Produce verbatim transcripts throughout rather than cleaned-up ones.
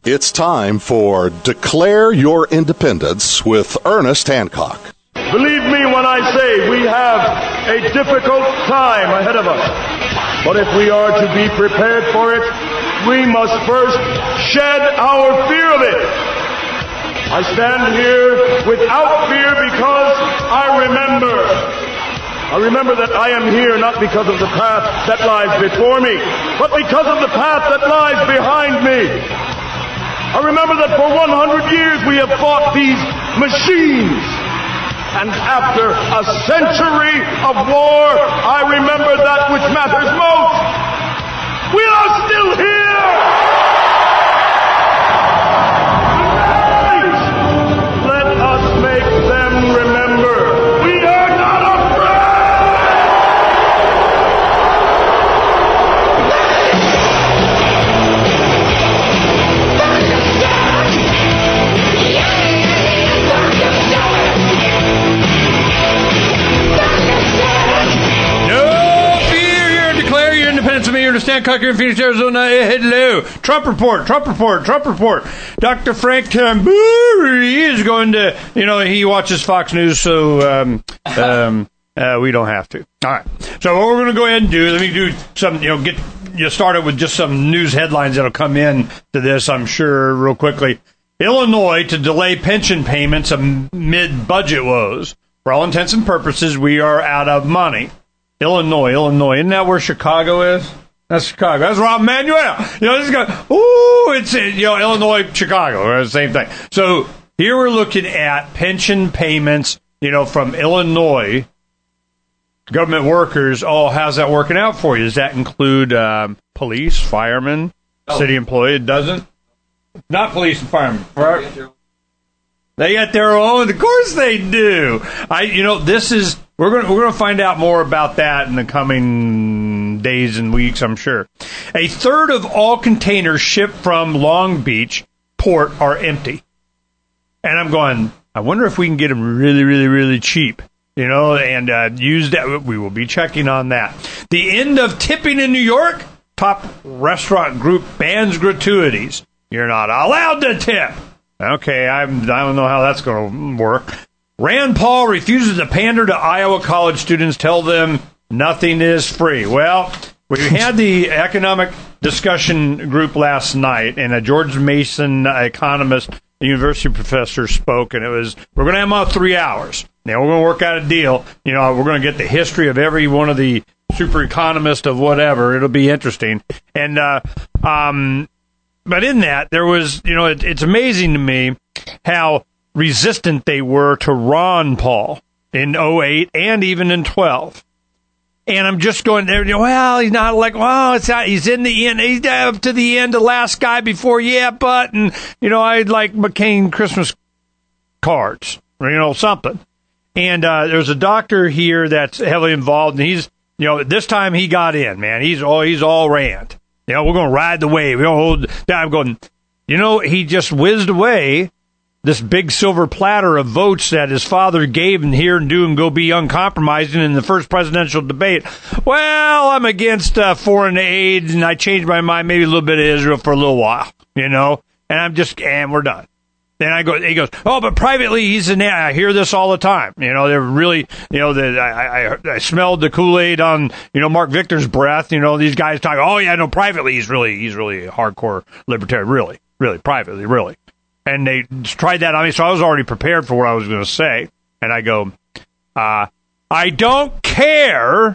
It's time for Declare Your Independence with Ernest Hancock. Believe me when I say we have a difficult time ahead of us. But if we are to be prepared for it, we must first shed our fear of it. I stand here without fear because I remember. I remember that I am here not because of the path that lies before me, but because of the path that lies behind me. I remember that for one hundred years we have fought these machines. And after a century of war, I remember that which matters most. We are still here! Tonight, let us make them remember we are not From here to Stan Cocker in Phoenix, Arizona. Hello. Trump report, Trump report, Trump report. Doctor Frank Tamburi is going to, you know, he watches Fox News, so um, um, uh, we don't have to. All right. So what we're going to go ahead and do, let me do some, you know, get you started with just some news headlines that'll come in to this, I'm sure, real quickly. Illinois to delay pension payments amid budget woes. For all intents and purposes, we are out of money. Illinois, Illinois. Isn't that where Chicago is? That's Chicago. That's Rahm Emanuel. You know, this guy, ooh, it's, you know, Illinois, Chicago. The same thing. So here we're looking at pension payments, you know, from Illinois government workers. Oh, how's that working out for you? Does that include um, police, firemen, oh. city employee? It doesn't? Not police and firemen. Right? They got their own. Of course they do. I, you know, this is, we're going to, we're going to find out more about that in the coming days and weeks, I'm sure. A third of all containers shipped from Long Beach port are empty. And I'm going, I wonder if we can get them really, really, really cheap, you know, and uh, use that. We will be checking on that. The end of tipping in New York. Top restaurant group bans gratuities. You're not allowed to tip. Okay, I'm, I don't know how that's going to work. Rand Paul refuses to pander to Iowa college students, tell them nothing is free. Well, we had the economic discussion group last night, and a George Mason economist, a university professor, spoke, and it was, we're going to have them about three hours. Now, we're going to work out a deal. You know, we're going to get the history of every one of the super economists of whatever. It'll be interesting. And, uh, um, but in that, there was, you know, it, it's amazing to me how resistant they were to Ron Paul in oh eight and even in twelve. And I'm just going there, you know, well, he's not like, well, it's not, he's in the end, he's up to the end, the last guy before, yeah, but, and, you know, I'd like McCain Christmas cards, or, you know, something. And uh, there's a doctor here that's heavily involved, and he's, you know, this time he got in, man. He's all, he's all Rand. You know, we're going to ride the wave. We don't hold down. I'm going, you know, he just whizzed away this big silver platter of votes that his father gave and here and do and go be uncompromising in the first presidential debate. Well, I'm against uh, foreign aid, and I changed my mind, maybe a little bit of Israel for a little while, you know, and I'm just, and we're done. Then I go, he goes, oh, but privately he's an, I hear this all the time. You know, they're really, you know, the, I, I, I smelled the Kool-Aid on, you know, Mark Victor's breath. You know, these guys talk, oh, yeah, no, privately he's really, he's really a hardcore libertarian. Really, really, privately, really. And they tried that on me, so I was already prepared for what I was going to say. And I go, uh, I don't care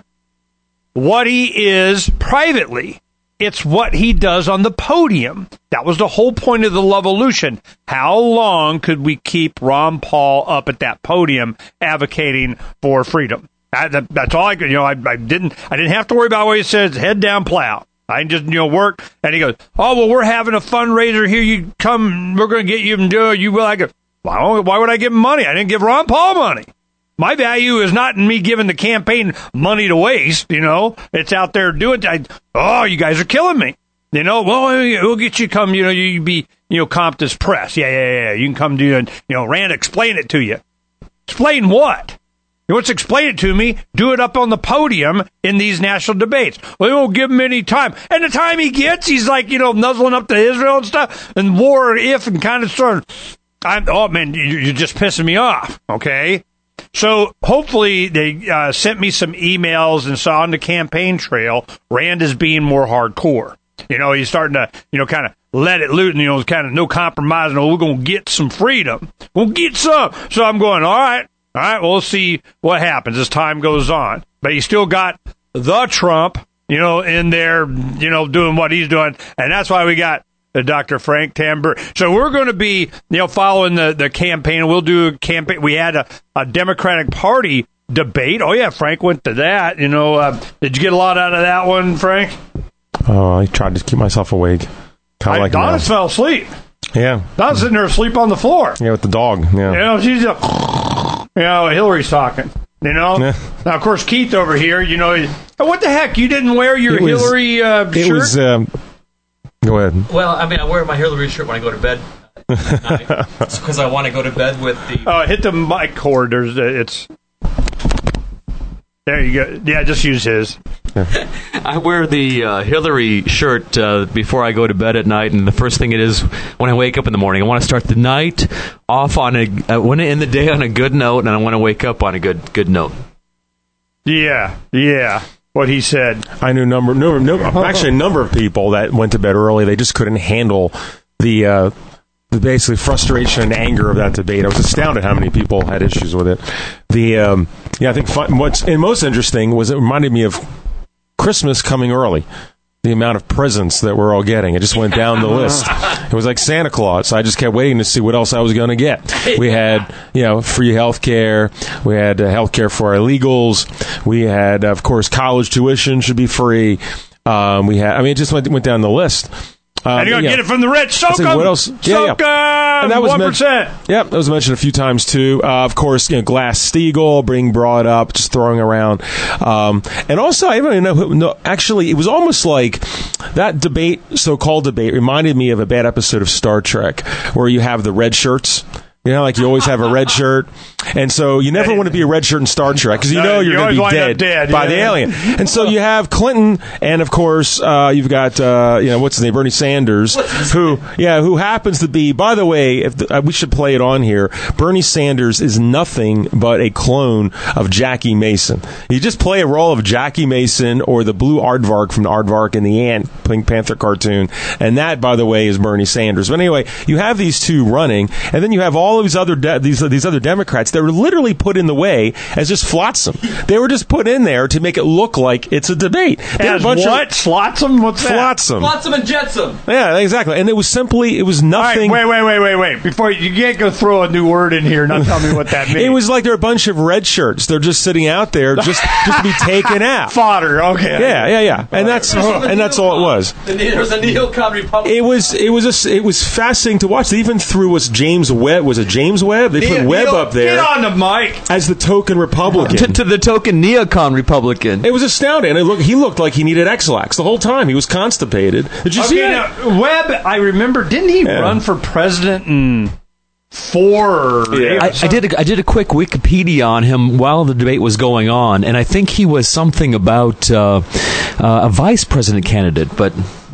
what he is privately. It's what he does on the podium. That was the whole point of the Lovolution. How long could we keep Ron Paul up at that podium advocating for freedom? I, that, that's all I could, you know, I, I didn't, I didn't have to worry about what he says, head down, plow. I just, you know, work. And he goes, oh, well, we're having a fundraiser here. You come, we're going to get you and do it. You will. I go, why, why would I give him money? I didn't give Ron Paul money. My value is not in me giving the campaign money to waste, you know. It's out there doing it. Oh, you guys are killing me. You know, well, we'll get you come, you know, you be, you know, Compton's press. Yeah, yeah, yeah. You can come do it. You know, Rand, explain it to you. Explain what? He wants to explain it to me, do it up on the podium in these national debates. Well, they won't give him any time. And the time he gets, he's like, you know, nuzzling up to Israel and stuff, and war if and kind of sort of, I'm, oh, man, you're just pissing me off, okay? So hopefully they uh, sent me some emails and saw on the campaign trail, Rand is being more hardcore. You know, he's starting to, you know, kind of let it loose, and, you know, kind of no compromise. No, we're going to get some freedom. We'll get some. So I'm going, all right. All right, we'll see what happens as time goes on. But you still got the Trump, you know, in there, you know, doing what he's doing. And that's why we got the Doctor Frank Tamburri. So we're going to be, you know, following the, the campaign. We'll do a campaign. We had a, a Democratic Party debate. Oh, yeah, Frank went to that. You know, uh, did you get a lot out of that one, Frank? Oh, I tried to keep myself awake. Kind of like Donna fell asleep. Yeah. Donna's sitting there asleep on the floor. Yeah, with the dog. Yeah. You know, she's just, you know, Hillary's talking. You know? Yeah. Now, of course, Keith over here, you know, what the heck? You didn't wear your was, Hillary uh, it shirt? Was, um, go ahead. Well, I mean, I wear my Hillary shirt when I go to bed. It's because I want to go to bed with the... Oh, hit the mic cord. There's, uh, it's... There you go. Yeah, just use his. I wear the uh, Hillary shirt uh, before I go to bed at night, and the first thing it is when I wake up in the morning, I want to start the night off on a, I want to end the day on a good note, and I want to wake up on a good good note. Yeah, yeah. What he said. I knew number, no, no, actually a number of people that went to bed early. They just couldn't handle the. Uh, The basically frustration and anger of that debate. I was astounded how many people had issues with it. The um, yeah, I think fun, what's and most interesting was it reminded me of Christmas coming early. The amount of presents that we're all getting, it just went down the list. It was like Santa Claus. I just kept waiting to see what else I was going to get. We had, you know, free health care. We had uh, health care for our illegals. We had, of course, college tuition should be free. Um, we had, I mean, it just went went down the list. Um, and you're going to yeah. get it from the rich. Soak them. What else? Yeah, Soak yeah. them. And that was one percent. Men- yep, that was mentioned a few times, too. Uh, of course, you know, Glass-Steagall being brought up, just throwing around. Um, and also, I don't even know who, no, actually, it was almost like that debate, so-called debate, reminded me of a bad episode of Star Trek where you have the red shirts. You know, like you always have a red shirt. And so you never want to be a red shirt in Star Trek because you know you're going to be dead, dead by yeah. the alien. And so you have Clinton and, of course, uh, you've got, uh, you know, what's his name, Bernie Sanders, who, yeah, who happens to be, by the way, if the, uh, we should play it on here, Bernie Sanders is nothing but a clone of Jackie Mason. You just play a role of Jackie Mason or the blue Aardvark from the Aardvark and the Ant Pink Panther cartoon. And that, by the way, is Bernie Sanders. But anyway, you have these two running, and then you have all these other de- these these other Democrats that were literally put in the way as just flotsam. They were just put in there to make it look like it's a debate. As a what? Flotsam? What's that? Flotsam. Flotsam and jetsam. Yeah, exactly. And it was simply, it was nothing. All right, wait, wait, wait, wait, wait. Before you can't go throw a new word in here and not tell me what that means. It was like they're a bunch of red shirts. They're just sitting out there just, just to be taken out. Fodder. Okay. Yeah, yeah, yeah. And that's and that's all it was. There was a neocon Republican. It was it was a, it was fascinating to watch. They even threw us James Webb. Was it James Webb? They put Webb up there. Get on the mic. As the token Republican. to, to the token neocon Republican. It was astounding. And it looked, he looked like he needed X-Lax the whole time. He was constipated. Did you okay, see that? Now, Webb, I remember, didn't he Yeah. run for president in four? Or Yeah. I, I did a, I did a quick Wikipedia on him while the debate was going on, and I think he was something about uh, uh, a vice president candidate, but...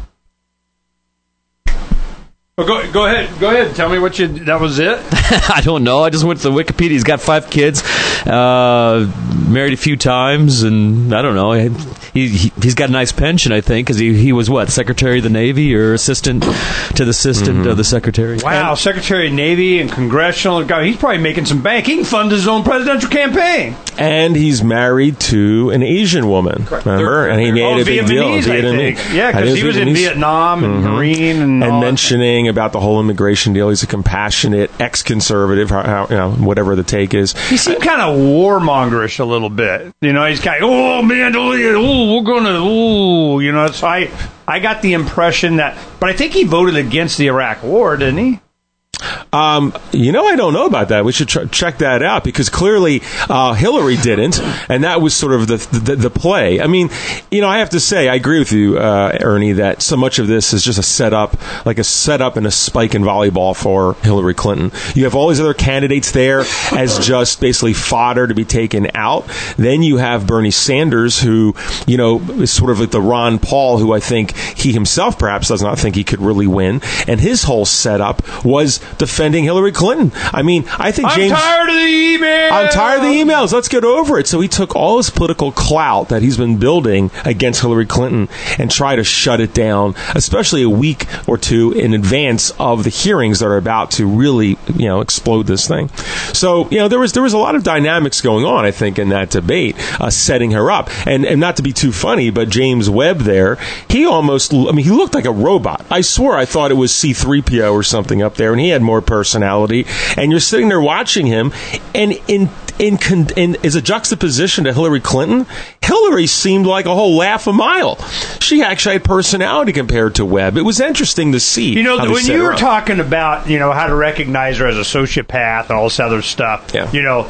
Oh, go, go ahead. Go ahead. Tell me what you... That was it? I don't know. I just went to the Wikipedia. He's got five kids, uh, married a few times, and I don't know. He, he, he's got a nice pension, I think, because he, he was, what, Secretary of the Navy or assistant to the assistant Mm-hmm. of the Secretary? Wow, and, Secretary of Navy and congressional... God, he's probably making some bank. He can fund his own presidential campaign. And he's married to an Asian woman, remember? And he made oh, a big Vietnamese, deal. I think. Yeah, because he was in Vietnam and mm-hmm. Marine and... And all mentioning about the whole immigration deal. He's a compassionate ex-conservative, how, how, you know, whatever the take is. He seemed kind of warmongerish a little bit. You know, he's kind of, oh, man, oh, we're going to, oh, you know, so I, I got the impression that, but I think he voted against the Iraq war, didn't he? Um, you know, I don't know about that. We should tr- check that out because clearly uh, Hillary didn't, and that was sort of the, the the play. I mean, you know, I have to say, I agree with you, uh, Ernie, that so much of this is just a setup, like a setup and a spike in volleyball for Hillary Clinton. You have all these other candidates there as just basically fodder to be taken out. Then you have Bernie Sanders, who, you know, is sort of like the Ron Paul, who I think he himself perhaps does not think he could really win, and his whole setup was defending Hillary Clinton. I mean, I think I'm James... I'm tired of the emails! I'm tired of the emails. Let's get over it. So he took all his political clout that he's been building against Hillary Clinton and try to shut it down, especially a week or two in advance of the hearings that are about to really, you know, explode this thing. So, you know, there was there was a lot of dynamics going on, I think, in that debate, uh, setting her up. And, and not to be too funny, but James Webb there, he almost, I mean, he looked like a robot. I swore I thought it was C three P O or something up there, and he had more personality. And you're sitting there watching him, and in in, in, in as a juxtaposition to Hillary Clinton, Hillary seemed like a whole laugh a mile. She actually had personality compared to Webb. It was interesting to see. You know, how they when set you her were up. talking about, you know, how to recognize her as a sociopath and all this other stuff, Yeah. you know,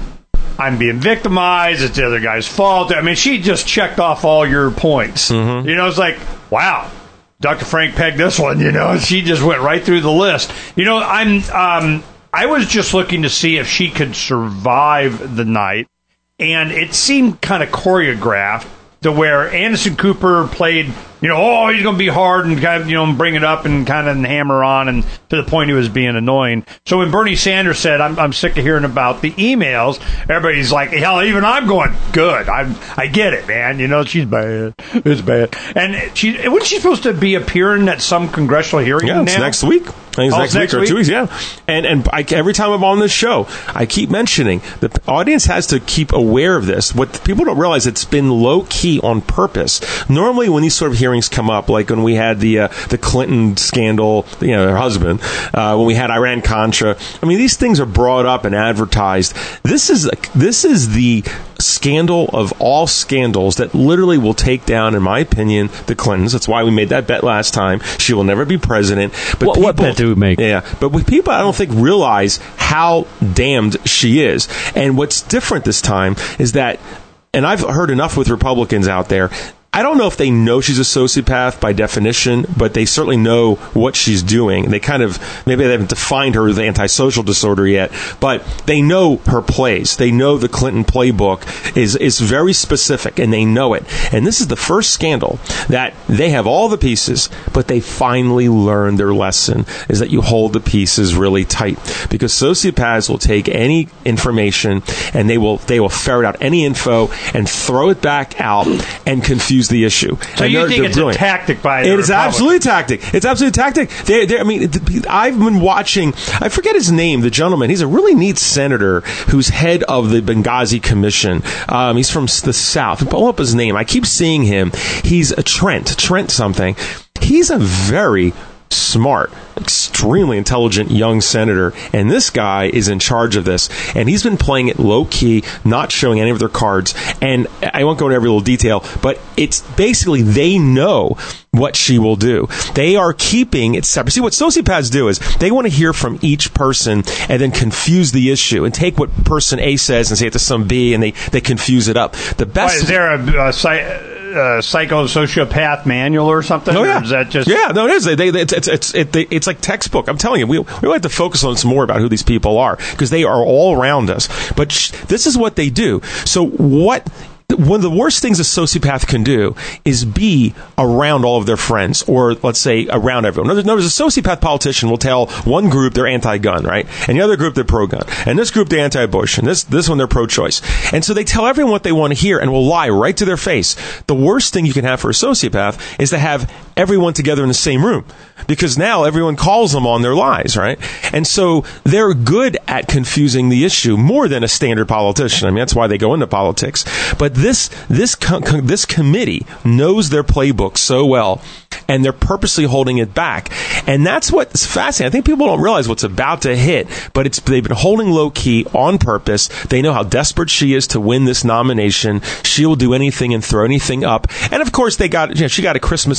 I'm being victimized, it's the other guy's fault. I mean, she just checked off all your points. Mm-hmm. You know, it's like, wow, Doctor Frank pegged this one, you know, she just went right through the list. You know, I'm, um, I was just looking to see if she could survive the night, and it seemed kind of choreographed to where Anderson Cooper played, you know, oh, he's going to be hard and kind of, you know, bring it up and kind of hammer on, and to the point he was being annoying. So when Bernie Sanders said, I'm, I'm sick of hearing about the emails, everybody's like, hell, even I'm going, good. I I get it, man. You know, she's bad. It's bad. And she, wasn't she supposed to be appearing at some congressional hearing Yeah, it's now? next week. I think it's Oh, next, it's next week or week? two weeks, yeah. And and I, every time I'm on this show, I keep mentioning the audience has to keep aware of this. What people don't realize, it's been low key on purpose. Normally, when these sort of hearings come up, like when we had the uh, the Clinton scandal, you know, her husband, uh, when we had Iran Contra, I mean, these things are brought up and advertised. This is this is the scandal of all scandals that literally will take down, in my opinion, the Clintons. That's why we made that bet last time. She will never be president. But What- people, what bet did we make? Yeah, but with people, I don't think realize how damned she is. And what's different this time is that, and I've heard enough with Republicans out there, I don't know if they know she's a sociopath by definition, but they certainly know what she's doing. They kind of, maybe they haven't defined her as antisocial disorder yet, but they know her plays. They know the Clinton playbook is, is very specific, and they know it. And this is the first scandal that they have all the pieces, but they finally learned their lesson, is that you hold the pieces really tight. Because sociopaths will take any information, and they will, they will ferret out any info and throw it back out and confuse the issue. So And you they're- think they're it's brilliant. a tactic by the It is Republicans? absolutely a tactic. It's absolutely a tactic. They, they, I mean, it, I've been watching, I forget his name, the gentleman. He's a really neat senator who's head of the Benghazi Commission. Um, he's from the South. Pull up his name. I keep seeing him. He's a Trent, Trent something. He's a very smart, extremely intelligent young senator, and this guy is in charge of this, and he's been playing it low key, not showing any of their cards. And I won't go into every little detail, but it's basically they know what she will do. They are keeping it separate. See, what sociopaths do is they want to hear from each person and then confuse the issue and take what person A says and say it to some B, and they, they confuse it up. The Why, best is there a, a, psy- uh psycho-sociopath manual or something? Oh, yeah. Or is that just... Yeah, no, it is. They, they, it's, it's, it's, it, they, it's like textbook. I'm telling you, we, we like to focus on some more about who these people are, because they are all around us. But sh- this is what they do. So what... One of the worst things a sociopath can do is be around all of their friends, or let's say around everyone. In other words, a sociopath politician will tell one group they're anti-gun, right? And the other group they're pro-gun. And this group they're anti-abortion. This this one they're pro-choice. And so they tell everyone what they want to hear and will lie right to their face. The worst thing you can have for a sociopath is to have everyone together in the same room, because now everyone calls them on their lies, right? And so they're good at confusing the issue more than a standard politician. I mean, that's why they go into politics. But this this co- co- this committee knows their playbook so well, and they're purposely holding it back. And that's what's fascinating. I think people don't realize what's about to hit, but it's they've been holding low key on purpose. They know how desperate she is to win this nomination. She will do anything and throw anything up. And of course, they got you know, she got a Christmas gift early.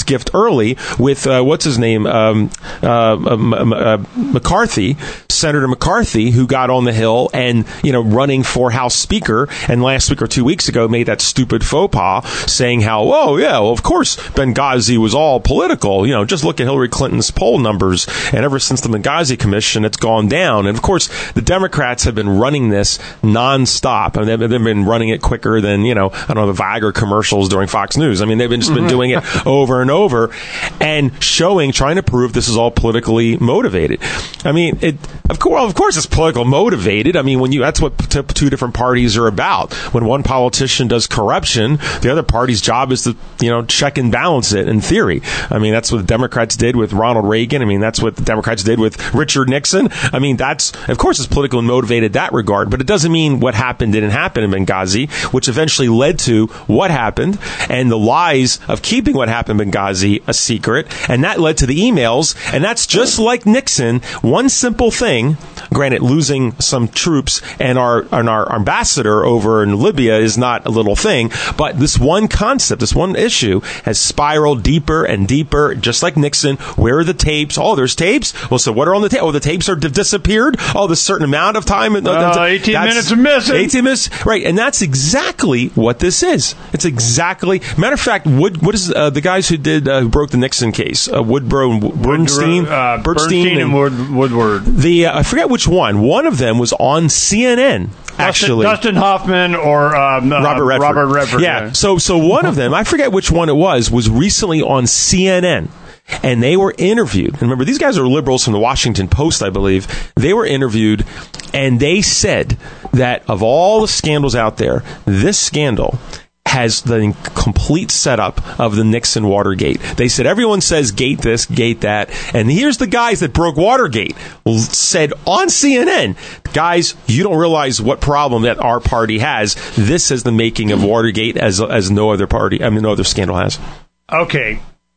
early with uh, what's his name, um, uh, uh, McCarthy, Senator McCarthy, who got on the Hill and, you know, running for House Speaker, and last week or two weeks ago made that stupid faux pas saying how, oh, yeah, well, of course Benghazi was all political. You know, just look at Hillary Clinton's poll numbers, and ever since the Benghazi Commission, it's gone down. And, of course, the Democrats have been running this nonstop. I mean, they've, they've been running it quicker than, you know, I don't know, the Viagra commercials during Fox News. I mean, they've been just been doing it over and over and showing, trying to prove this is all politically motivated. I mean, it, of course, well, of course it's political motivated. I mean, when you, that's what t- two different parties are about. When one politician does corruption, the other party's job is to, you know, check and balance it in theory. I mean, that's what the Democrats did with Ronald Reagan. I mean, that's what the Democrats did with Richard Nixon. I mean, that's, of course, it's politically motivated in that regard, but it doesn't mean what happened didn't happen in Benghazi, which eventually led to what happened and the lies of keeping what happened in Benghazi a secret. And that led to the emails. And that's just like Nixon. One simple thing, granted, losing some troops and our, and our ambassador over in Libya is not a little thing, but this one concept, this one issue has spiraled deeper and deeper, just like Nixon. Where are the tapes? Oh, there's tapes? Well, so what are on the tape? Oh, the tapes are d- disappeared? Oh, there's a certain amount of time. Uh, eighteen minutes of missing. eighteen minutes. Right. And that's exactly what this is. It's exactly, matter of fact, Wood, what is uh, the guys who did, uh, who broke the Nixon case? Uh, Woodrow and Bernstein? Uh, Bernstein, Bernstein and, and Wood, Woodward. The, uh, I forget which one. One of them was on C N N. Actually, Dustin, Dustin Hoffman or um, Robert Redford. Robert Redford. Yeah. yeah. So, so one of them, I forget which one it was, was recently on C N N. And they were interviewed. And remember, these guys are liberals from the Washington Post, I believe. They were interviewed, and they said that of all the scandals out there, this scandal has the complete setup of the Nixon Watergate. They said, everyone says gate this, gate that. And here's the guys that broke Watergate, said on C N N, guys, you don't realize what problem that our party has. This is the making of Watergate as as no other party, I mean, no other scandal has. Okay.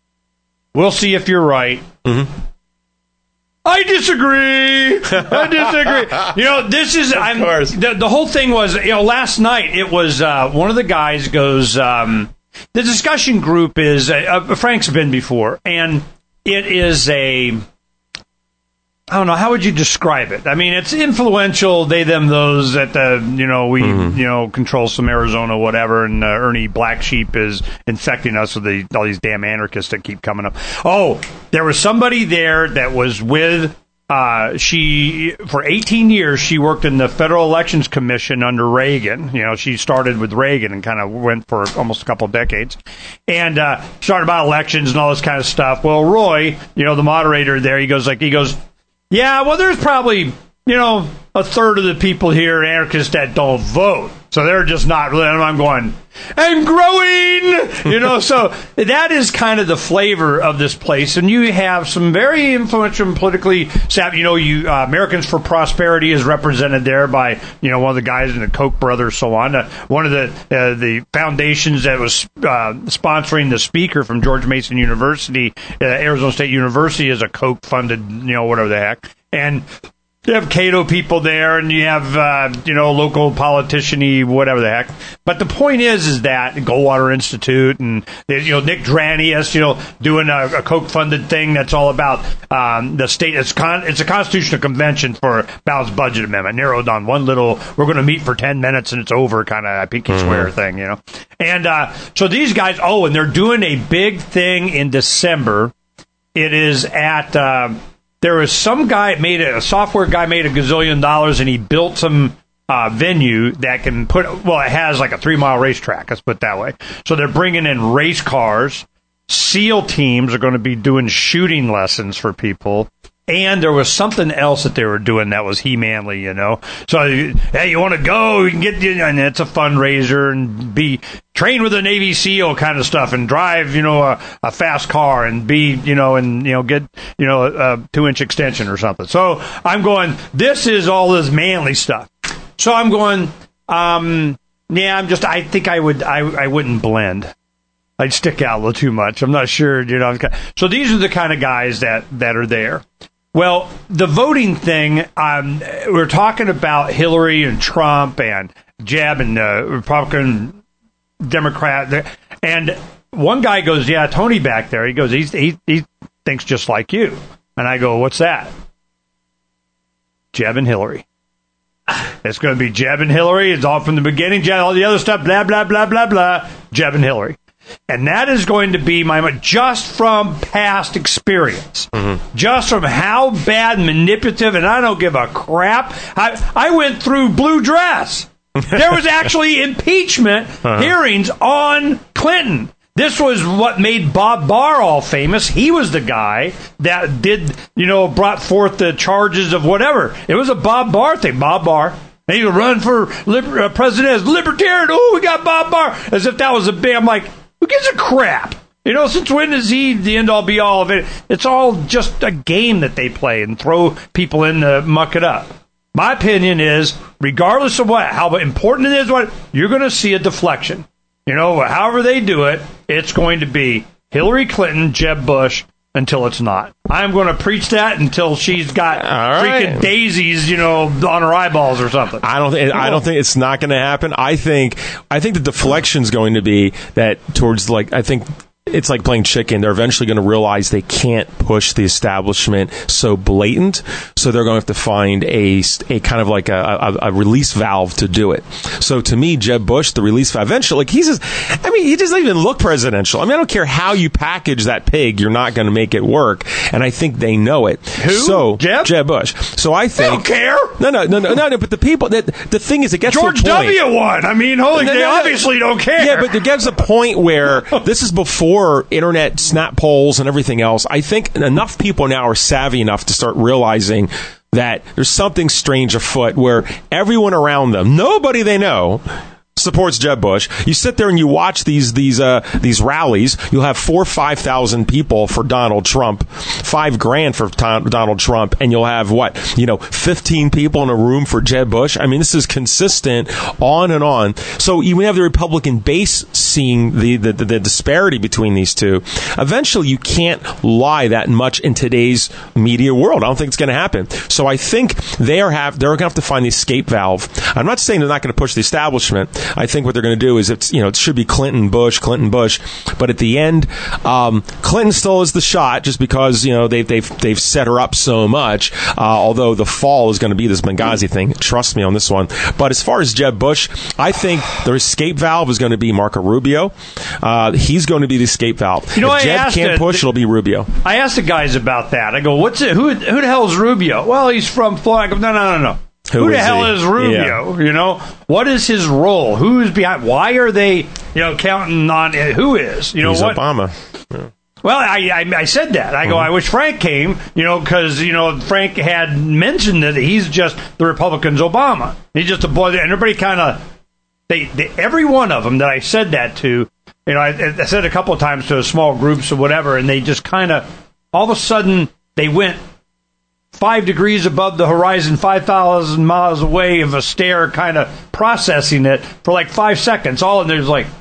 We'll see if you're right. Mm-hmm. I disagree. I disagree. You know, this is I'm, the, the whole thing was, you know, last night it was uh, one of the guys goes, um, the discussion group is, uh, Frank's been before, and it is a, I don't know, how would you describe it? I mean, it's influential, they, them, those, that the, you know, we, mm-hmm. you know, control some Arizona, whatever, and uh, Ernie Black Sheep is infecting us with the, all these damn anarchists that keep coming up. Oh, there was somebody there that was with, uh, she, for eighteen years, she worked in the Federal Elections Commission under Reagan. You know, she started with Reagan and kind of went for almost a couple of decades. And, uh, started about elections and all this kind of stuff. Well, Roy, you know, the moderator there, he goes like, he goes, yeah, well, there's probably, you know, a third of the people here, anarchists, that don't vote. So they're just not really, and I'm going, and growing, you know, so that is kind of the flavor of this place. And you have some very influential and politically savvy, you know, you, uh, Americans for Prosperity is represented there by, you know, one of the guys in the Koch brothers, so on. Uh, one of the, uh, the foundations that was, uh, sponsoring the speaker from George Mason University, uh, Arizona State University, is a Koch funded, you know, whatever the heck. And you have Cato people there, and you have, uh, you know, local politician-y, whatever the heck. But the point is, is that Goldwater Institute and, you know, Nick Dranius, you know, doing a, a Koch-funded thing that's all about um, the state. It's, con- it's a constitutional convention for balanced budget amendment, narrowed on one little, we're going to meet for ten minutes and it's over kind of pinky mm-hmm. swear thing, you know. And uh, so these guys, oh, and they're doing a big thing in December. It is at... Uh, There was some guy made a, a software guy made a gazillion dollars, and he built some uh, venue that can put. Well, it has like a three mile racetrack. Let's put it that way. So they're bringing in race cars. SEAL teams are going to be doing shooting lessons for people. And there was something else that they were doing that was He-Manly, you know. So, hey, you want to go? You can get, and it's a fundraiser, and be train with a Navy SEAL kind of stuff, and drive, you know, a, a fast car, and be, you know, and you know, get, you know, a two-inch extension or something. So I'm going. This is all this manly stuff. So I'm going. Um, yeah, I'm just. I think I would. I I wouldn't blend. I'd stick out a little too much. I'm not sure, you know. So these are the kind of guys that that are there. Well, the voting thing, um, we're talking about Hillary and Trump and Jeb and uh, Republican, Democrat. And one guy goes, yeah, Tony back there. He goes, he's, he he thinks just like you. And I go, what's that? Jeb and Hillary. It's going to be Jeb and Hillary. It's all from the beginning. Jeb, all the other stuff, blah, blah, blah, blah, blah. Jeb and Hillary. And that is going to be my, just from past experience, mm-hmm. just from how bad, manipulative, and I don't give a crap. I, I went through Blue Dress. There was actually impeachment uh-huh. hearings on Clinton. This was what made Bob Barr all famous. He was the guy that did, you know, brought forth the charges of whatever. It was a Bob Barr thing. Bob Barr. And he would run for liber- uh, president as libertarian. Oh, we got Bob Barr. As if that was a big, I'm like, who gives a crap? You know, since when is he the end-all, be-all of it? It's all just a game that they play and throw people in to muck it up. My opinion is, regardless of what, how important it is, what you're going to see a deflection. You know, however they do it, it's going to be Hillary Clinton, Jeb Bush, until it's not. I'm going to preach that until she's got right. freaking daisies, you know, on her eyeballs or something. I don't think I don't think it's not going to happen. I think I think the deflection's going to be that towards like I think it's like playing chicken. They're eventually going to realize they can't push the establishment so blatant, so they're going to have to find a, a kind of like a, a, a release valve to do it. So to me, Jeb Bush, the release valve, eventually, like he's just, I mean, he doesn't even look presidential. I mean, I don't care how you package that pig, you're not going to make it work. And I think they know it. Who? So, Jeb? Jeb Bush. So I think. They don't care. No, no, no, no, no, no but the people, that the thing is, it gets George to a point. W. won. I mean, holy, no, they no, no, obviously don't care. Yeah, but it gets to a point where this is before internet snap polls and everything else. I think enough people now are savvy enough to start realizing that there's something strange afoot where everyone around them, nobody they know, supports Jeb Bush. You sit there and you watch these these uh, these rallies. You'll have four or five thousand people for Donald Trump, five grand for Tom, Donald Trump, and you'll have what you know, fifteen people in a room for Jeb Bush. I mean, this is consistent on and on. So you have the Republican base seeing the the, the disparity between these two. Eventually, you can't lie that much in today's media world. I don't think it's going to happen. So I think they are have they're going to have to find the escape valve. I'm not saying they're not going to push the establishment. I think what they're going to do is it's you know it should be Clinton, Bush, Clinton, Bush, but at the end, um, Clinton still is the shot just because you know they've they've they've set her up so much. Uh, although the fall is going to be this Benghazi thing, trust me on this one. But as far as Jeb Bush, I think their escape valve is going to be Marco Rubio. Uh, he's going to be the escape valve. You know, if Jeb can't push, it'll be Rubio. I asked the guys about that. I go, "What's it? Who who the hell is Rubio?" Well, he's from Florida. I go, no, no, no, no. Who, Who the hell he? is Rubio? Yeah. You know, what is his role? Who's behind? Why are they, you know, counting on uh, who is? You know, He's what? Obama. Yeah. Well, I, I I said that. I mm-hmm. go, I wish Frank came, you know, because you know Frank had mentioned that he's just the Republicans' Obama. He's just a boy, and everybody kind of they, they every one of them that I said that to, you know, I, I said it a couple of times to small groups or whatever, and they just kind of all of a sudden they went five degrees above the horizon, five thousand miles away of a stare, kind of processing it for like five seconds. All and there's like,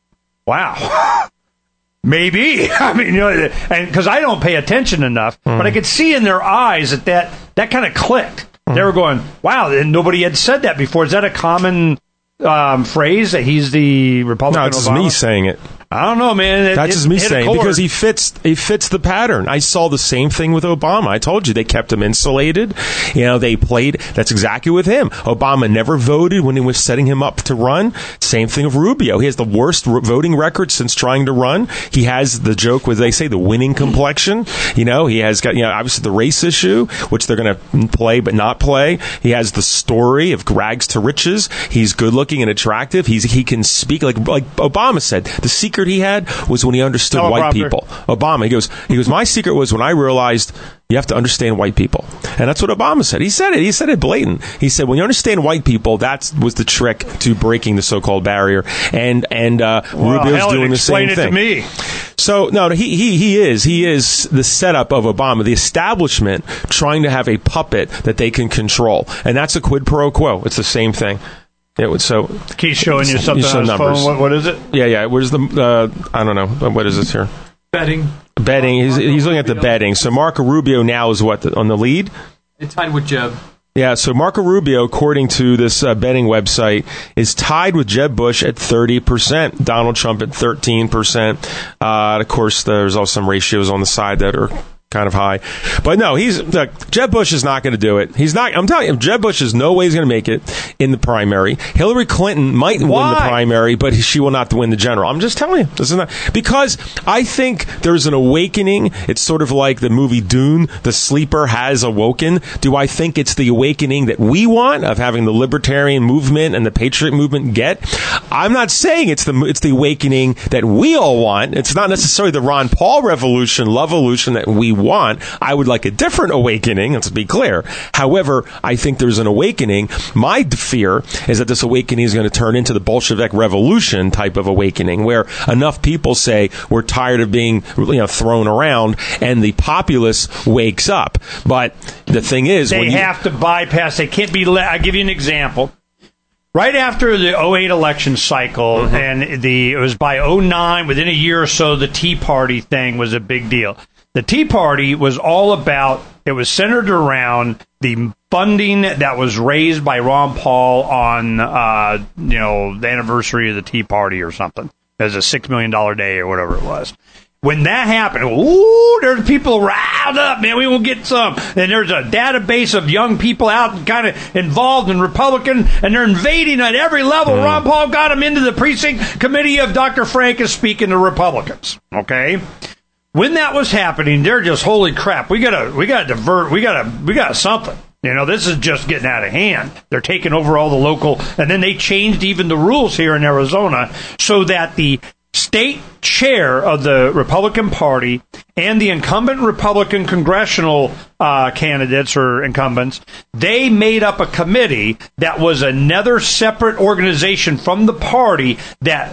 wow, maybe. I mean, you know, and because I don't pay attention enough, mm. but I could see in their eyes that that, that kind of clicked. Mm. They were going, wow, and nobody had said that before. Is that a common um, phrase that he's the Republican? No, it's just Obama? me saying it. I don't know, man. It, That's it, just me saying because he fits. He fits the pattern. I saw the same thing with Obama. I told you they kept him insulated. You know, they played. That's exactly with him. Obama never voted when he was setting him up to run. Same thing with Rubio. He has the worst r- voting record since trying to run. He has the joke where they say the winning complexion. You know, he has got you know obviously the race issue, which they're going to play but not play. He has the story of rags to riches. He's good looking and attractive. He's he can speak like like Obama said. The secret he had was when he understood oh, white Robert. people. Obama, he goes, he goes, my secret was when I realized you have to understand white people. And that's what Obama said. He said it. He said it blatant. He said, when you understand white people, that was the trick to breaking the so-called barrier. And, and, uh, well, Rubio's hell, doing the same it thing. To me. So, no, he, he, he is. He is the setup of Obama, the establishment trying to have a puppet that they can control. And that's a quid pro quo. It's the same thing. It would so. He's showing you something on his numbers. phone. What, what is it? Yeah, yeah. Where's the? Uh, I don't know. What is this here? Betting. Betting. He's, he's looking at the betting. So Marco Rubio now is what the, on the lead. It's tied with Jeb. Yeah, so Marco Rubio, according to this uh, betting website, is tied with Jeb Bush at thirty percent, Donald Trump at thirteen percent. Uh, of course, there's also some ratios on the side that are kind of high. But no, he's look, Jeb Bush is not going to do it. He's not. I'm telling you, Jeb Bush is no way he's going to make it in the primary. Hillary Clinton might Why? win the primary, but she will not win the general. I'm just telling you. This is not, because I think there's an awakening. It's sort of like the movie Dune. The sleeper has awoken. Do I think it's the awakening that we want of having the libertarian movement and the patriot movement get? I'm not saying it's the it's the awakening that we all want. It's not necessarily the Ron Paul revolution, love-evolution that we want. want. I would like a different awakening, let's be clear. However, I think there's an awakening. My fear is that this awakening is going to turn into the Bolshevik revolution type of awakening, where enough people say we're tired of being, you know, thrown around, and the populace wakes up. But the thing is, they when you, have to bypass. They can't be. Let, I'll give you an example. Right after the oh eight election cycle, mm-hmm. and the it was by oh nine, within a year or so, the Tea Party thing was a big deal. The Tea Party was all about, it was centered around the funding that was raised by Ron Paul on, uh, you know, the anniversary of the Tea Party or something. It was a six million dollars day or whatever it was. When that happened, ooh, there's people riled up, man, we will get some. And there's a database of young people out kind of involved in Republican, and they're invading at every level. Mm. Ron Paul got them into the precinct committee of Doctor Frank is speaking to Republicans, okay? When that was happening, they're just, holy crap, we gotta, we gotta divert, we gotta, we got something. You know, this is just getting out of hand. They're taking over all the local, and then they changed even the rules here in Arizona so that the state chair of the Republican Party and the incumbent Republican congressional uh, candidates or incumbents, they made up a committee that was another separate organization from the party that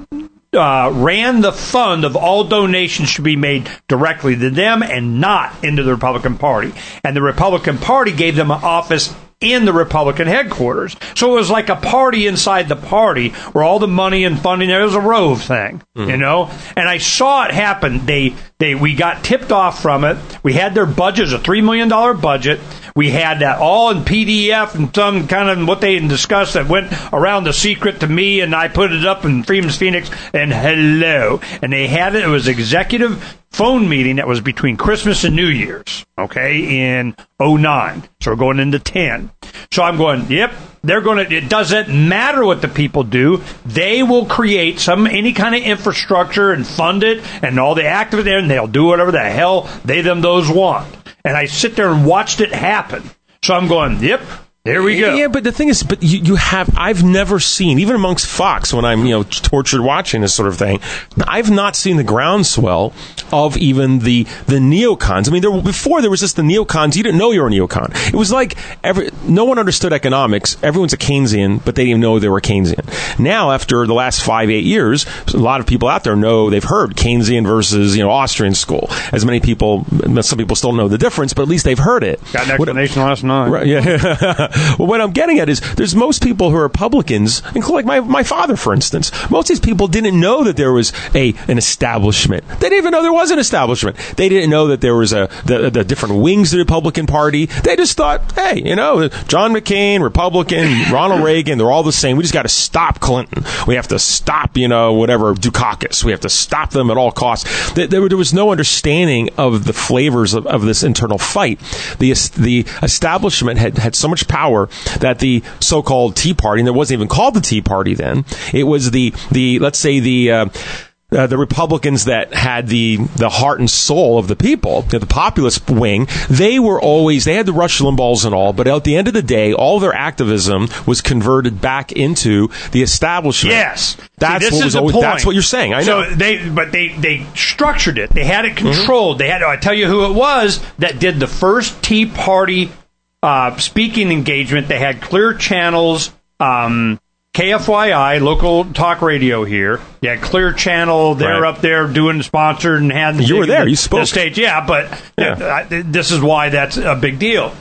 Uh, ran the fund of all donations should be made directly to them and not into the Republican Party. And the Republican Party gave them an office in the Republican headquarters. So it was like a party inside the party where all the money and funding, there was a Rove thing, mm-hmm. you know? And I saw it happen. They, they, we got tipped off from it. We had their budget, it was a three million dollars budget. We had that all in P D F and some kind of what they discussed that went around the secret to me, and I put it up in Freedom's Phoenix, and hello. And they had it, it was executive phone meeting that was between Christmas and New Year's, okay, in oh nine. So we're going into ten. So I'm going, yep, they're going to, it doesn't matter what the people do. They will create some, any kind of infrastructure and fund it and all the activities there, and they'll do whatever the hell they, them, those want. And I sit there and watched it happen. So I'm going, yep. There we go. Yeah, but the thing is, but you, you have, I've never seen, even amongst Fox, when I'm, you know, tortured watching this sort of thing, I've not seen the groundswell of even the, the neocons. I mean, there, before there was just the neocons, you didn't know you were a neocon. It was like, every, no one understood economics. Everyone's a Keynesian, but they didn't even know they were Keynesian. Now, after the last five, eight years, a lot of people out there know, they've heard Keynesian versus, you know, Austrian school. As many people, some people still know the difference, but at least they've heard it. Got an explanation last night. Right, yeah. Well, what I'm getting at is there's most people who are Republicans, including like my, my father, for instance. Most of these people didn't know that there was a an establishment. They didn't even know there was an establishment. They didn't know that there was a the, the different wings of the Republican Party. They just thought, hey, you know, John McCain, Republican, Ronald Reagan, they're all the same. We just got to stop Clinton. We have to stop, you know, whatever, Dukakis. We have to stop them at all costs. There, there was no understanding of the flavors of, of this internal fight. The the establishment had, had so much power that the so-called Tea Party, and it wasn't even called the Tea Party then, it was the, the let's say, the... Uh, Uh, the Republicans that had the, the heart and soul of the people, the populist wing, they were always, they had the Rush Limbaughs and all, but at the end of the day, all their activism was converted back into the establishment. Yes. That's See, this what is was the always, point. That's what you're saying. I know. So they, but they, they structured it. They had it controlled. Mm-hmm. They had, I tell you who it was that did the first Tea Party, uh, speaking engagement. They had Clear Channels, um, K F Y I, local talk radio here. You had Clear Channel. They're right. up there doing sponsored and had you were there. The, you spoke the stage. Yeah, but yeah. uh, this is why that's a big deal.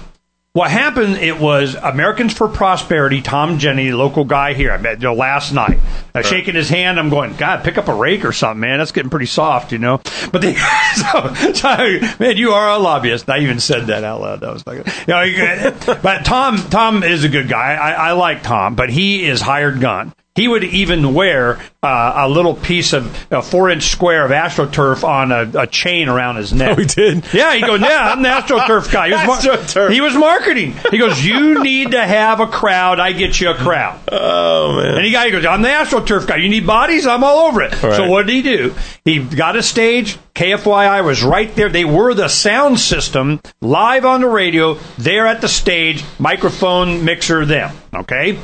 what happened, it was Americans for Prosperity, Tom Jenny, local guy here. I met you know, last night. Uh, shaking his hand, I'm going, God, pick up a rake or something, man. That's getting pretty soft, you know. But they, so, so, man, you are a lobbyist. I even said that out loud. That was like, you know, but Tom, Tom is a good guy. I, I like Tom, but he is hired gun. He would even wear uh, a little piece of a four-inch square of AstroTurf on a, a chain around his neck. Oh, he did? Yeah, he goes, yeah, I'm the AstroTurf guy. He was, mar- he was marketing. He goes, you need to have a crowd. I get you a crowd. Oh, man. And he, got, he goes, I'm the AstroTurf guy. You need bodies? I'm all over it. All right. So what did he do? He got a stage. K F Y I was right there. They were the sound system, live on the radio, there at the stage, microphone, mixer, them. Okay?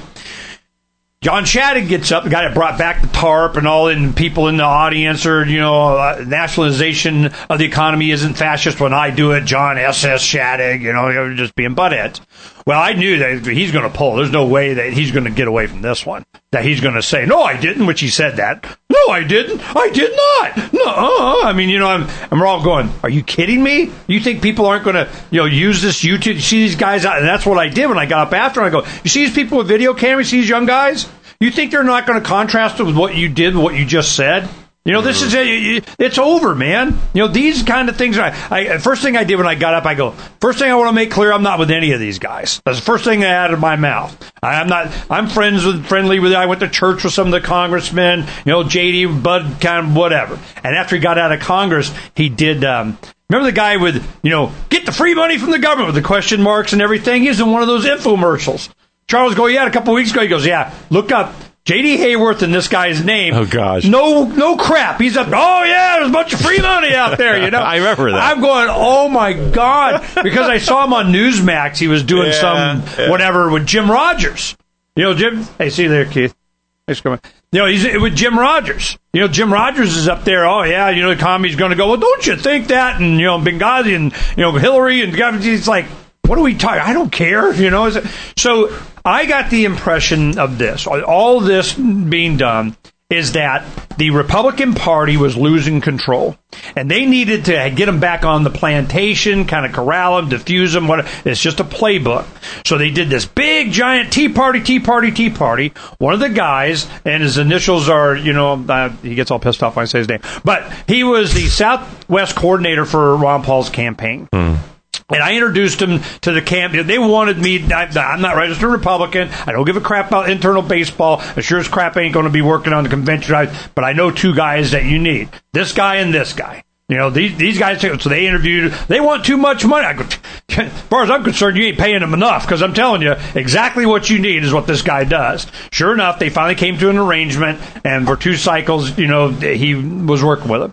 John Shadid gets up, the guy that brought back the TARP and all, and people in the audience are, you know, uh, nationalization of the economy isn't fascist when I do it. John S S Shadid, you know, just being buttheads. Well, I knew that he's going to pull. There's no way that he's going to get away from this one. That he's going to say, no, I didn't, which he said that. No, I didn't. I did not. No, uh, I mean, you know, I'm, I'm all going, are you kidding me? You think people aren't going to, you know, use this YouTube? You see these guys out, and that's what I did when I got up after. I go, you see these people with video cameras, see these young guys? You think they're not going to contrast it with what you did, what you just said? You know, this is it. It's over, man. You know, these kind of things. I, I first thing I did when I got up, I go, first thing I want to make clear, I'm not with any of these guys. That's the first thing I out of my mouth. I'm not. I'm friends with, friendly with. I went to church with some of the congressmen. You know, J D, Bud, kind of whatever. And after he got out of Congress, he did. Um, remember the guy with, you know, get the free money from the government with the question marks and everything. He's in one of those infomercials. Charles go, yeah, a couple of weeks ago. He goes, yeah, look up J D. Hayworth and this guy's name. Oh, gosh. No no crap. He's up, oh, yeah, there's a bunch of free money out there, you know. I remember that. I'm going, oh, my God. Because I saw him on Newsmax. He was doing yeah, some yeah. whatever with Jim Rogers. You know, Jim. Hey, see you there, Keith. Thanks for coming. You know, he's with Jim Rogers. You know, Jim Rogers is up there. Oh, yeah, you know, the economy's going to go. Well, don't you think that? And, you know, Benghazi and, you know, Hillary and it's like, what are we talking? I don't care. You know, is it? So I got the impression of this. All this being done is that the Republican Party was losing control, and they needed to get them back on the plantation, kind of corral them, diffuse them. What? It's just a playbook. So they did this big, giant Tea Party, Tea Party, Tea Party. One of the guys, and his initials are, you know, uh, he gets all pissed off when I say his name, but he was the Southwest coordinator for Ron Paul's campaign. Hmm. And I introduced him to the camp. They wanted me. I, I'm not registered Republican. I don't give a crap about internal baseball. I sure as crap ain't going to be working on the convention. But I know two guys that you need. This guy and this guy. You know, these these guys. So they interviewed. They want too much money. I go, as far as I'm concerned, you ain't paying them enough. Because I'm telling you, exactly what you need is what this guy does. Sure enough, they finally came to an arrangement. And for two cycles, you know, he was working with them.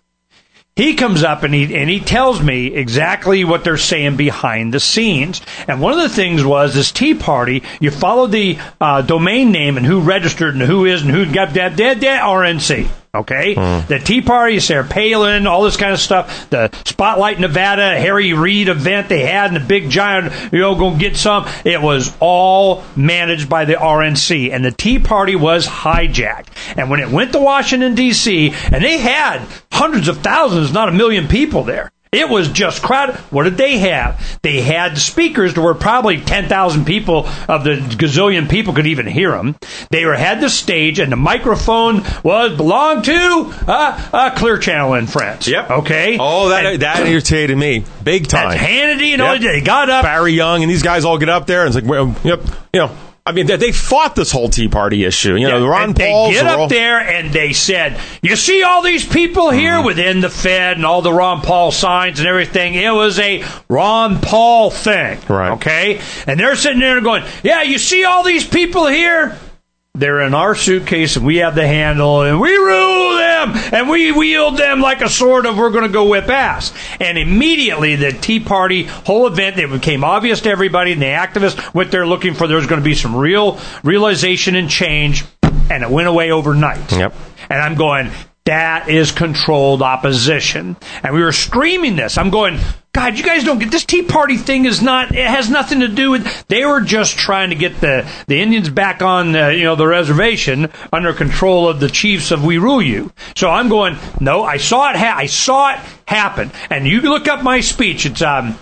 He comes up and he and he tells me exactly what they're saying behind the scenes. And one of the things was this Tea Party, you follow the uh, domain name and who registered and who is and who got that, that, that R N C. Okay? Mm. The Tea Party, Sarah Palin, all this kind of stuff. The Spotlight Nevada, Harry Reid event they had and the big giant, you know, go get some. It was all managed by the R N C. And the Tea Party was hijacked. And when it went to Washington, D C, and they had hundreds of thousands, not a million people there. It was just crowded. What did they have? They had speakers to where probably ten thousand people of the gazillion people could even hear them. They were, had the stage, and the microphone was belonged to uh, uh, Clear Channel and Friends. Yep. Okay? Oh, that and, that irritated me. Big time. That's Hannity and yep. all. They got up. Barry Young and these guys all get up there, and it's like, well, yep, you know. I mean, they fought this whole Tea Party issue. You know, yeah, Ron Paul. They get up there and they said, you see all these people here mm-hmm. within the Fed and all the Ron Paul signs and everything. It was a Ron Paul thing. Right. Okay? And they're sitting there and going, yeah, you see all these people here? They're in our suitcase and we have the handle and we rule them and we wield them like a sword of we're going to go whip ass. And immediately the Tea Party whole event, it became obvious to everybody and the activists went there looking for there was going to be some real realization and change, and it went away overnight. Yep. And I'm going, that is controlled opposition. And we were screaming this. I'm going, God, you guys don't get this Tea Party thing is not, it has nothing to do with, they were just trying to get the, the Indians back on, uh, you know, the reservation under control of the chiefs of We Rule You. So I'm going, no, I saw it, ha- I saw it happen. And you look up my speech. It's, um,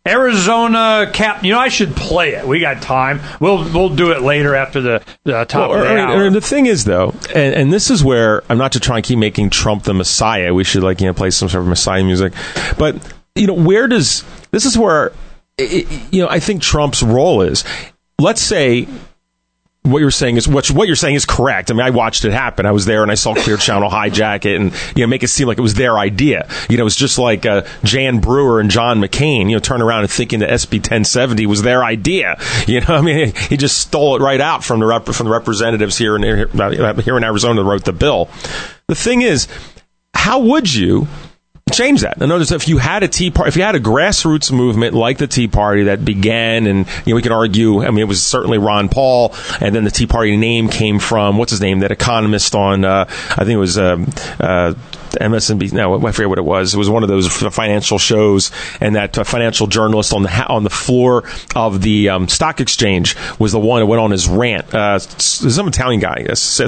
Arizona cap. You know, I should play it. We got time. We'll we'll do it later after the, the top well, of the or, hour. Or the thing is, though, and, and this is where I'm not to try and keep making Trump the Messiah. We should like you know play some sort of Messiah music, but you know where does this is where it, you know I think Trump's role is. Let's say. What you're saying is what, what you're saying is correct. I mean, I watched it happen. I was there and I saw Clear Channel hijack it and you know make it seem like it was their idea. You know, it's just like uh, Jan Brewer and John McCain. You know, turn around and thinking that S B ten seventy was their idea. You know, I mean, he just stole it right out from the rep- from the representatives here in here in Arizona that wrote the bill. The thing is, how would you change that? In other words, if you had a Tea Party, if you had a grassroots movement like the Tea Party that began, and you know, we can argue, I mean, it was certainly Ron Paul, and then the Tea Party name came from, what's his name, that economist on, uh, I think it was, um, uh, M S N B C, no, I forget what it was. It was one of those financial shows, and that uh, financial journalist on the ha- on the floor of the um, stock exchange was the one who went on his rant. Uh, some Italian guy,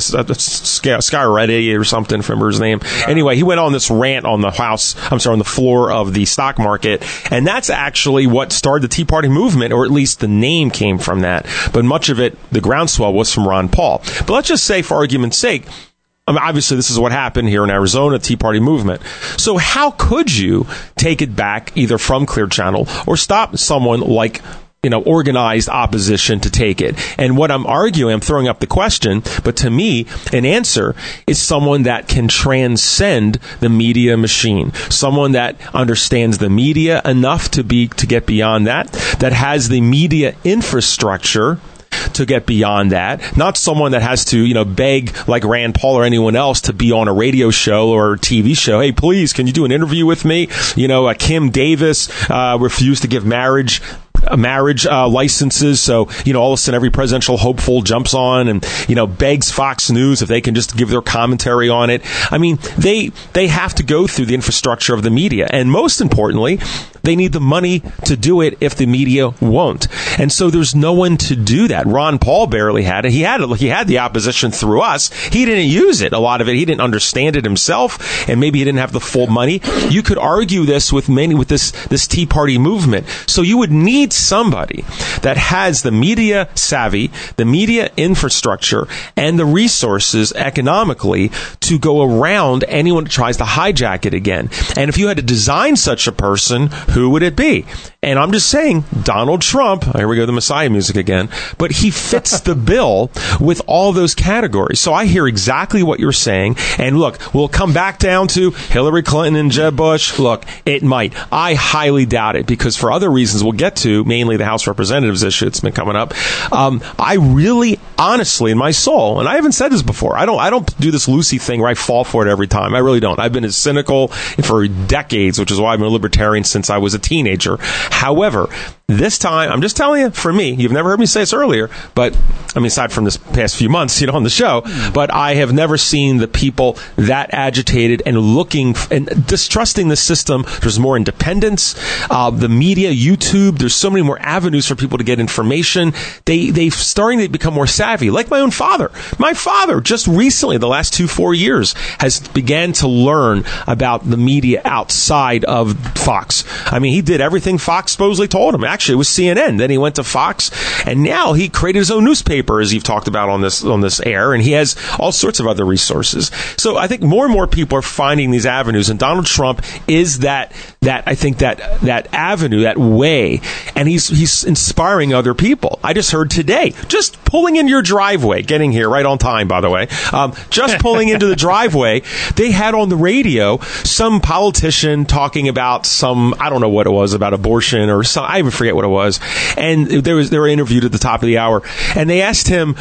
Sciaretti or something, remember his name. Anyway, he went on this rant on the house, I'm sorry, on the floor of the stock market, and that's actually what started the Tea Party movement, or at least the name came from that. But much of it, the groundswell, was from Ron Paul. But let's just say, for argument's sake, I mean, obviously, this is what happened here in Arizona, Tea Party movement. So how could you take it back either from Clear Channel or stop someone like, you know, organized opposition to take it? And what I'm arguing, I'm throwing up the question, but to me, an answer is someone that can transcend the media machine, someone that understands the media enough to be to get beyond that, that has the media infrastructure to get beyond that, not someone that has to, you know, beg like Rand Paul or anyone else to be on a radio show or a T V show. Hey, please, can you do an interview with me? You know, uh, Kim Davis uh, refused to give marriage Uh, marriage uh, licenses, so you know all of a sudden every presidential hopeful jumps on and you know begs Fox News if they can just give their commentary on it. I mean, they they have to go through the infrastructure of the media, and most importantly, they need the money to do it if the media won't. And so there's no one to do that. Ron Paul barely had it. He had it. He had the opposition through us. He didn't use it. A lot of it, he didn't understand it himself, and maybe he didn't have the full money. You could argue this with many with this this Tea Party movement. So you would need somebody that has the media savvy, the media infrastructure, and the resources economically to go around anyone that tries to hijack it again. And if you had to design such a person, who would it be? And I'm just saying, Donald Trump, here we go, the Messiah music again, but he fits the bill with all those categories. So I hear exactly what you're saying. And look, we'll come back down to Hillary Clinton and Jeb Bush. Look, it might. I highly doubt it, because for other reasons we'll get to, mainly the House Representatives issue that's been coming up. Um, I really, honestly, in my soul, and I haven't said this before, I don't, I don't do this Lucy thing where I fall for it every time. I really don't. I've been as cynical for decades, which is why I've been a libertarian since I was a teenager. However, this time, I'm just telling you, for me, you've never heard me say this earlier, but, I mean, aside from this past few months, you know, on the show, but I have never seen the people that agitated and looking and distrusting the system. There's more independence. Uh, the media, YouTube, there's so many more avenues for people to get information. They, they've starting to become more savvy, like my own father. My father, just recently, the last two, four years, has began to learn about the media outside of Fox. I mean, he did everything Fox supposedly told him. Actually, it was C N N. Then he went to Fox, and now he created his own newspaper, as you've talked about on this on this air, and he has all sorts of other resources. So I think more and more people are finding these avenues, and Donald Trump is that that I think that that avenue, that way, and he's he's inspiring other people. I just heard today, just pulling in your driveway, getting here right on time, by the way, um, just pulling into the driveway, they had on the radio some politician talking about some, I don't know what it was, about abortion or some, I even forget what it was. And there was, they were interviewed at the top of the hour, and they asked him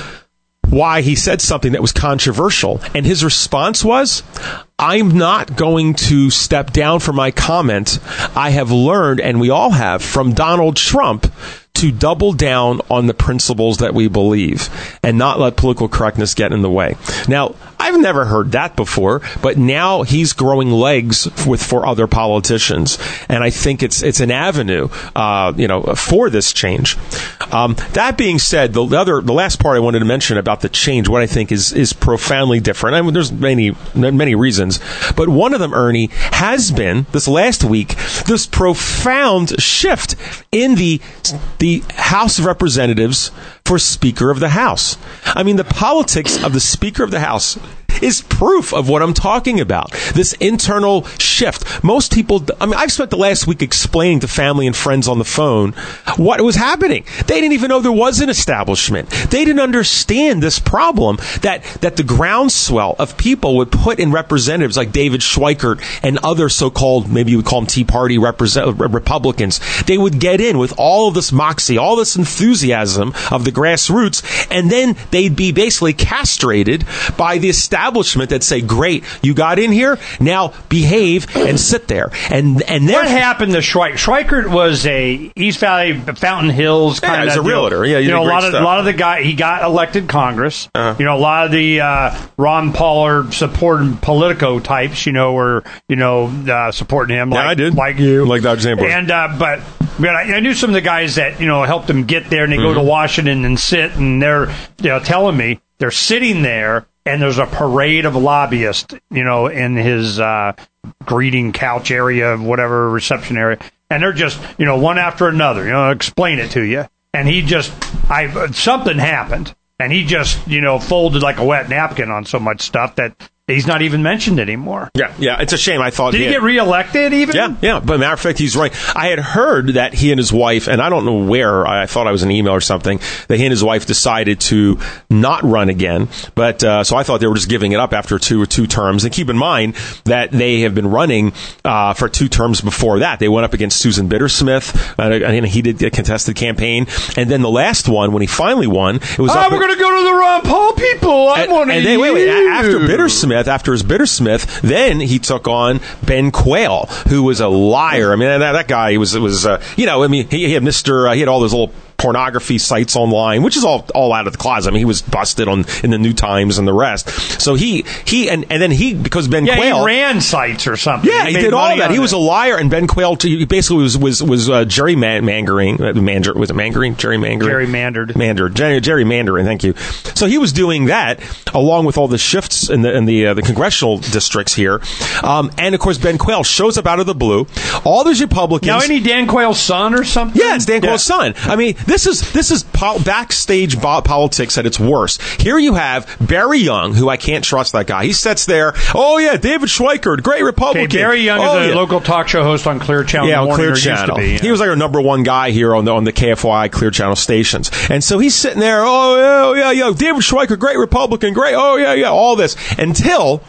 why he said something that was controversial. And his response was, I'm not going to step down from my comment. I have learned, and we all have, from Donald Trump to double down on the principles that we believe and not let political correctness get in the way. Now, I I've never heard that before, but now he's growing legs with for other politicians, and I think it's it's an avenue, uh, you know, for this change. Um, that being said, the other the last part I wanted to mention about the change, what I think is is profoundly different. I mean, there's many many reasons, but one of them, Ernie, has been this last week this profound shift in the the House of Representatives for Speaker of the House. I mean, the politics of the Speaker of the House is proof of what I'm talking about. This internal shift. Most people, I mean, I've spent the last week explaining to family and friends on the phone what was happening. They didn't even know there was an establishment. They didn't understand this problem that, that the groundswell of people would put in representatives like David Schweikert and other so-called, maybe you would call them Tea Party represent, Republicans. They would get in with all of this moxie, all this enthusiasm of the grassroots, and then they'd be basically castrated by the establishment that say, great, you got in here, now behave and sit there. And and what happened to Schweikert? Schweikert was a East Valley, Fountain Hills kind yeah, of. Yeah, he's a realtor. Yeah, you know, a lot stuff. of a lot of the guy he got elected Congress. Uh-huh. You know, a lot of the uh, Ron Paul supporting Politico types. You know, were you know uh, supporting him. Like, yeah, I did. Like you, like Doctor Sandberg. And uh, but. But I, I knew some of the guys that, you know, helped him get there, and they mm-hmm. go to Washington and sit, and they're, you know, telling me they're sitting there, and there's a parade of lobbyists, you know, in his uh, greeting couch area, whatever, reception area, and they're just, you know, one after another, you know, explain it to you. And he just, I something happened, and he just, you know, folded like a wet napkin on so much stuff that he's not even mentioned anymore. Yeah, yeah, it's a shame. I thought did he, he had, get reelected even? Yeah, yeah. But matter of fact, he's right. I had heard that he and his wife, and I don't know where. I thought I was an email or something. That he and his wife decided to not run again. But uh, so I thought they were just giving it up after two or two terms. And keep in mind that they have been running uh, for two terms before that. They went up against Susan Bittersmith, uh, and he did a contested campaign. And then the last one, when he finally won, it was. Oh, up we're going to go to the Ron Paul people. I'm and, one of and you. they, wait, wait. After Bittersmith. After his Bittersmith, then he took on Ben Quayle, who was a liar. I mean, that, that guy was was uh, you know, I mean, he, he had Mister Uh, he had all those little pornography sites online, which is all all out of the closet. I mean, he was busted on in the New Times and the rest. So he he and, and then he because Ben yeah, Quayle he ran sites or something. Yeah, he, he did all that. He was it. a liar, and Ben Quayle he basically was was was uh, gerrymandering. Uh, manger, was it mangering? Gerrymandering. Gerrymandered. Mandered. Jerry, gerrymandering. Thank you. So he was doing that along with all the shifts in the in the uh, the congressional districts here, um, and of course Ben Quayle shows up out of the blue. All those Republicans. Now, any Dan Quayle's son or something? Yeah, it's Dan Quayle's yeah. son. I mean, this is this is po- backstage bo- politics at its worst. Here you have Barry Young, who I can't trust that guy. He sits there. Oh yeah, David Schweikert, great Republican. Okay, Barry Young oh, is a yeah. local talk show host on Clear Channel. Yeah, on Morning, Clear Channel. Be, yeah. He was like our number one guy here on the on the K F Y I Clear Channel stations. And so he's sitting there. Oh yeah, yeah, yeah. David Schweikert, great Republican, great. Oh yeah, yeah. All this until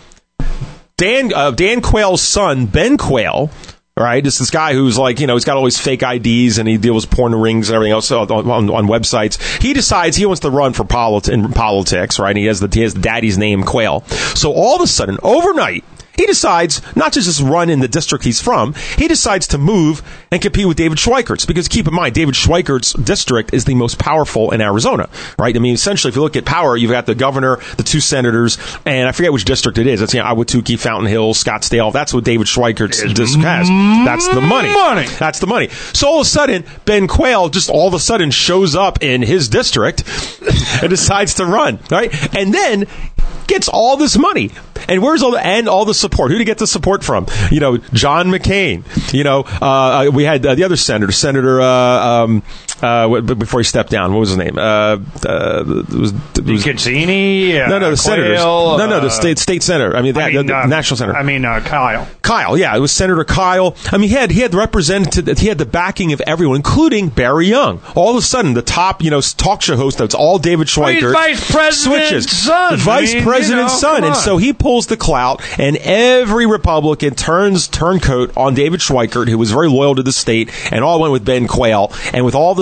Dan uh, Dan Quayle's son, Ben Quayle. Right, it's this guy who's like, you know, he's got all these fake I Ds and he deals with porn rings and everything else on, on, on websites. He decides he wants to run for polit- in politics, right? And he has the he has daddy's name, Quayle. So all of a sudden, overnight, he decides not to just run in the district he's from. He decides to move and compete with David Schweikert's, because keep in mind, David Schweikert's district is the most powerful in Arizona, right? I mean, essentially, if you look at power, you've got the governor, the two senators, and I forget which district it is. It's, you know, Ahwatukee, Fountain Hills, Scottsdale. That's what David Schweikert's district has. That's the money. money. That's the money. So all of a sudden, Ben Quayle just all of a sudden shows up in his district and decides to run, right? And then gets all this money. And where's all the, and all the support? Who did he get the support from? You know, John McCain. You know, uh, we had uh, the other senator, Senator, uh, um, uh, before he stepped down, what was his name? Uh, uh, it was, it was Cazzini? Uh, no, no, the Quayle, senators. No, no, the uh, state state senator. I mean, that, I mean the, the uh, national senator. I mean, uh, Kyle. Kyle, yeah, it was Senator Kyle. I mean, he had he had the representative, he had the backing of everyone, including Barry Young. All of a sudden, the top, you know, talk show host, that's all David Schweikert. Well, he's vice president's switches. son. The vice I mean, president's you know, son, and so he pulls the clout, and every Republican turns turncoat on David Schweikert, who was very loyal to the state, and all went with Ben Quayle. And with all the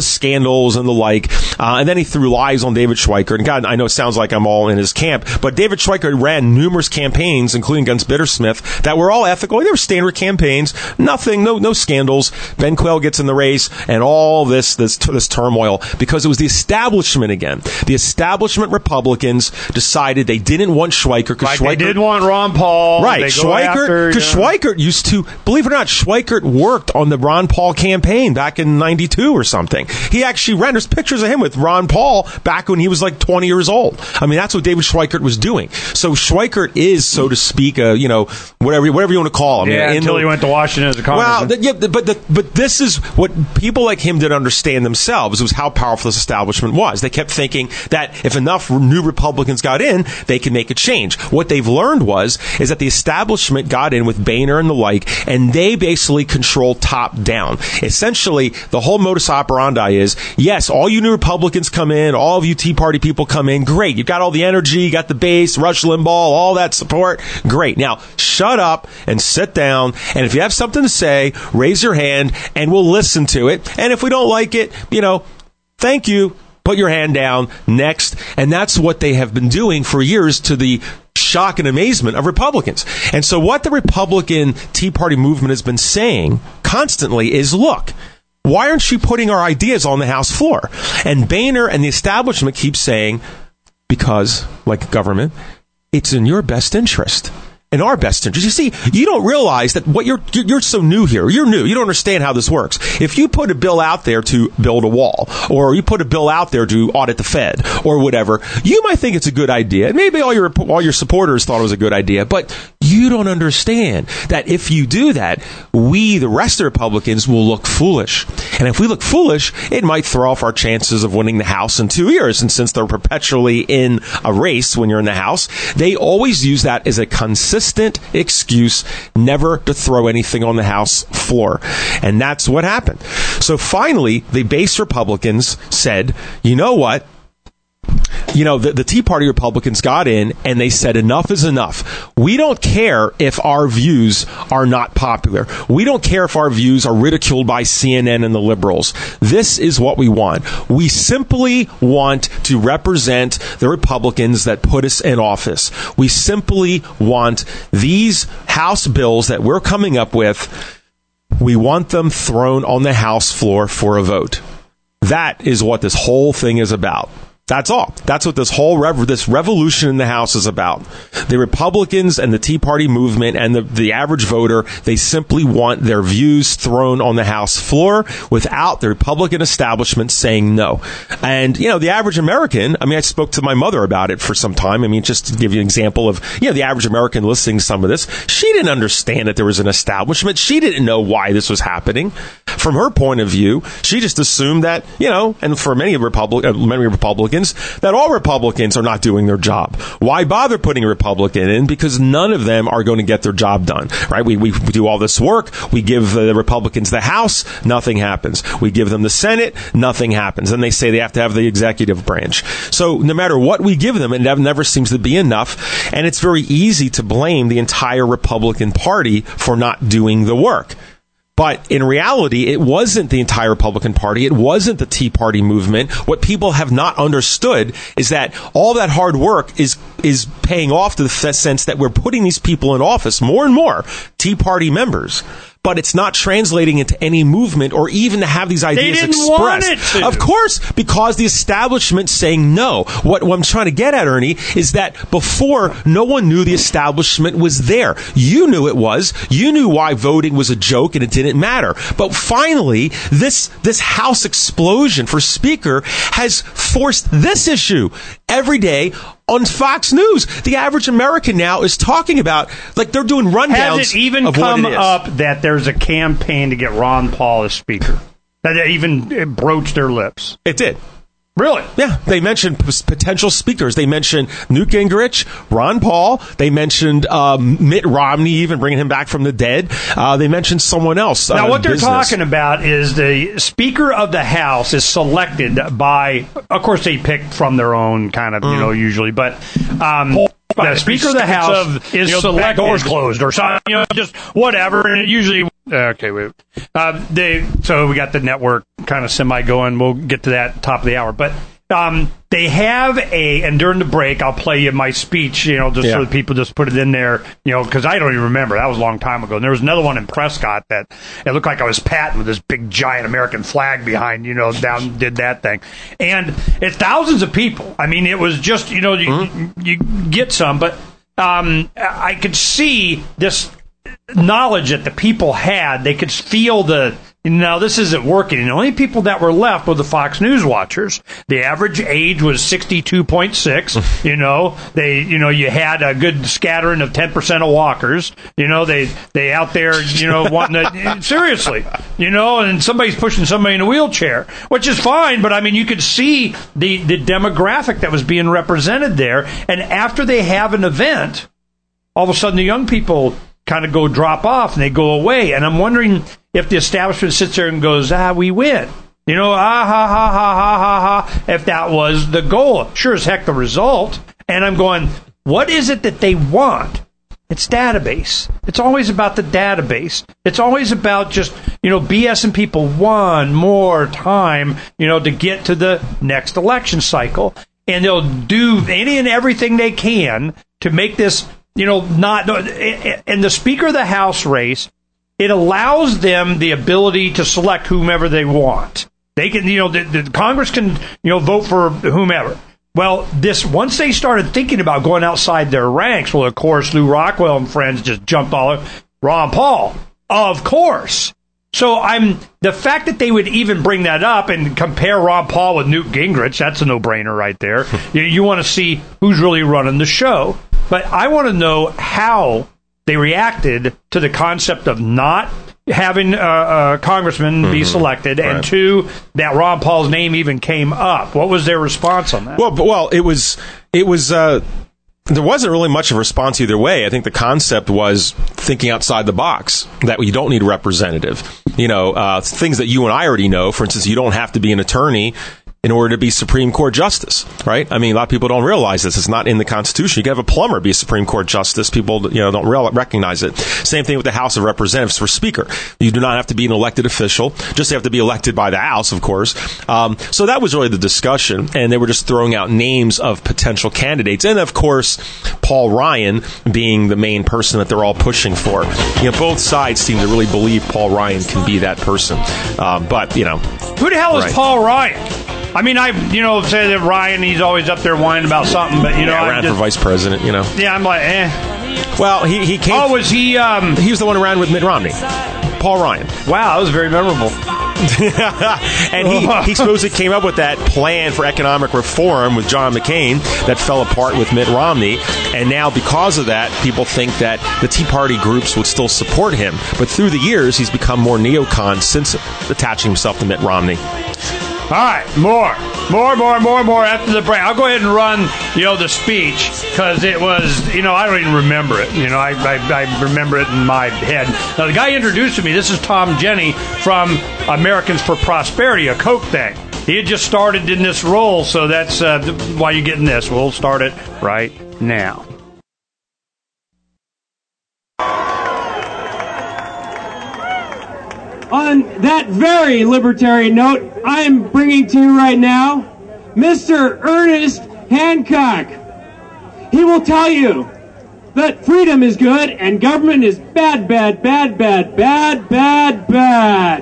scandals and the like. Uh, and then he threw lies on David Schweikert. And God, I know it sounds like I'm all in his camp, but David Schweikert ran numerous campaigns, including against Bittersmith, that were all ethical. They were standard campaigns. Nothing, no, no scandals. Ben Quayle gets in the race, and all this, this, this turmoil, because it was the establishment again. The establishment Republicans decided they didn't want Schweikert because like Schweikert they did want Ron Paul. Right, they go Schweikert, because after, Schweikert used to, believe it or not, Schweikert worked on the Ron Paul campaign back in ninety-two or something. He actually ran, there's pictures of him with Ron Paul back when he was like twenty years old. I mean, that's what David Schweikert was doing. So Schweikert is, so to speak, a, you know, whatever whatever you want to call him. Yeah, in until the, he went to Washington as a congressman. Well, th- yeah, but the, but this is what people like him didn't understand themselves, was how powerful this establishment was. They kept thinking that if enough new Republicans got in, they could make a change. What they've learned was is that the establishment got in with Boehner and the like, and they basically control top down. Essentially, the whole modus operandi is, yes, all you new Republicans come in, all of you Tea Party people come in, great. You've got all the energy, you got the base, Rush Limbaugh, all that support, great. Now, shut up and sit down, and if you have something to say, raise your hand, and we'll listen to it. And if we don't like it, you know, thank you. Put your hand down. Next. And that's what they have been doing for years, to the shock and amazement of Republicans. And so what the Republican Tea Party movement has been saying constantly is, look, why aren't you putting our ideas on the House floor? And Boehner and the establishment keep saying, because, like government, it's in your best interest. In our best interest. You see, you don't realize that what you're, you're so new here. You're new. You don't understand how this works. If you put a bill out there to build a wall, or you put a bill out there to audit the Fed, or whatever, you might think it's a good idea. Maybe all your, all your supporters thought it was a good idea, but you don't understand that if you do that, we, the rest of the Republicans, will look foolish. And if we look foolish, it might throw off our chances of winning the House in two years. And since they're perpetually in a race when you're in the House, they always use that as a consistent excuse never to throw anything on the House floor. And that's what happened. So finally, the base Republicans said, you know what? You know, the, the Tea Party Republicans got in and they said, enough is enough. We don't care if our views are not popular. We don't care if our views are ridiculed by C N N and the liberals. This is what we want. We simply want to represent the Republicans that put us in office. We simply want these House bills that we're coming up with, we want them thrown on the House floor for a vote. That is what this whole thing is about. That's all. That's what this whole rev- this revolution in the House is about. The Republicans and the Tea Party movement and the, the average voter, they simply want their views thrown on the House floor without the Republican establishment saying no. And, you know, the average American, I mean, I spoke to my mother about it for some time. I mean, just to give you an example of, you know, the average American listening to some of this, she didn't understand that there was an establishment. She didn't know why this was happening. From her point of view, she just assumed that, you know, and for many, Republic, uh, many Republicans, that all Republicans are not doing their job. Why bother putting a Republican in? Because none of them are going to get their job done, right? We, we do all this work. We give the Republicans the House. Nothing happens. We give them the Senate. Nothing happens. And they say they have to have the executive branch. So no matter what we give them, it never seems to be enough. And it's very easy to blame the entire Republican Party for not doing the work. But in reality, it wasn't the entire Republican Party. It wasn't the Tea Party movement. What people have not understood is that all that hard work is is paying off to the sense that we're putting these people in office, more and more Tea Party members. But it's not translating into any movement or even to have these ideas they didn't expressed. Want it to. Of course, because the establishment's saying no. What, what I'm trying to get at, Ernie, is that before, no one knew the establishment was there. You knew it was. You knew why voting was a joke and it didn't matter. But finally, this, this House explosion for Speaker has forced this issue every day on Fox News. The average American now is talking about, like, they're doing rundowns. Has it even of come what it is. up that there's a campaign to get Ron Paul as Speaker? That they even it broached their lips? It did. Really? Yeah. They mentioned p- potential speakers. They mentioned Newt Gingrich, Ron Paul. They mentioned um, Mitt Romney, even bringing him back from the dead. Uh, they mentioned someone else. Now, uh, what they're business. talking about is the Speaker of the House is selected by, of course, they pick from their own kind of, you Mm. know, usually, but um, the Speaker of the House of, is you know, selected. back doors closed or something, you know, just whatever. And it usually, okay, wait. Uh, they so we got the network kind of semi going. We'll get to that top of the hour, but. Um, they have a, and during the break, I'll play you my speech, you know, just yeah. so that people just put it in there, you know, because I don't even remember. That was a long time ago. And there was another one in Prescott that it looked like I was patting with this big, giant American flag behind, you know, down, did that thing. And it's thousands of people. I mean, it was just, you know, you, mm-hmm. you, you get some, but um, I could see this knowledge that the people had. They could feel the, now, this isn't working. The only people that were left were the Fox News watchers. The average age was sixty-two point six. you know, they, you know, you had a good scattering of ten percent of walkers. You know, they, they out there, you know, wanting to, seriously, you know, and somebody's pushing somebody in a wheelchair, which is fine. But I mean, you could see the, the demographic that was being represented there. And after they have an event, all of a sudden the young people kind of go drop off and they go away. And I'm wondering if the establishment sits there and goes, ah, we win. You know, ah, ha, ha, ha, ha, ha, ha, if that was the goal. Sure as heck the result. And I'm going, what is it that they want? It's database. It's always about the database. It's always about just, you know, BSing people one more time, you know, to get to the next election cycle. And they'll do any and everything they can to make this, you know, not, and the Speaker of the House race, it allows them the ability to select whomever they want. They can, you know, the, the Congress can, you know, vote for whomever. Well, this, once they started thinking about going outside their ranks, well, of course, Lou Rockwell and friends just jumped all over. Ron Paul, of course. So I'm, the fact that they would even bring that up and compare Ron Paul with Newt Gingrich, that's a no-brainer right there. you you want to see who's really running the show. But I want to know how they reacted to the concept of not having a, a congressman mm-hmm. be selected, right. and two, that Ron Paul's name even came up. What was their response on that? Well, well, it was it was. Uh, there wasn't really much of a response either way. I think the concept was thinking outside the box, that you don't need a representative. You know, uh, things that you and I already know. For instance, you don't have to be an attorney in order to be Supreme Court Justice, right? I mean, a lot of people don't realize this. It's not in the Constitution. You can have a plumber be a Supreme Court Justice. People, you know, don't real, recognize it. Same thing with the House of Representatives for Speaker. You do not have to be an elected official. Just have to be elected by the House, of course. Um, so that was really the discussion, and they were just throwing out names of potential candidates. And, of course, Paul Ryan being the main person that they're all pushing for. You know, both sides seem to really believe Paul Ryan can be that person. Um, but, you know. Who the hell is right. Paul Ryan? I mean, I, you know, say that Ryan, he's always up there whining about something, but, you know. Yeah, I ran just, for vice president, you know. Yeah, I'm like, eh. Well, he, he came. Oh, was he? Um, he was the one who ran with Mitt Romney. Paul Ryan. Wow, that was very memorable. And he, he supposedly came up with that plan for economic reform with John McCain that fell apart with Mitt Romney. And now, because of that, people think that the Tea Party groups would still support him. But through the years, he's become more neocon since attaching himself to Mitt Romney. All right, more, more, more, more, more after the break. I'll go ahead and run, you know, the speech, because it was, you know, I don't even remember it. You know, I, I I remember it in my head. Now, the guy introduced to me, this is Tom Jenny from Americans for Prosperity, a Koch thing. He had just started in this role, so that's uh, why you're getting this. We'll start it right now. On that very libertarian note, I am bringing to you right now Mister Ernest Hancock. He will tell you that freedom is good and government is bad, bad, bad, bad, bad, bad, bad.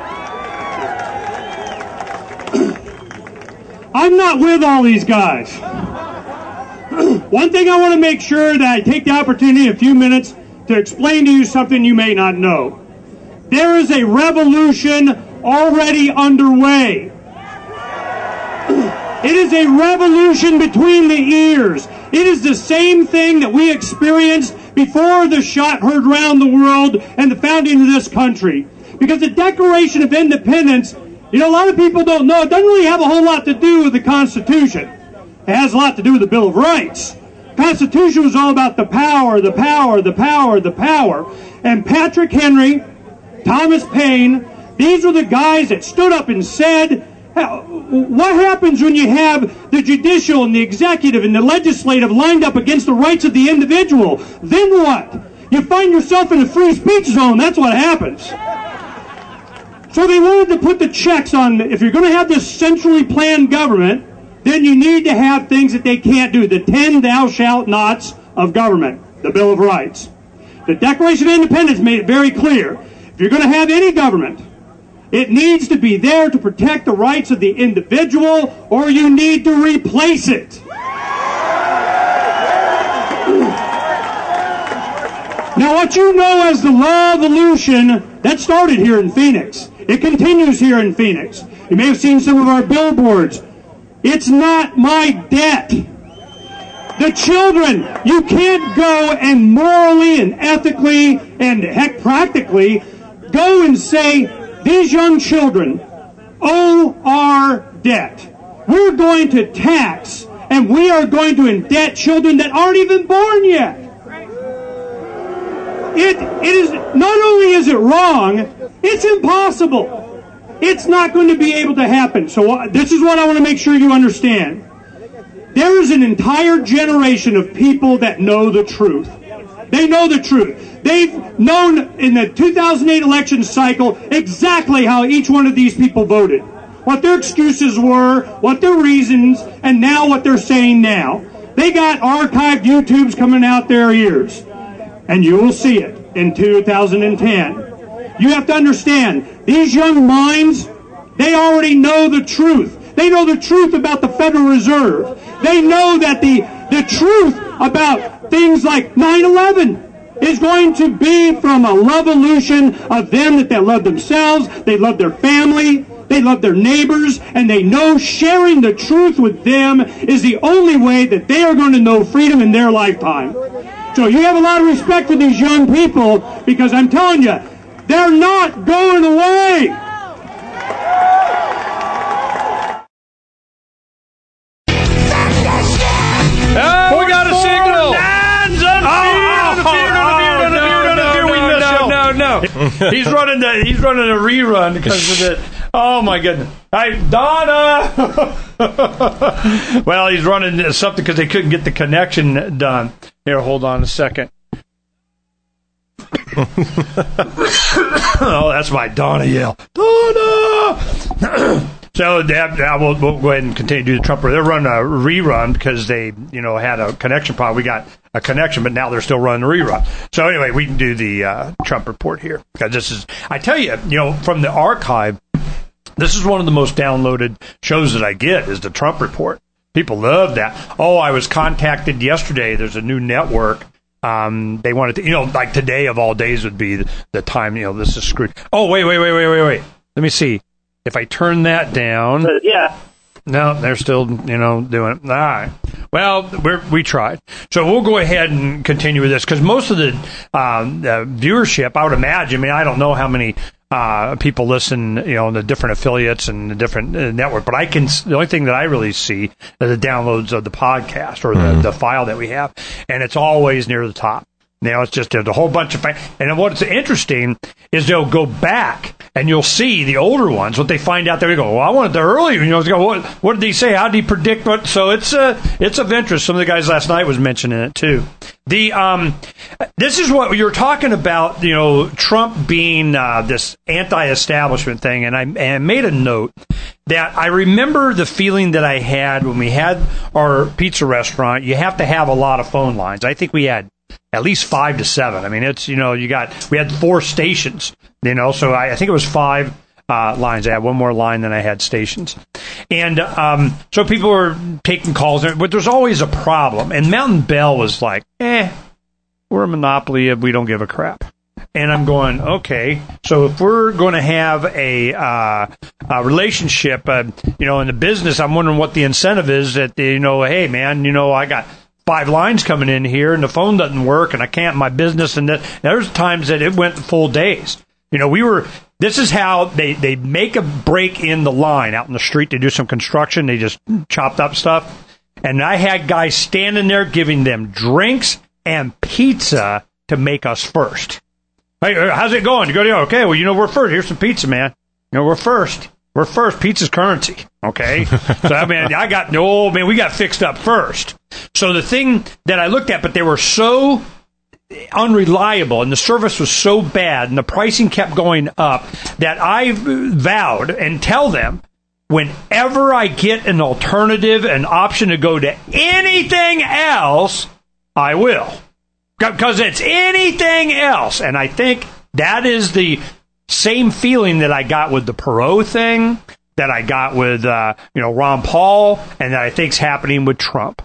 I'm not with all these guys. One thing I want to make sure that I take the opportunity in a few minutes to explain to you something you may not know. There is a revolution already underway. It is a revolution between the ears. It is the same thing that we experienced before the shot heard round the world and the founding of this country. Because the Declaration of Independence, you know, a lot of people don't know, it doesn't really have a whole lot to do with the Constitution. It has a lot to do with the Bill of Rights. The Constitution was all about the power, the power, the power, the power. And Patrick Henry, Thomas Paine, these were the guys that stood up and said, What happens when you have the judicial and the executive and the legislative lined up against the rights of the individual? Then what? You find yourself in a free speech zone. That's what happens. So they wanted to put the checks on, if you're going to have this centrally planned government, then you need to have things that they can't do. The ten thou shalt nots of government, the Bill of Rights. The Declaration of Independence made it very clear. If you're going to have any government, it needs to be there to protect the rights of the individual, or you need to replace it. Now, what you know as the law of evolution, that started here in Phoenix. It continues here in Phoenix. You may have seen some of our billboards. It's not my debt. The children, you can't go and morally and ethically and heck practically go and say, these young children owe our debt. We're going to tax and we are going to indebt children that aren't even born yet. It, it is, not only is it wrong, it's impossible. It's not going to be able to happen. So uh, this is what I want to make sure you understand. There is an entire generation of people that know the truth. They know the truth. They've known in the two thousand eight election cycle exactly how each one of these people voted. What their excuses were, what their reasons, and now what they're saying now. They got archived YouTubes coming out their ears. And you will see it in two thousand ten. You have to understand, these young minds, they already know the truth. They know the truth about the Federal Reserve. They know that the, the truth about things like nine eleven is going to be from a love-evolution of them, that they love themselves, they love their family, they love their neighbors, and they know sharing the truth with them is the only way that they are going to know freedom in their lifetime. So you have a lot of respect for these young people, because I'm telling you, they're not going away. Oh, we got a signal. No, no, no. He's running the he's running a rerun because of it. Oh my goodness! Hi, Donna. Well, he's running something because they couldn't get the connection done. Here, hold on a second. Oh, that's my Donna yell. Donna. So that, that we'll, we'll go ahead and continue to do the Trump. They're running a rerun because they, you know, had a connection problem. We got a connection, but now they're still running the rerun. So anyway, we can do the uh, Trump report here because this is. I tell you, you know, from the archive, this is one of the most downloaded shows that I get is the Trump report. People love that. Oh, I was contacted yesterday. There's a new network. Um, they wanted to, you know, like today of all days would be the, the time. You know, this is screwed. Oh, wait, wait, wait, wait, wait, wait. Let me see. If I turn that down, uh, yeah. No, they're still, you know, doing it. All right. Well, we're, we tried. So we'll go ahead and continue with this because most of the, um, the viewership, I would imagine, I mean, I don't know how many uh, people listen, you know, in the different affiliates and the different uh, network, but I can, the only thing that I really see are the downloads of the podcast or the, mm. the file that we have, and it's always near the top. You know, it's just there's a whole bunch of, and what's interesting is they'll go back and you'll see the older ones. What they find out there, you go, well, I wanted the earlier. You know, go, what, what did he say? How did he predict what? So it's uh, it's of interest. Some of the guys last night was mentioning it too. The um, this is what you're talking about. You know, Trump being uh, this anti-establishment thing, and I, and I made a note that I remember the feeling that I had when we had our pizza restaurant. You have to have a lot of phone lines. I think we had at least five to seven. I mean, it's, you know, you got, we had four stations, you know, so I, I think it was five uh, lines. I had one more line than I had stations. And um, so people were taking calls, but there's always a problem. And Mountain Bell was like, eh, we're a monopoly if we don't give a crap. And I'm going, okay, so if we're going to have a, uh, a relationship, uh, you know, in the business, I'm wondering what the incentive is that, they, you know, hey, man, you know, I got five lines coming in here and the phone doesn't work and I can't my business, and that, there's times that it went full days. You know, we were, this is how they, they make a break in the line out in the street. They do some construction. They just chopped up stuff. And I had guys standing there giving them drinks and pizza to make us first. Hey, how's it going? You go, okay, well, you know, we're first. Here's some pizza, man. You know, we're first. We're first. Pizza's currency. okay? So, I mean, I got, no, man, we got fixed up first. So the thing that I looked at, but they were so unreliable and the service was so bad and the pricing kept going up that I vowed and tell them, whenever I get an alternative, an option to go to anything else, I will. Because it's anything else. And I think that is the same feeling that I got with the Perot thing, that I got with, uh, you know, Ron Paul, and that I think's happening with Trump.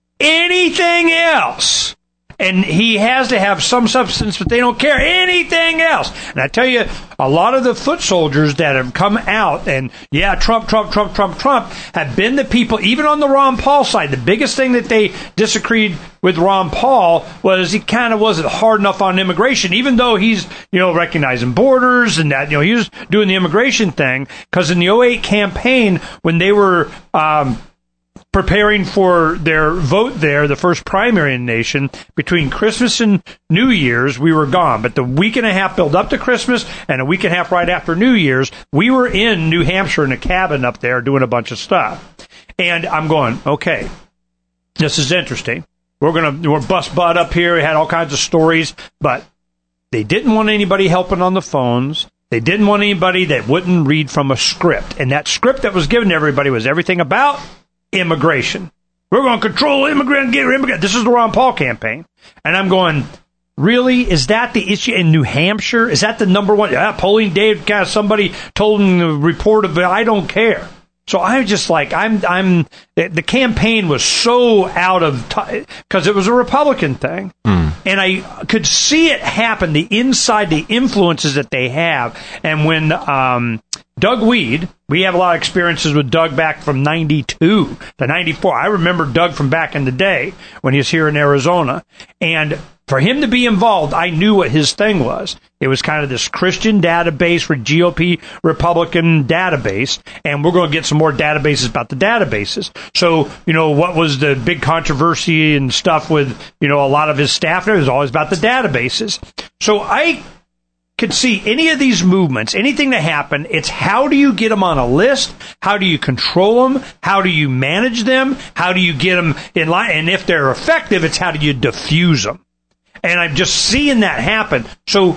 Anything else. And he has to have some substance, but they don't care anything else. And I tell you, a lot of the foot soldiers that have come out and, yeah, Trump, Trump, Trump, Trump, Trump, have been the people, even on the Ron Paul side. The biggest thing that they disagreed with Ron Paul was he kind of wasn't hard enough on immigration, even though he's, you know, recognizing borders and that, you know, he was doing the immigration thing. Because in the oh eight campaign, when they were um preparing for their vote there, the first primary in the nation, between Christmas and New Year's, we were gone. But the week and a half build up to Christmas and a week and a half right after New Year's, we were in New Hampshire in a cabin up there doing a bunch of stuff. And I'm going, okay, this is interesting. We're going to, we're bust butt up here. We had all kinds of stories, but they didn't want anybody helping on the phones. They didn't want anybody that wouldn't read from a script. And that script that was given to everybody was everything about immigration. We're going to control immigrant, get immigrant. This is the Ron Paul campaign. And I'm going, really? Is that the issue in New Hampshire? Is that the number one? Yeah, polling day, kind of somebody told them the report of it. I don't care. So I'm just like, I'm, I'm, the, the campaign was so out of, because t- it was a Republican thing. Mm. And I could see it happen, the inside, the influences that they have. And when, um, Doug Weed, we have a lot of experiences with Doug back from ninety-two to ninety-four. I remember Doug from back in the day when he was here in Arizona. And for him to be involved, I knew what his thing was. It was kind of this Christian database for G O P Republican database, and we're going to get some more databases about the databases. So, you know, what was the big controversy and stuff with, you know, a lot of his staff? It was always about the databases. So I could see any of these movements, anything that happen, it's how do you get them on a list? How do you control them? How do you manage them? How do you get them in line? And if they're effective, it's how do you diffuse them? And I'm just seeing that happen. So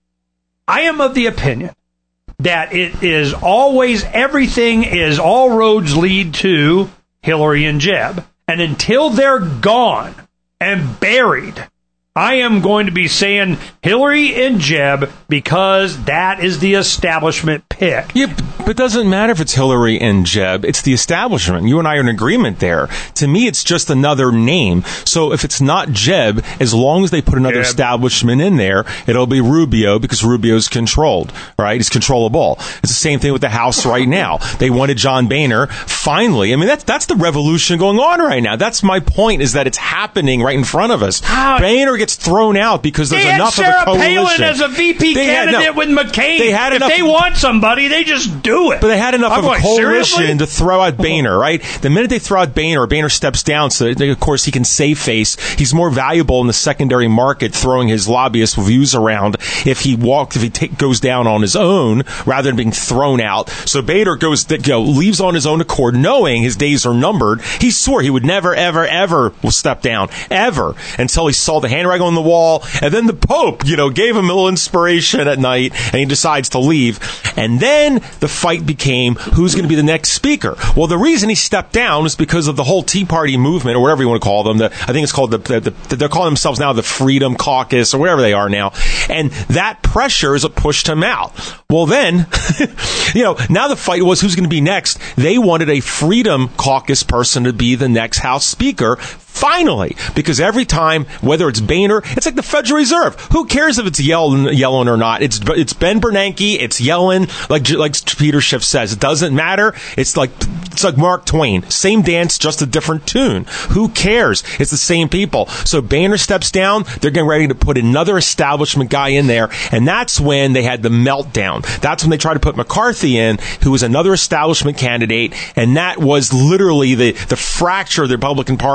I am of the opinion that it is always, everything is, all roads lead to Hillary and Jeb. And until they're gone and buried, I am going to be saying Hillary and Jeb because that is the establishment pick. Yeah, but it doesn't matter if it's Hillary and Jeb. It's the establishment. You and I are in agreement there. To me, it's just another name. So if it's not Jeb, as long as they put another Jeb. establishment in there, it'll be Rubio because Rubio's controlled, right? It's controllable. It's the same thing with the House right now. They wanted John Boehner. Finally, I mean, that's, that's the revolution going on right now. That's my point, is that it's happening right in front of us. How? Gets thrown out because there's they had enough Sarah of a coalition. Palin as a V P they candidate had, no, with McCain. They had if enough, they want somebody, they just do it. But they had enough I'm of like, a coalition seriously? to throw out Boehner, right? The minute they throw out Boehner, or Boehner steps down, so they, of course he can save face. He's more valuable in the secondary market, throwing his lobbyist views around. If he walks, if he take, goes down on his own rather than being thrown out. So Boehner goes, you know, leaves on his own accord, knowing his days are numbered. He swore he would never, ever, ever will step down, ever, until he saw the handwriting on the wall. And then the Pope, you know, gave him a little inspiration at night, and he decides to leave. And then the fight became, who's going to be the next speaker? Well, the reason he stepped down was because of the whole Tea Party movement, or whatever you want to call them. The, I think it's called the, the, the, they're calling themselves now the Freedom Caucus, or whatever they are now. And that pressure is what pushed him out. Well, then, you know, now the fight was who's going to be next. They wanted a Freedom Caucus person to be the next House Speaker. Finally, because every time, whether it's Boehner, it's like the Federal Reserve. Who cares if it's Yellen, Yellen or not? It's it's Ben Bernanke, it's Yellen, like like Peter Schiff says. It doesn't matter. It's like it's like Mark Twain. Same dance, just a different tune. Who cares? It's the same people. So Boehner steps down. They're getting ready to put another establishment guy in there, and that's when they had the meltdown. That's when they tried to put McCarthy in, who was another establishment candidate, and that was literally the the fracture of the Republican Party happened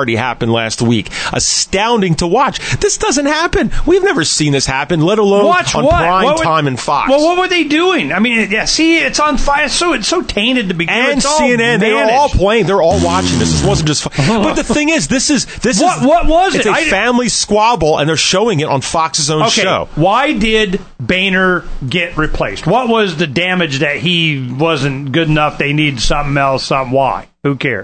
happened last week. Astounding to watch. This doesn't happen. We've never seen this happen, let alone watch on what? prime what would, time and Fox. Well, what were they doing? I mean, yeah, see, it's on fire. It's so, it's so tainted to begin with. And It's all C N N, they were managed. all playing. They're all watching this. This wasn't just. But the thing is, this is this What- is what was it's it? a I- family squabble, and they're showing it on Fox's own Okay, show. why did Boehner get replaced? What was the damage that he wasn't good enough? They need something else. Something. Why? Who cares?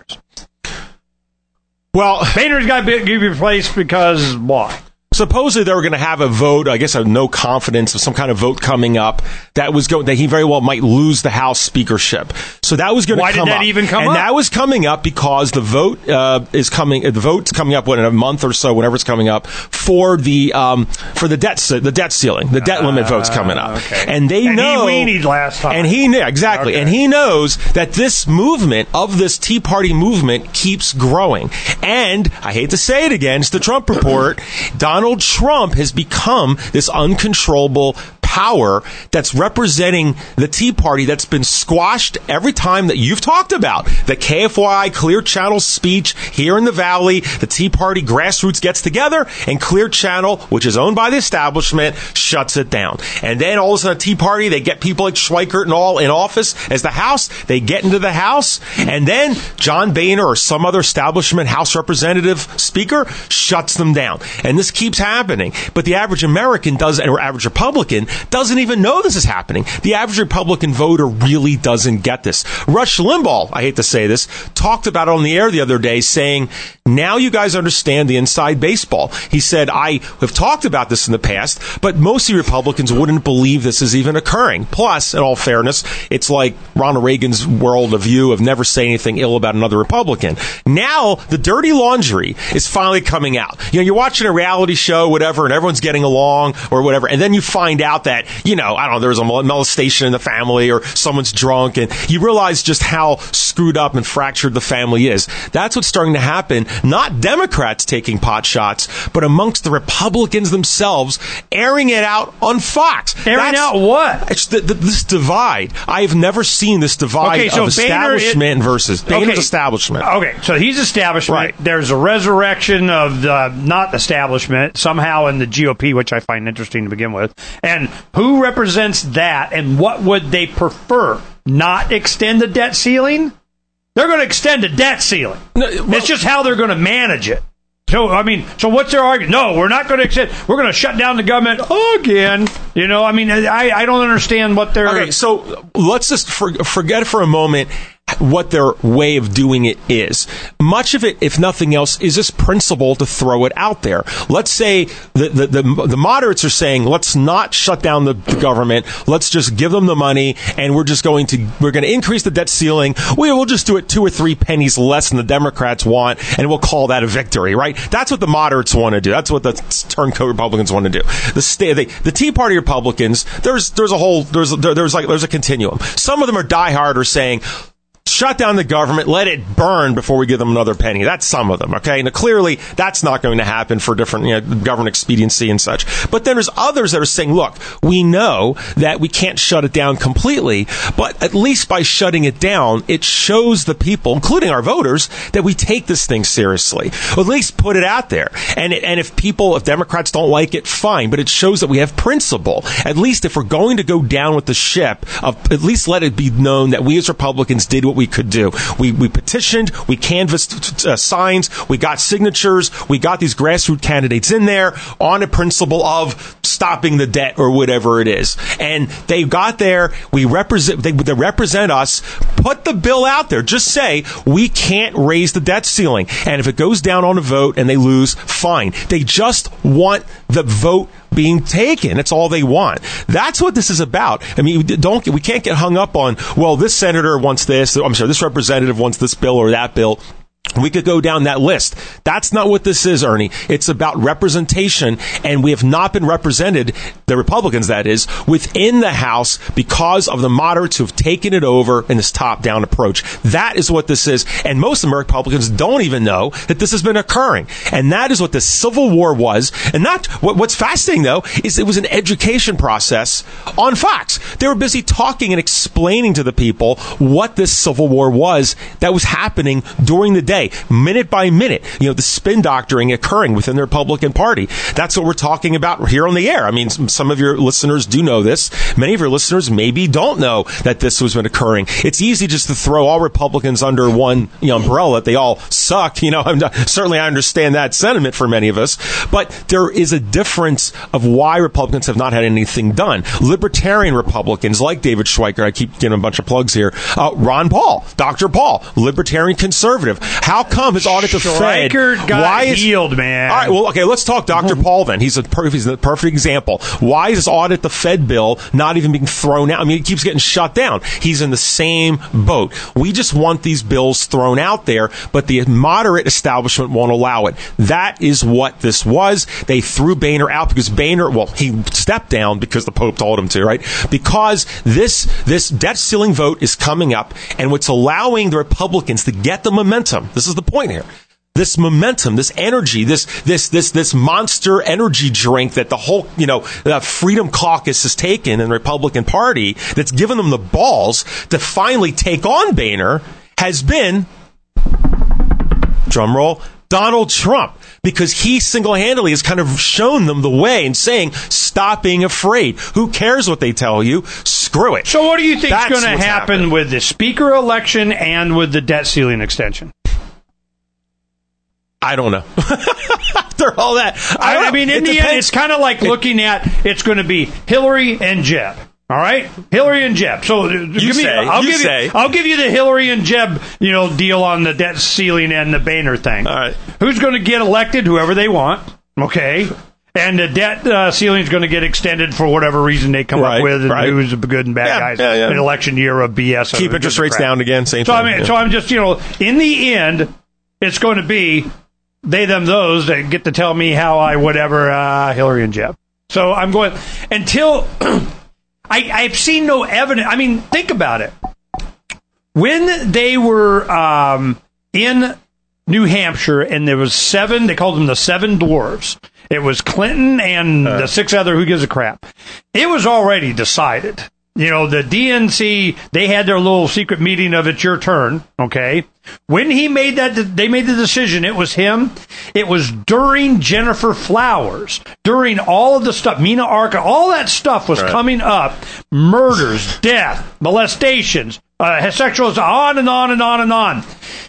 Well, Boehner's got to be replaced because why? supposedly they were going to have a vote, I guess a no confidence of some kind of vote coming up that was going that he very well might lose the House speakership. So that was going to Why come did that up. even come and up? that was coming up because the vote uh, is coming. The vote's coming up what, in a month or so, whenever it's coming up for the um, for the debt ce- the debt ceiling, the debt limit vote's coming up, okay. and they And he know weenied last time. and he knew exactly, Okay. and he knows that this movement of this Tea Party movement keeps growing. And I hate to say it again, it's the Trump report. Donald Trump has become this uncontrollable power that's representing the Tea Party that's been squashed every time that you've talked about. The K F Y I Clear Channel speech here in the Valley, the Tea Party grassroots gets together, and Clear Channel, which is owned by the establishment, shuts it down. And then all of a sudden, Tea Party, they get people like Schweikert and all in office as the House. They get into the House, and then John Boehner or some other establishment House representative speaker shuts them down. And this keeps happening. But the average American does, or average Republican, doesn't even know this is happening. The average Republican voter really doesn't get this. Rush Limbaugh, I hate to say this, talked about it on the air the other day saying, now you guys understand the inside baseball. He said, I have talked about this in the past, but most of you Republicans wouldn't believe this is even occurring. Plus, in all fairness, it's like Ronald Reagan's world of view of never saying anything ill about another Republican. Now, the dirty laundry is finally coming out. You know, you're watching a reality show, whatever, and everyone's getting along or whatever, and then you find out that, you know, I don't know, there was a molestation in the family or someone's drunk, and you realize just how screwed up and fractured the family is. That's what's starting to happen. Not Democrats taking pot shots, but amongst the Republicans themselves, airing it out on Fox. Airing That's, out what? It's the, the, this divide. I have never seen this divide Okay, so of Boehner establishment is- versus Boehner's Okay. establishment. Okay, so he's establishment. Right. There's a resurrection of the not establishment somehow in the G O P, which I find interesting to begin with. And who represents that, and what would they prefer? Not extend the debt ceiling? They're going to extend the debt ceiling. No, well- it's just how they're going to manage it. So, I mean, so what's their argument? No, we're not going to extend. We're going to shut down the government again. You know, I mean, I, I don't understand what they're... Okay, so let's just for, forget for a moment what their way of doing it is. Much of it, if nothing else, is this principle to throw it out there. Let's say the the, the, the moderates are saying, let's not shut down the, the government. Let's just give them the money, and we're just going to we're going to increase the debt ceiling. We will just do it two or three pennies less than the Democrats want, and we'll call that a victory, right? That's what the moderates want to do. That's what the turncoat Republicans want to do. The sta- the, the Tea Party Republicans, there's there's a whole there's there, there's like there's a continuum. Some of them are diehard or saying, shut down the government, let it burn before we give them another penny. That's some of them, okay? Now, clearly, that's not going to happen for different, you know, government expediency and such. But then there's others that are saying, look, we know that we can't shut it down completely, but at least by shutting it down, it shows the people, including our voters, that we take this thing seriously. Or at least put it out there. And it, and if people, if Democrats don't like it, fine, but it shows that we have principle. At least if we're going to go down with the ship, of, at least let it be known that we as Republicans did what we could do. We we petitioned, we canvassed uh, signs, we got signatures, we got these grassroots candidates in there on a principle of stopping the debt or whatever it is. And they got there, we represent, they, they represent us, put the bill out there. Just say, we can't raise the debt ceiling. And if it goes down on a vote and they lose, fine. They just want the vote being taken. That's all they want. That's what this is about. I mean, don't we can't get hung up on, well, this senator wants this, I'm sorry, this representative wants this bill or that bill. We could go down that list. That's not what this is, Ernie. It's about representation, and we have not been represented, the Republicans, that is, within the House because of the moderates who have taken it over in this top-down approach. That is what this is, and most American Republicans don't even know that this has been occurring. And that is what the Civil War was. And not what, what's fascinating, though, is it was an education process on Fox. They were busy talking and explaining to the people what this Civil War was that was happening during the day. day, minute by minute, you know, the spin doctoring occurring within the Republican Party. That's what we're talking about here on the air. I mean, some of your listeners do know this. Many of your listeners maybe don't know that this was been occurring. It's easy just to throw all Republicans under one, you know, umbrella, that they all suck. You know, I'm not, certainly I understand that sentiment for many of us, but there is a difference of why Republicans have not had anything done. Libertarian Republicans like David Schweiker, I keep getting a bunch of plugs here, uh, Ron Paul, Doctor Paul, libertarian conservative. How come his audit the Fed? Schweiker got why is, healed, man. All right, well, okay, let's talk Doctor Paul then. He's a per, he's the perfect example. Why is this audit the Fed bill not even being thrown out? I mean, it keeps getting shut down. He's in the same boat. We just want these bills thrown out there, but the moderate establishment won't allow it. That is what this was. They threw Boehner out because Boehner, well, he stepped down because the Pope told him to, right? Because this this debt ceiling vote is coming up, and what's allowing the Republicans to get the momentum, this is the point here, this momentum, this energy, this this this this monster energy drink that the whole, you know, uh, Freedom Caucus has taken in the Republican Party, that's given them the balls to finally take on Boehner, has been, drum roll, Donald Trump, because he single-handedly has kind of shown them the way and saying, stop being afraid. Who cares what they tell you? Screw it. So what do you think is That's going to what's happen happening. with the speaker election and with the debt ceiling extension? I don't know. After all that, I, I, don't I know. mean, in It the end, depends. it's kind of like looking at, it's going to be Hillary and Jeb. All right, Hillary and Jeb. So you give me, say, I'll you give say. you, I'll give you the Hillary and Jeb, you know, deal on the debt ceiling and the Boehner thing. All right. Who's going to get elected? Whoever they want. Okay. And the debt uh, ceiling is going to get extended for whatever reason they come Right, up with, and right. who's the good and bad Yeah, guys. yeah, yeah. An election year of B S. Keep interest rates down again. Same So thing. I mean, yeah. so I'm just, you know, in the end, it's going to be they, them, those that get to tell me how I whatever uh, Hillary and Jeb. So I'm going until I, I've seen no evidence. I mean, think about it. When they were um, in New Hampshire, and there was seven, they called them the seven dwarves. It was Clinton and uh, the six other who gives a crap. It was already decided. You know, the D N C, they had their little secret meeting of it's your turn, okay? When he made that, they made the decision, it was him. It was during Jennifer Flowers, during all of the stuff, Mina Arca, all that stuff was right. coming up. Murders, death, molestations, uh, sexual, on and on and on and on.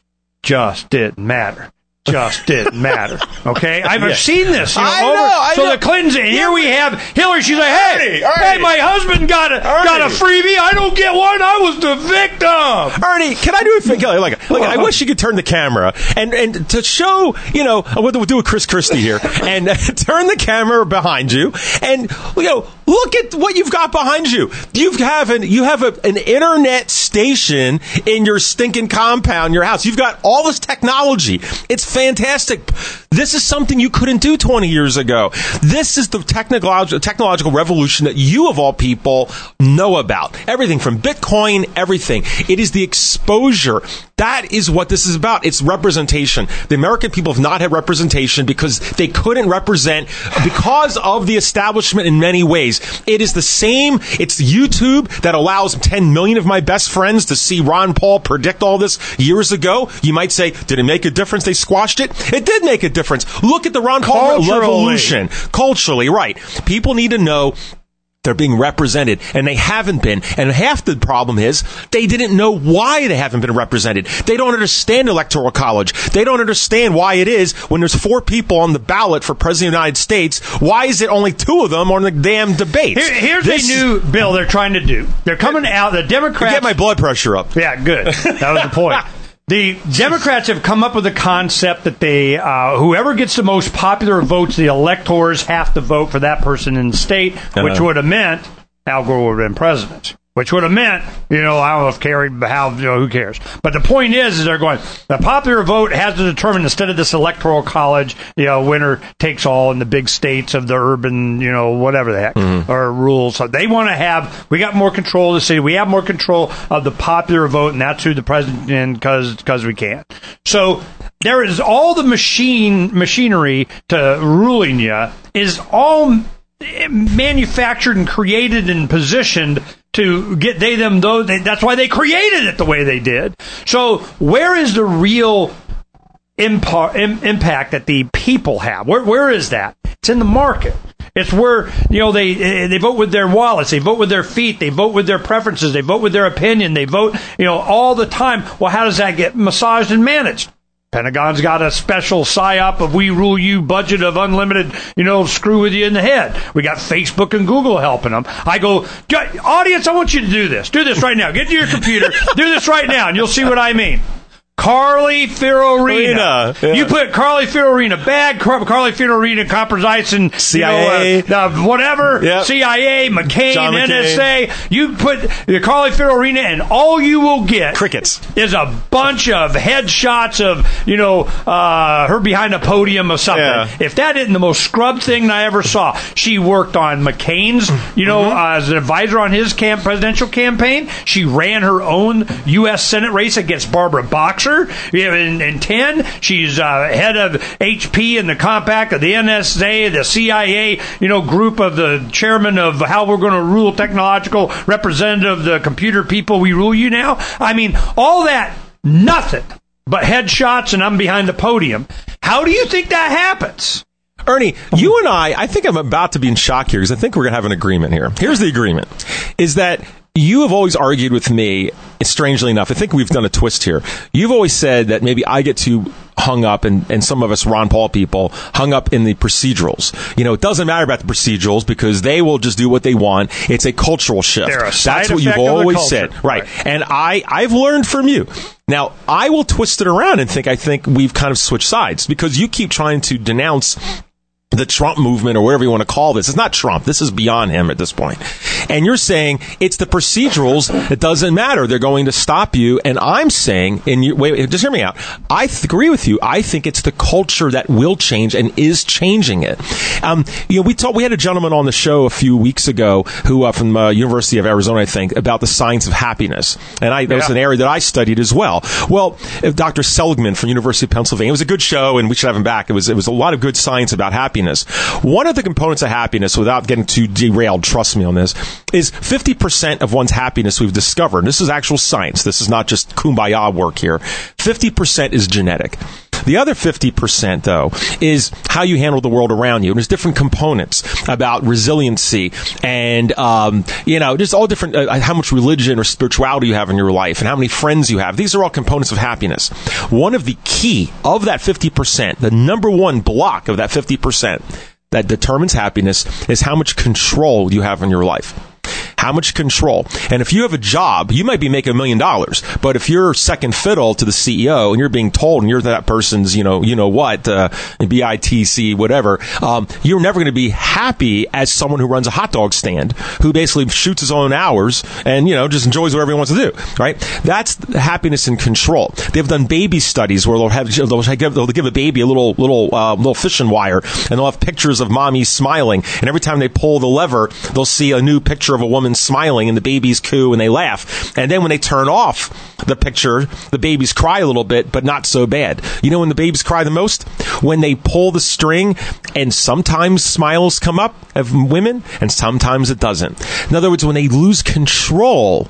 Just didn't matter. Just didn't matter. Okay, I've yeah. seen this. You know, I over. know. I so know. the Clintons, and here we have Hillary. She's like, "Hey, Ernie, Ernie. hey, my husband got a Ernie. got a freebie. I don't get one. I was the victim." Ernie, can I do a thing? Like, like I wish you could turn the camera and and to show, you know, what we'll do with Chris Christie here, and uh, turn the camera behind you, and you know, look at what you've got behind you. You have an you have a, an internet station in your stinking compound, your house. You've got all this technology. It's fantastic. This is something you couldn't do twenty years ago. This is the technological technological revolution that you, of all people, know about. Everything from Bitcoin, everything. It is the exposure. That is what this is about. It's representation. The American people have not had representation because they couldn't represent because of the establishment in many ways. It is the same. It's YouTube that allows ten million of my best friends to see Ron Paul predict all this years ago. You might say, did it make a difference? They squashed it. It did make a difference. Look at the Ron Paul revolution. Culturally, right. People need to know they're being represented, and they haven't been. And half the problem is they didn't know why they haven't been represented. They don't understand electoral college. They don't understand why it is when there's four people on the ballot for president of the United States, why is it only two of them on the damn debates? Here, here's this, a new bill they're trying to do. They're coming out, the Democrats... Get my blood pressure up. Yeah, good. That was the point. The Democrats have come up with a concept that they, uh, whoever gets the most popular votes, the electors have to vote for that person in the state, uh-huh. which would have meant Al Gore would have been president. Which would have meant, you know, I don't know if Kerry, how, you know, who cares? But the point is, is they're going, the popular vote has to determine, instead of this electoral college, you know, winner takes all in the big states of the urban, you know, whatever the heck, mm-hmm. or rules. So they want to have, we got more control of the city. We have more control of the popular vote, and that's who the president in, because because we can. So there is all the machine machinery to ruling you is all manufactured and created and positioned to get they them those. They, that's why they created it the way they did. So where is the real impa- im- impact that the people have. Where, where is that? It's in the market. It's where, you know, they they vote with their wallets, they vote with their feet, they vote with their preferences, they vote with their opinion, they vote, you know, all the time. Well, how does that get massaged and managed? Pentagon's got a special psyop of we rule you budget of unlimited, you know, screw with you in the head. We got Facebook and Google helping them. I go, audience, I want you to do this. Do this right now. Get to your computer. Do this right now, and you'll see what I mean. Carly Fiorina. Yeah. You put Carly Fiorina, bad Car- Carly Fiorina, Compromising, C I A, you know, uh, uh, whatever, yep. C I A, McCain, John N S A. McCain. You put the Carly Fiorina, and all you will get crickets is a bunch of headshots of, you know, uh, her behind a podium or something. Yeah. If that isn't the most scrubbed thing I ever saw, she worked on McCain's, you know, mm-hmm. uh, as an advisor on his camp- presidential campaign. She ran her own U S Senate race against Barbara Boxer. In, in ten, she's uh, head of H P and the compact of the N S A, the C I A, you know, group of the chairman of how we're going to rule technological representative, the computer people, we rule you now. I mean, all that, nothing but headshots, and I'm behind the podium. How do you think that happens? Ernie, you and I, I think I'm about to be in shock here because I think we're going to have an agreement here. Here's the agreement, is that you have always argued with me, strangely enough, I think we've done a twist here. You've always said that maybe I get too hung up, and, and some of us Ron Paul people, hung up in the procedurals. You know, it doesn't matter about the procedurals because they will just do what they want. It's a cultural shift. They're a side That's what you've always said. Right. right. And I, I've learned from you. Now, I will twist it around and think I think we've kind of switched sides because you keep trying to denounce the Trump movement or whatever you want to call this. It's not Trump. This is beyond him at this point. And you're saying it's the procedurals that doesn't matter. They're going to stop you. And I'm saying, and you, wait, wait, just hear me out. I th- agree with you. I think it's the culture that will change and is changing it. Um, you know, we talked, we had a gentleman on the show a few weeks ago who, uh, from uh, University of Arizona, I think, about the science of happiness. And I, that yeah. was an area that I studied as well. Well, Doctor Seligman from University of Pennsylvania, it was a good show and we should have him back. It was, it was a lot of good science about happiness. One of the components of happiness, without getting too derailed, trust me on this, is fifty percent of one's happiness we've discovered. This is actual science. This is not just kumbaya work here. fifty percent is genetic. The other fifty percent, though, is how you handle the world around you. And there's different components about resiliency and, um, you know, just all different, uh, how much religion or spirituality you have in your life and how many friends you have. These are all components of happiness. One of the key of that fifty percent, the number one block of that fifty percent that determines happiness is how much control you have in your life. How much control? And if you have a job, you might be making a million dollars, but if you're second fiddle to the C E O and you're being told and you're that person's, you know, you know what, uh, B I T C, whatever, um, you're never going to be happy as someone who runs a hot dog stand, who basically shoots his own hours and, you know, just enjoys whatever he wants to do, right? That's happiness and control. They've done baby studies where they'll have, they'll give, they'll give a baby a little, little, uh, little fishing wire and they'll have pictures of mommy smiling. And every time they pull the lever, they'll see a new picture of a woman smiling and the babies coo and they laugh. And then when they turn off the picture, the babies cry a little bit, but not so bad. You know when the babies cry the most? When they pull the string and sometimes smiles come up of women and sometimes it doesn't. In other words, when they lose control,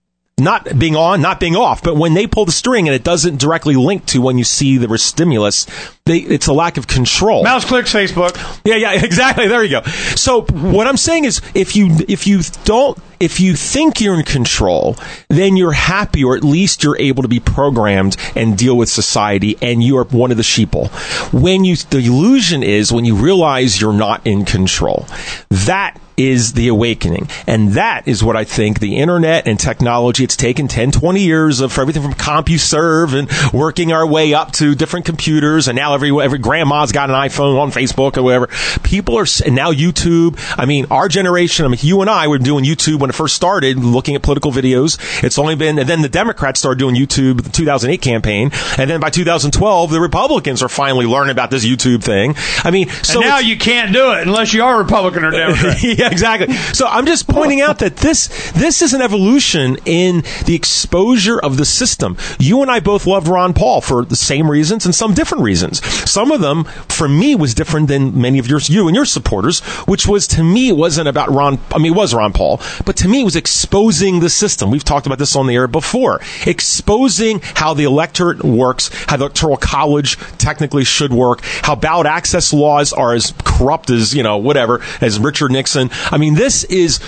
not being on, not being off, but when they pull the string and it doesn't directly link to when you see the stimulus, they, it's a lack of control. Mouse clicks, Facebook. Yeah, yeah, exactly. There you go. So what I'm saying is, if you if you don't, if you think you're in control, then you're happy, or at least you're able to be programmed and deal with society, and you are one of the sheeple. When you, the illusion is when you realize you're not in control. That is the awakening. And that is what I think the internet and technology, it's taken ten, twenty years of for everything from CompuServe and working our way up to different computers. And now every, every grandma's got an iPhone on Facebook or whatever. People are, and now YouTube. I mean, our generation, I mean, you and I were doing YouTube when it first started, looking at political videos. It's only been, and then the Democrats started doing YouTube, the two thousand eight campaign. And then by two thousand twelve, the Republicans are finally learning about this YouTube thing. I mean, so and now you can't do it unless you are Republican or Democrat. Yeah. Yeah, exactly. So I'm just pointing out that this this is an evolution in the exposure of the system. You and I both loved Ron Paul for the same reasons and some different reasons. Some of them, for me, was different than many of yours, you and your supporters, which was, to me, it wasn't about Ron, I mean, it was Ron Paul, but to me, it was exposing the system. We've talked about this on the air before. Exposing how the electorate works, how the Electoral College technically should work, how ballot access laws are as corrupt as, you know, whatever, as Richard Nixon. I mean, this is...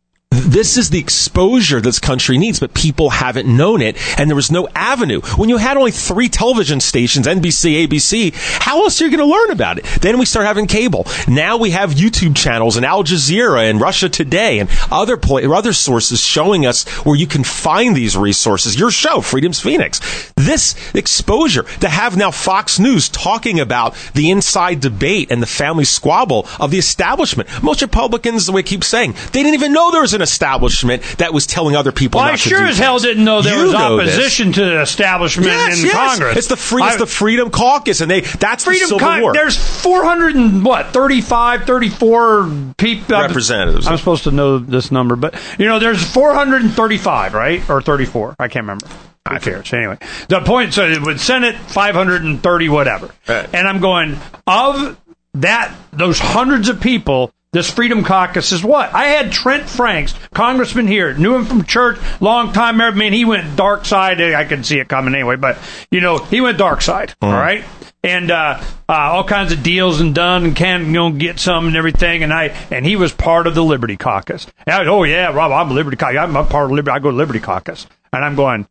This is the exposure this country needs, but people haven't known it, and there was no avenue. When you had only three television stations, N B C, A B C, how else are you going to learn about it? Then we start having cable. Now we have YouTube channels and Al Jazeera and Russia Today and other pla- other sources showing us where you can find these resources. Your show, Freedom's Phoenix. This exposure, to have now Fox News talking about the inside debate and the family squabble of the establishment. Most Republicans, the way I keep saying, they didn't even know there was an establishment that was telling other people well, not I to sure do as hell things. didn't know there You was know opposition this. to the establishment yes, in yes. Congress. It's the free, it's I, the Freedom Caucus, and they that's Freedom the Civil Con- War. There's four hundred and what, thirty-five, thirty-four people representatives. I'm supposed to know this number, but you know, there's four hundred thirty-five, right, or thirty-four? I can't remember. Who cares? Anyway, the point. So with Senate, five hundred thirty, whatever. Right. And I'm going of that, those hundreds of people. This Freedom Caucus is what? I had Trent Franks, congressman here, knew him from church, long time. I mean, he went dark side. I could see it coming anyway, but, you know, he went dark side, mm. all right? And uh, uh, all kinds of deals and done and can, you know, get some and everything. And I and he was part of the Liberty Caucus. And I, oh, yeah, Rob, I'm a Liberty Caucus. I'm a part of Liberty. I go to Liberty Caucus. And I'm going,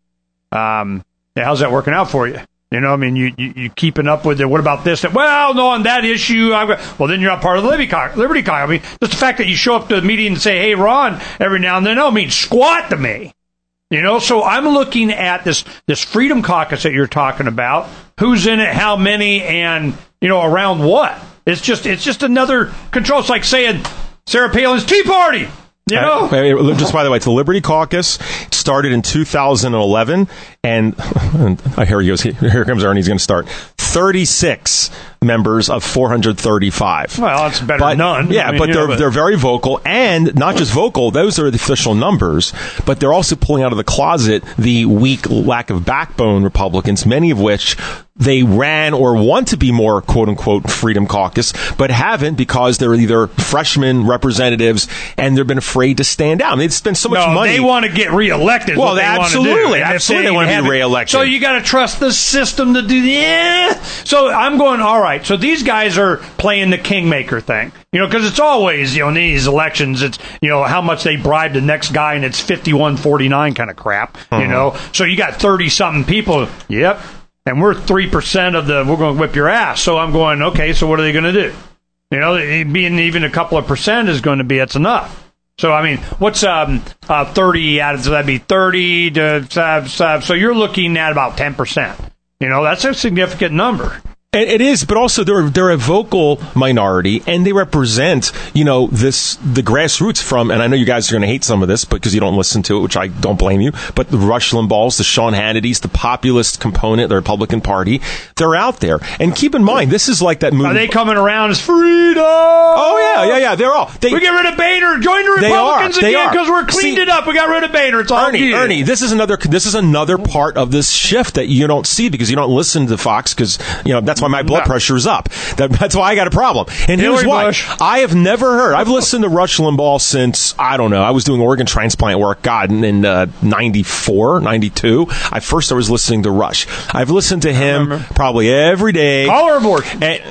um, yeah, how's that working out for you? You know, I mean, you, you, you keeping up with it. What about this? Well, no, on that issue, I've got, well, then you're not part of the Liberty Caucus. Liberty Caucus. I mean, just the fact that you show up to a meeting and say, hey, Ron, every now and then, no, means squat to me. You know, so I'm looking at this, this Freedom Caucus that you're talking about. Who's in it, how many, and, you know, around what? It's just, it's just another control. It's like saying Sarah Palin's Tea Party. You know? Uh, just by the way, it's the Liberty Caucus. Started in two thousand eleven, and, and uh, here he goes. Here comes Ernie. He's going to start. thirty-six members of four hundred thirty-five. Well, that's better but, than none. Yeah, I mean, but they're know, but they're very vocal, and not just vocal. Those are the official numbers, but they're also pulling out of the closet the weak, lack of backbone Republicans, many of which they ran or want to be more quote-unquote Freedom Caucus, but haven't because they're either freshman representatives and they've been afraid to stand out. I mean, they spend so much no, money. they want to get reelected. Well, they absolutely. Want to do. Absolutely. They, they want to be reelected. So you got to trust the system to do yeah. So I'm going, all right, so these guys are playing the kingmaker thing. You know, because it's always, you know, in these elections, it's, you know, how much they bribe the next guy, and it's fifty-one forty-nine kind of crap, mm-hmm. you know. So you got thirty-something people. Yep. And we're three percent of the, we're going to whip your ass. So I'm going, okay, so what are they going to do? You know, being even a couple of percent is going to be, that's enough. So, I mean, what's um, uh, thirty out of, so that'd be thirty to, uh, so you're looking at about ten percent. You know, that's a significant number. It is, but also they're they're a vocal minority, and they represent, you know, this the grassroots from. And I know you guys are going to hate some of this because you don't listen to it, which I don't blame you. But the Rush Limbaughs, the Sean Hannitys, the populist component, the Republican Party, they're out there. And keep in mind, this is like that movie. Are they coming around as freedom? Oh yeah, yeah, yeah. They're all. They, we get rid of Boehner, join the Republicans they are, again because we're cleaned see, it up. We got rid of Boehner. It's all Ernie, good. Ernie, this is another. This is another part of this shift that you don't see because you don't listen to Fox because you know that's why my blood no. pressure is up. That, that's why I got a problem. And Hillary here's why. Bush. I have never heard. I've listened to Rush Limbaugh since, I don't know, I was doing organ transplant work, God, in, in uh, ninety-four, ninety-two. I first I was listening to Rush. I've listened to him probably every day. Call her abortion. And,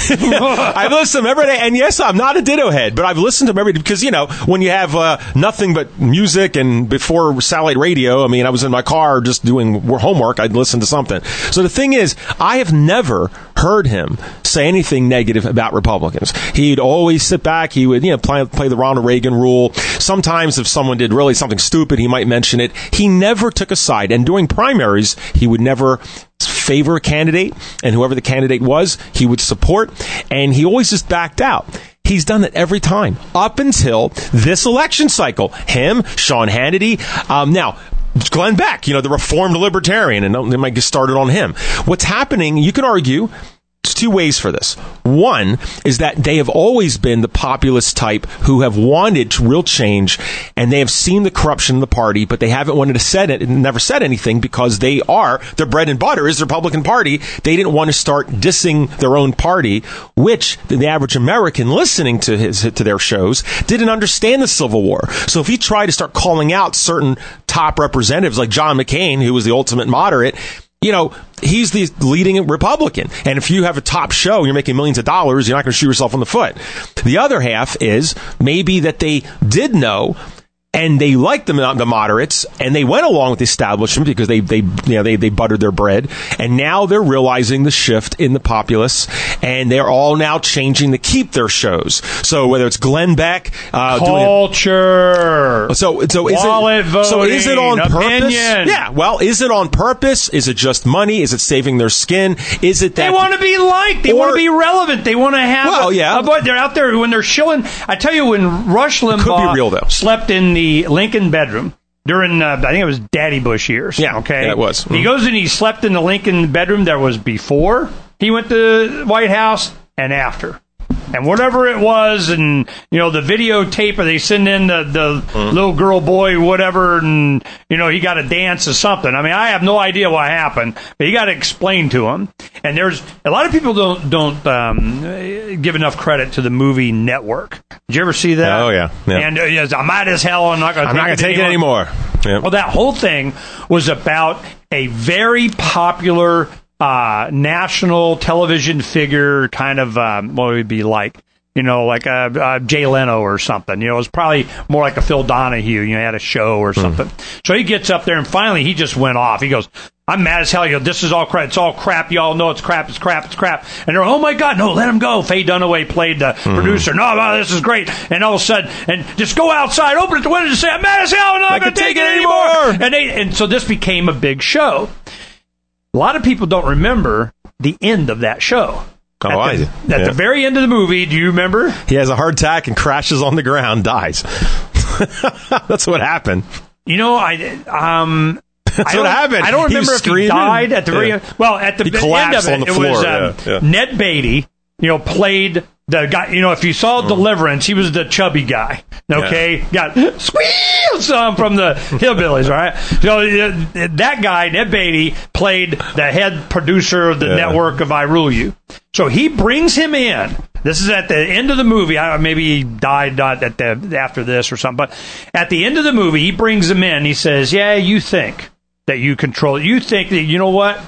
I've listened to him every day. And yes, I'm not a ditto head, but I've listened to him every day because, you know, when you have uh, nothing but music and before satellite radio, I mean, I was in my car just doing homework, I'd listen to something. So the thing is, I have never heard him say anything negative about Republicans. He'd always sit back. He would, you know, play, play the Ronald Reagan rule. Sometimes if someone did really something stupid, he might mention it. He never took a side. And during primaries, he would never favor a candidate. And whoever the candidate was, he would support. And he always just backed out. He's done it every time up until this election cycle. Him, Sean Hannity. Um, now, Glenn Beck, you know, the reformed libertarian, and they might get started on him. What's happening, you can argue, two ways for this. One is that they have always been the populist type who have wanted real change, and they have seen the corruption in the party, but they haven't wanted to said it and never said anything because they are, their bread and butter is the Republican Party. They didn't want to start dissing their own party, which the average American listening to his to their shows didn't understand the Civil War. So if he tried to start calling out certain top representatives like John McCain, who was the ultimate moderate, you know, he's the leading Republican. And if you have a top show, you're making millions of dollars, you're not going to shoot yourself in the foot. The other half is maybe that they did know and they liked the, the moderates, and they went along with the establishment because they, they, you know, they, they buttered their bread. And now they're realizing the shift in the populace, and they're all now changing to keep their shows. So whether it's Glenn Beck, uh, culture, doing it, so so is wallet it voting, so is it on opinion. purpose? Yeah. Well, is it on purpose? Is it just money? Is it saving their skin? Is it that they want to be liked? They or, want to be relevant. They want to have. Well, a, yeah. a, they're out there when they're shilling. I tell you, when Rush Limbaugh could be real, though. slept in the Lincoln bedroom during, uh, I think it was Daddy Bush years. Yeah, okay, yeah, it was. Mm-hmm. He goes and he slept in the Lincoln bedroom. That was before he went to the White House and after. And whatever it was, and, you know, the videotape, or they send in the, the mm. little girl, boy, whatever, and, you know, he got to dance or something. I mean, I have no idea what happened, but you got to explain to him. And there's a lot of people don't don't um, give enough credit to the movie Network. Did you ever see that? Oh, yeah. yeah. And uh, yes, I'm mad as hell. I'm not going to take, I'm not gonna take it anymore. Yep. Well, that whole thing was about a very popular Uh, national television figure, kind of, um, what would it be like? You know, like uh, uh, Jay Leno or something. You know, it was probably more like a Phil Donahue. You know, had a show or something. Mm. So he gets up there, and finally he just went off. He goes, "I'm mad as hell. You know, this is all crap. It's all crap. Y'all know it's crap. It's crap. It's crap." And they're, "Oh my God, no, let him go." Faye Dunaway played the mm. producer. No, no, this is great. And all of a sudden, and just go outside, open the window, and say, "I'm mad as hell. I'm not going to take it anymore." anymore. And they, and so this became a big show. A lot of people don't remember the end of that show. Oh, at the, I do. At yeah. the very end of the movie, do you remember? He has a heart attack and crashes on the ground, dies. That's what happened. You know, I um. That's I what happened. I don't remember he if he died at the very yeah. end. Well, at the he end of it, on the it floor. was um, yeah. Yeah. Ned Beatty. You know, played the guy. You know, if you saw mm. Deliverance, he was the chubby guy. Okay, yeah. got squeal some from the hillbillies. Right. So uh, that guy, Ned Beatty, played the head producer of the yeah. network of I Rule You. So he brings him in. This is at the end of the movie. I, maybe he died not at the after this or something. But at the end of the movie, he brings him in. He says, "Yeah, you think that you control it. You think that, you know what?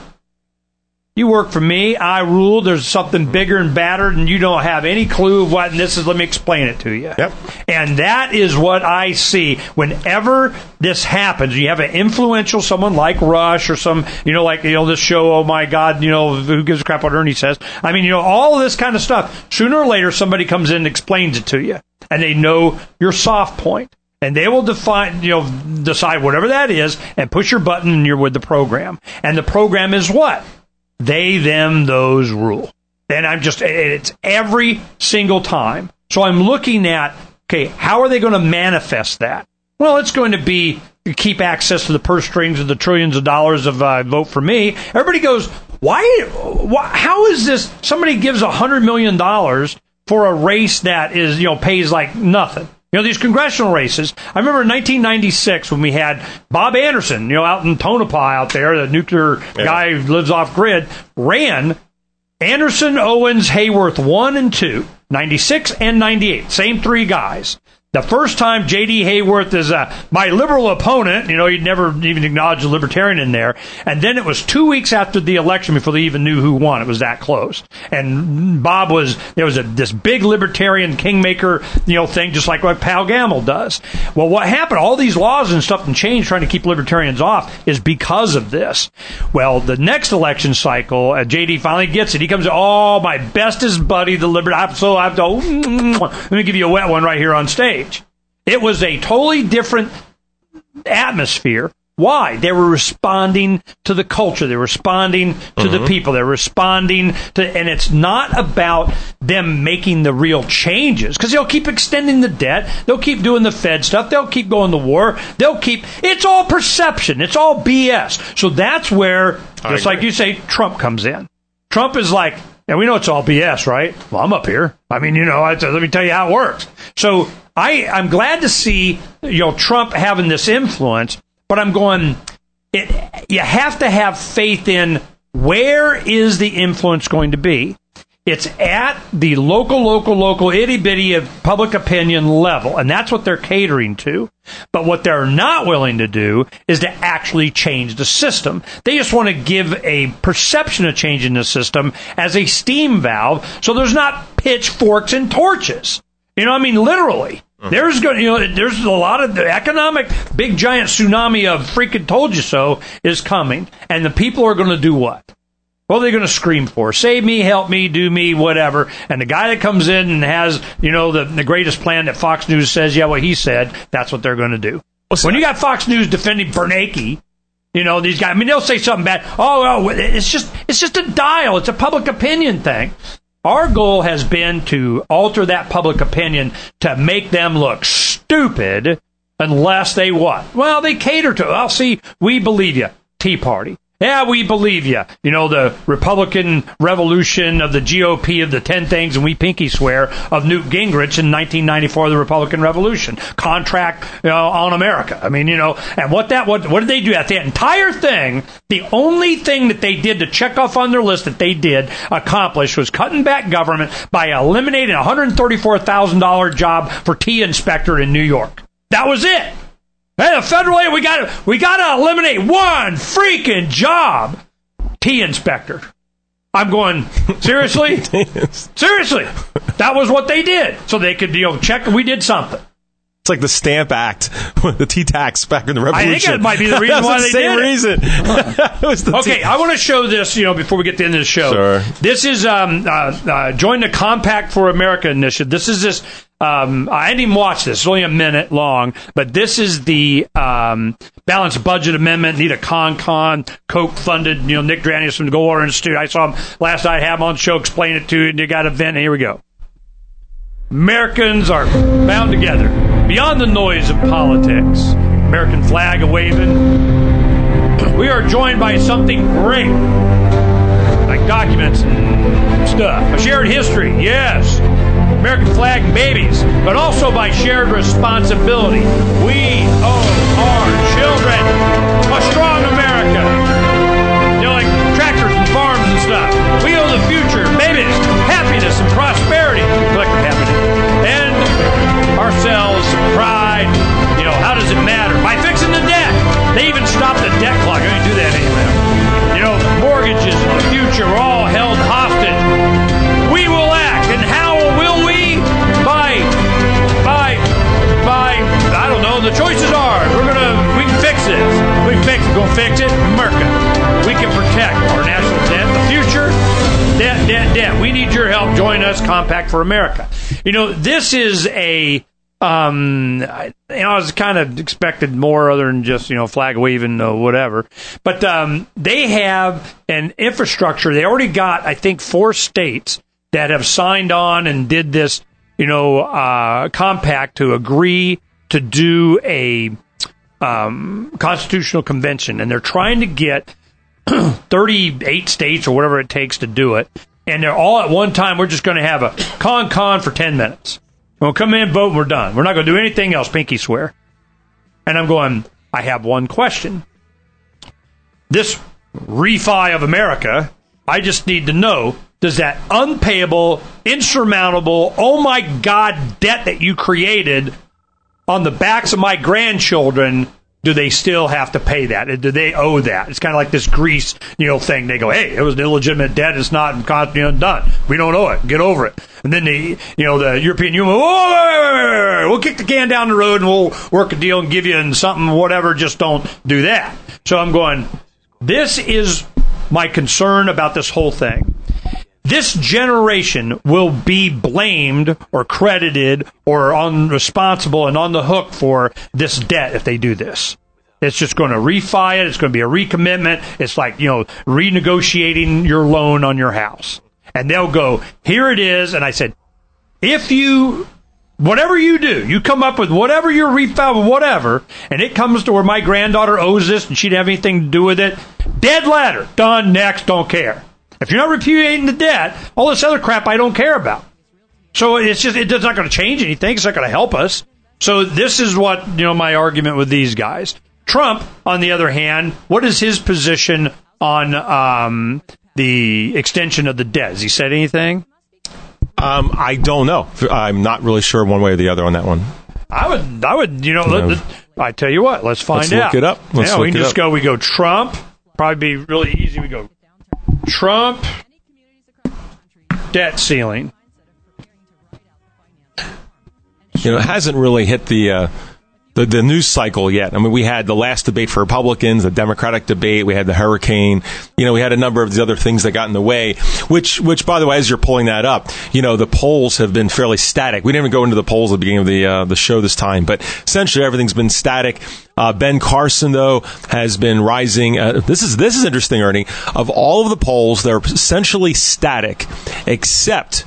You work for me. I rule. There's something bigger and badder, and you don't have any clue of what. And this is. Let me explain it to you." Yep. And that is what I see whenever this happens. You have an influential someone like Rush or some, you know, like, you know, this show. Oh my God, you know, who gives a crap what Ernie says? I mean, you know, all of this kind of stuff. Sooner or later, somebody comes in and explains it to you, and they know your soft point. And they will define, you know, decide whatever that is, and push your button, and you're with the program. And the program is what? They, them, those rule. And I'm just, it's every single time. So I'm looking at, okay, how are they going to manifest that? Well, it's going to be keep access to the purse strings of the trillions of dollars of uh, vote for me. Everybody goes, why, why? How is this? Somebody gives one hundred million dollars for a race that is, you know, pays like nothing. You know, these congressional races. I remember in nineteen ninety-six when we had Bob Anderson, you know, out in Tonopah out there, the nuclear yeah. guy who lives off grid, ran Anderson, Owens, Hayworth one and two, ninety-six and ninety-eight, same three guys. The first time J D. Hayworth is uh, my liberal opponent, you know, he'd never even acknowledged a libertarian in there. And then it was two weeks after the election before they even knew who won. It was that close. And Bob was, there was a, this big libertarian kingmaker, you know, thing, just like what Pal Gamble does. Well, what happened, all these laws and stuff and change trying to keep libertarians off is because of this. Well, the next election cycle, uh, J D finally gets it. He comes, oh, my bestest buddy, the libertarian. So I have to, let me give you a wet one right here on stage. It was a totally different atmosphere. Why? They were responding to the culture. They were responding to mm-hmm. the people. They're responding to, and it's not about them making the real changes, because they'll keep extending the debt. They'll keep doing the Fed stuff. They'll keep going to war. They'll keep, it's all perception. It's all B S. So that's where, just like you say, Trump comes in. Trump is like, And we know it's all B S, right? Well, I'm up here. I mean, you know, I, let me tell you how it works. So I, I'm glad to see, you know, Trump having this influence, but I'm going, it, you have to have faith in where is the influence going to be. It's at the local, local, local, itty-bitty of public opinion level, and that's what they're catering to. But what they're not willing to do is to actually change the system. They just want to give a perception of changing the system as a steam valve, so there's not pitchforks and torches. You know, I mean, literally. Mm-hmm. There's going, you know, there's a lot of the economic big giant tsunami of freaking told you so is coming, and the people are going to do what? Well, they're going to scream for, save me, help me, do me, whatever. And the guy that comes in and has, you know, the, the greatest plan that Fox News says, yeah, what he said, that's what they're going to do. What's when that? You got Fox News defending Bernanke, you know, these guys, I mean, they'll say something bad. Oh, oh, it's just, it's just a dial. It's a public opinion thing. Our goal has been to alter that public opinion to make them look stupid unless they what? Well, they cater to, I'll see, we believe you, Tea Party. Yeah, we believe you. You know, the Republican revolution of the G O P of the ten things, and we pinky swear, of Newt Gingrich in nineteen ninety-four, the Republican Revolution. Contract, you know, on America. I mean, you know, and what that, what, what did they do? At the entire thing, the only thing that they did to check off on their list that they did accomplish was cutting back government by eliminating a one hundred thirty-four thousand dollars job for tea inspector in New York. That was it. Hey, the federal aid, we got to we got to eliminate one freaking job. Tea inspector. I'm going, seriously? Seriously. That was what they did. So they could, you know, check we did something. It's like the Stamp Act, the tea tax back in the Revolution. I think that might be the reason why they the did reason. it. Was the okay, tea- I want to show this, you know, before we get to the end of the show. Sure. This is um, uh, uh, join the Compact for America initiative. This is this. Um, I didn't even watch this. It's only a minute long, but this is the um, balanced budget amendment. Need a con-con, Coke-funded, you know, Nick Dranius from the Goldwater Institute. I saw him last night, have him on the show, explain it to you, and you got a vent. Here we go. Americans are bound together beyond the noise of politics. American flag a-waving. We are joined by something great, like documents and stuff. A shared history, yes. American flag and babies, but also by shared responsibility. We owe our children a strong America. You know, like tractors and farms and stuff. We owe the future babies happiness and prosperity, collective happiness, and ourselves pride. You know, how does it matter? By fixing the debt. They even stopped the debt clock. I didn't do that anyway. You know, mortgages in the future are all held hostage. We will act, and how will we? By, by, by, I don't know, the choices are, we're going to, we can fix this. We can fix it. We're going to fix it. America. We can protect our national debt, the future, debt, debt, debt. We need your help. Join us, Compact for America. You know, this is a, um, I, you know, I was kind of expected more other than just, you know, flag waving or whatever. But um, they have an infrastructure. They already got, I think, four states that have signed on and did this, you know, uh, compact to agree to do a um, constitutional convention. And they're trying to get thirty-eight states or whatever it takes to do it. And they're all at one time, we're just going to have a con-con for ten minutes. We'll come in, vote, and we're done. We're not going to do anything else, pinky swear. And I'm going, I have one question. This refi of America, I just need to know, does that unpayable, insurmountable, oh my God, debt that you created on the backs of my grandchildren, do they still have to pay that? Do they owe that? It's kind of like this Greece, you know, thing. They go, hey, it was an illegitimate debt. It's not, you know, done. We don't owe it. Get over it. And then the, you know, the European Union, oh, wait, wait, wait, wait. We'll kick the can down the road and we'll work a deal and give you something, whatever. Just don't do that. So I'm going, this is my concern about this whole thing. This generation will be blamed or credited or on responsible and on the hook for this debt if they do this. It's just going to refi it. It's going to be a recommitment. It's like, you know, renegotiating your loan on your house. And they'll go, here it is. And I said, if you, whatever you do, you come up with whatever your refi, whatever, and it comes to where my granddaughter owes this and she didn't have anything to do with it, dead letter, done, next, don't care. If you're not repudiating the debt, all this other crap I don't care about. So it's just it's not going to change anything. It's not going to help us. So this is what, you know, my argument with these guys. Trump, on the other hand, what is his position on um, the extension of the debt? Has he said anything? Um, I don't know. I'm not really sure one way or the other on that one. I would, I would, you know, No. let, let, I tell you what, let's find Let's out. look it up. Let's yeah, look we can it just up. go, we go Trump, probably be really easy. We go Trump debt ceiling. You know, it hasn't really hit the, uh, the the news cycle yet. I mean, we had the last debate for Republicans, the Democratic debate, we had the hurricane, you know, we had a number of the other things that got in the way, which, which by the way, as you're pulling that up, you know, the polls have been fairly static. We didn't even go into the polls at the beginning of the uh, the show this time, but essentially everything's been static. Uh, Ben Carson, though, has been rising. Uh, this is this is interesting, Ernie. Of all of the polls, they're essentially static, except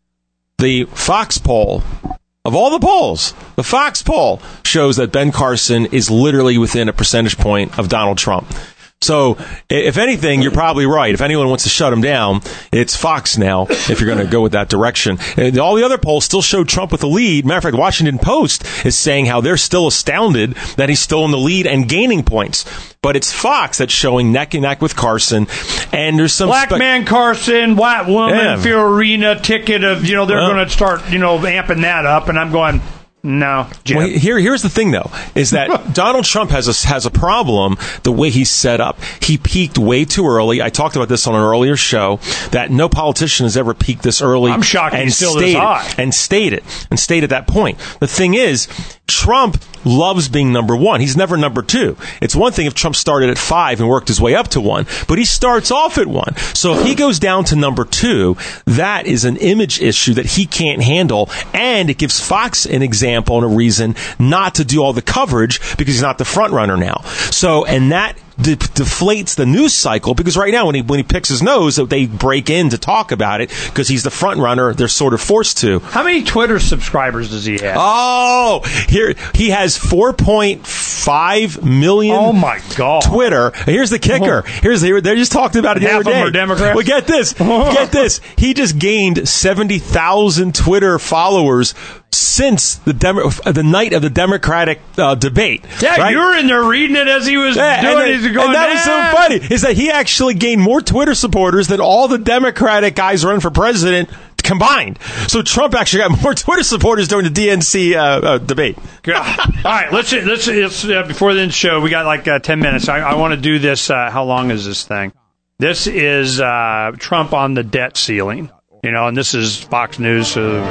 the Fox poll. Of all the polls, the Fox poll shows that Ben Carson is literally within a percentage point of Donald Trump. So, if anything, you're probably right. If anyone wants to shut him down, it's Fox now, if you're going to go with that direction. And all the other polls still show Trump with the lead. Matter of fact, Washington Post is saying how they're still astounded that he's still in the lead and gaining points. But it's Fox that's showing neck and neck with Carson. And there's some... Black spe- man Carson, white woman, Yeah. Fiorina ticket of, you know, they're Well- going to start, you know, amping that up. And I'm going... No, Jim. Well, here, here's the thing, though, is that Donald Trump has a, has a problem the way he's set up. He peaked way too early. I talked about this on an earlier show, that no politician has ever peaked this early. I'm shocked and he's still stayed this high. And stayed it. And stayed at that point. The thing is, Trump loves being number one. He's never number two. It's one thing if Trump started at five and worked his way up to one, but he starts off at one. So if he goes down to number two, that is an image issue that he can't handle, and it gives Fox an example and a reason not to do all the coverage because he's not the front runner now. So, and that de- deflates the news cycle, because right now when he when he picks his nose, they break in to talk about it because he's the front runner. They're sort of forced to. How many Twitter subscribers does he have? Oh, here he has four point five million. Oh my God! Twitter. Here's the kicker. Here's the, they just talked about it the Half other of them day. are Democrats? Well, get this. Get this. He just gained seventy thousand Twitter followers since the Demo- the night of the Democratic uh, debate. Yeah, right? you were in there reading it as he was Yeah, doing and, it. then- He's going, and that was "Ah." so funny, is that he actually gained more Twitter supporters than all the Democratic guys running for president combined. So Trump actually got more Twitter supporters during the D N C uh, uh, debate. God. All right, let's let's, let's uh, before the end of the show, we got like uh, ten minutes. I, I want to do this. Uh, how long is this thing? This is uh, Trump on the debt ceiling. You know, and this is Fox News. So, you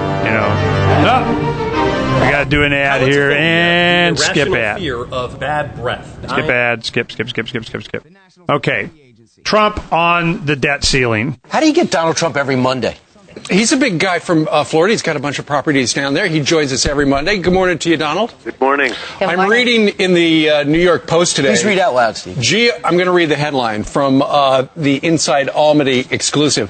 know, oh, we got to do an ad here and skip ad. Fear of bad breath. Skip ad. Skip. Skip. Skip. Skip. Skip. Skip. Okay, Trump on the debt ceiling. How do you get Donald Trump every Monday? He's a big guy from uh, Florida. He's got a bunch of properties down there. He joins us every Monday. Good morning to you, Donald. Good morning. Good I'm morning. reading in the uh, New York Post today. Please read out loud, Steve. G- I'm going to read the headline from uh, the Inside Almaty exclusive.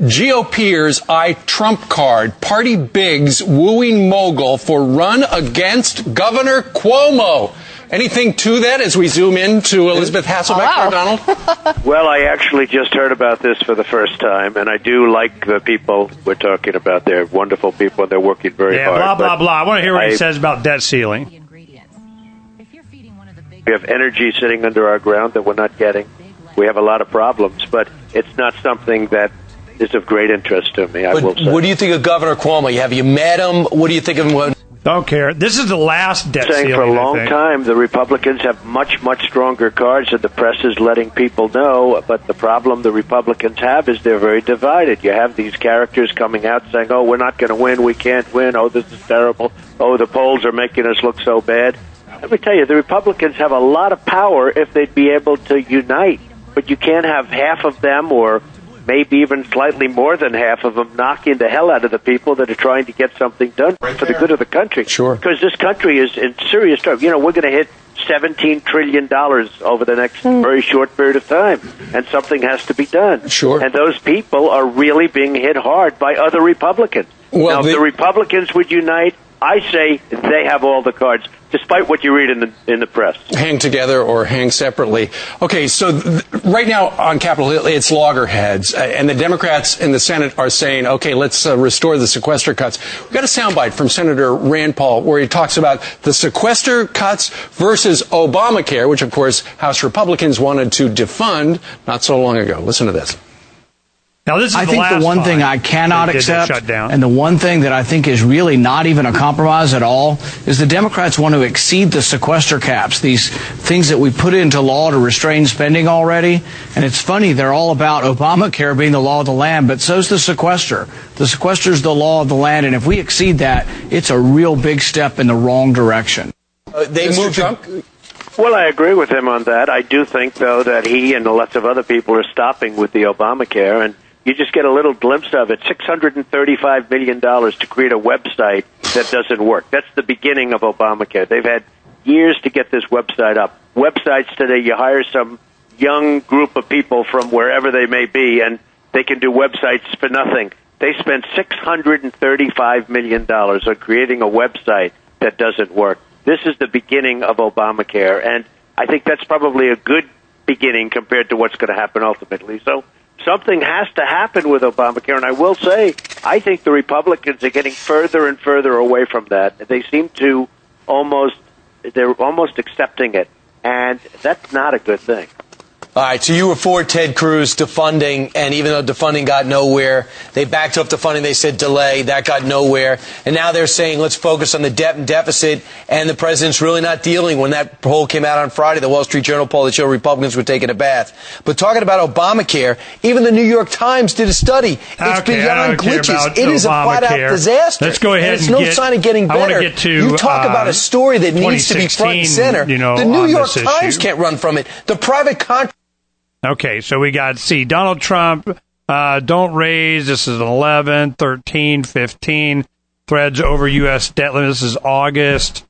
GOPers eye Trump card. Party bigs wooing mogul for run against Governor Cuomo. Anything to that as we zoom in to Elizabeth Hasselbeck Wow. there, Donald? Well, I actually just heard about this for the first time, and I do like the people we're talking about. They're wonderful people, and they're working very Yeah, hard. blah blah but blah. I want to hear what I- he says about debt ceiling. We have energy sitting under our ground that we're not getting. We have a lot of problems, but it's not something that is of great interest to me, I will But say. what do you think of Governor Cuomo? Have you met him? What do you think of him? When- Don't care. This is the last debt saying ceiling. for a I long think. time the Republicans have much, much stronger cards that the press is letting people know, but the problem the Republicans have is they're very divided. You have these characters coming out saying, oh, we're not going to win, we can't win, oh, this is terrible, oh, the polls are making us look so bad. Let me tell you, the Republicans have a lot of power if they'd be able to unite, but you can't have half of them or maybe even slightly more than half of them knocking the hell out of the people that are trying to get something done for the good of the country. Sure. Because this country is in serious trouble. You know, we're going to hit seventeen trillion dollars over the next very short period of time, and something has to be done. Sure. And those people are really being hit hard by other Republicans. Well, now, the- if the Republicans would unite, I say they have all the cards, despite what you read in the in the press. Hang together or hang separately. Okay, so th- right now on Capitol Hill, it's loggerheads, uh, and the Democrats in the Senate are saying, okay, let's uh, restore the sequester cuts. We've got a soundbite from Senator Rand Paul where he talks about the sequester cuts versus Obamacare, which, of course, House Republicans wanted to defund not so long ago. Listen to this. Now, this is I the think last the one time thing I cannot they did the accept, shutdown. and the one thing that I think is really not even a compromise at all, is the Democrats want to exceed the sequester caps, these things that we put into law to restrain spending already. And it's funny, they're all about Obamacare being the law of the land, but so's the sequester. The sequester is the law of the land, and if we exceed that, it's a real big step in the wrong direction. Uh, they Mister moved Trump? Well, I agree with him on that. I do think, though, that he and lots of other people are stopping with the Obamacare, and you just get a little glimpse of it. six hundred thirty-five million dollars to create a website that doesn't work. That's the beginning of Obamacare. They've had years to get this website up. Websites today, you hire some young group of people from wherever they may be, and they can do websites for nothing. They spent six hundred thirty-five million dollars on creating a website that doesn't work. This is the beginning of Obamacare, and I think that's probably a good beginning compared to what's going to happen ultimately. So something has to happen with Obamacare, and I will say, I think the Republicans are getting further and further away from that. They seem to almost, they're almost accepting it, and that's not a good thing. All right, so you were for Ted Cruz defunding, and even though defunding got nowhere, they backed up defunding, they said delay, that got nowhere, and now they're saying let's focus on the debt and deficit, and the president's really not dealing. When that poll came out on Friday, the Wall Street Journal poll that showed Republicans were taking a bath. But talking about Obamacare, even the New York Times did a study. It's Okay, beyond glitches. It is a flat-out disaster. Let's go ahead and it's and no get, sign of getting I better. want to get to, you talk uh, about a story that needs to be front and center. You know, the New on York this Times issue. can't run from it. The private contract. Okay, so we got, see, Donald Trump, uh, don't raise, this is eleven, thirteen, fifteen, threads over U S debt limit. This is August,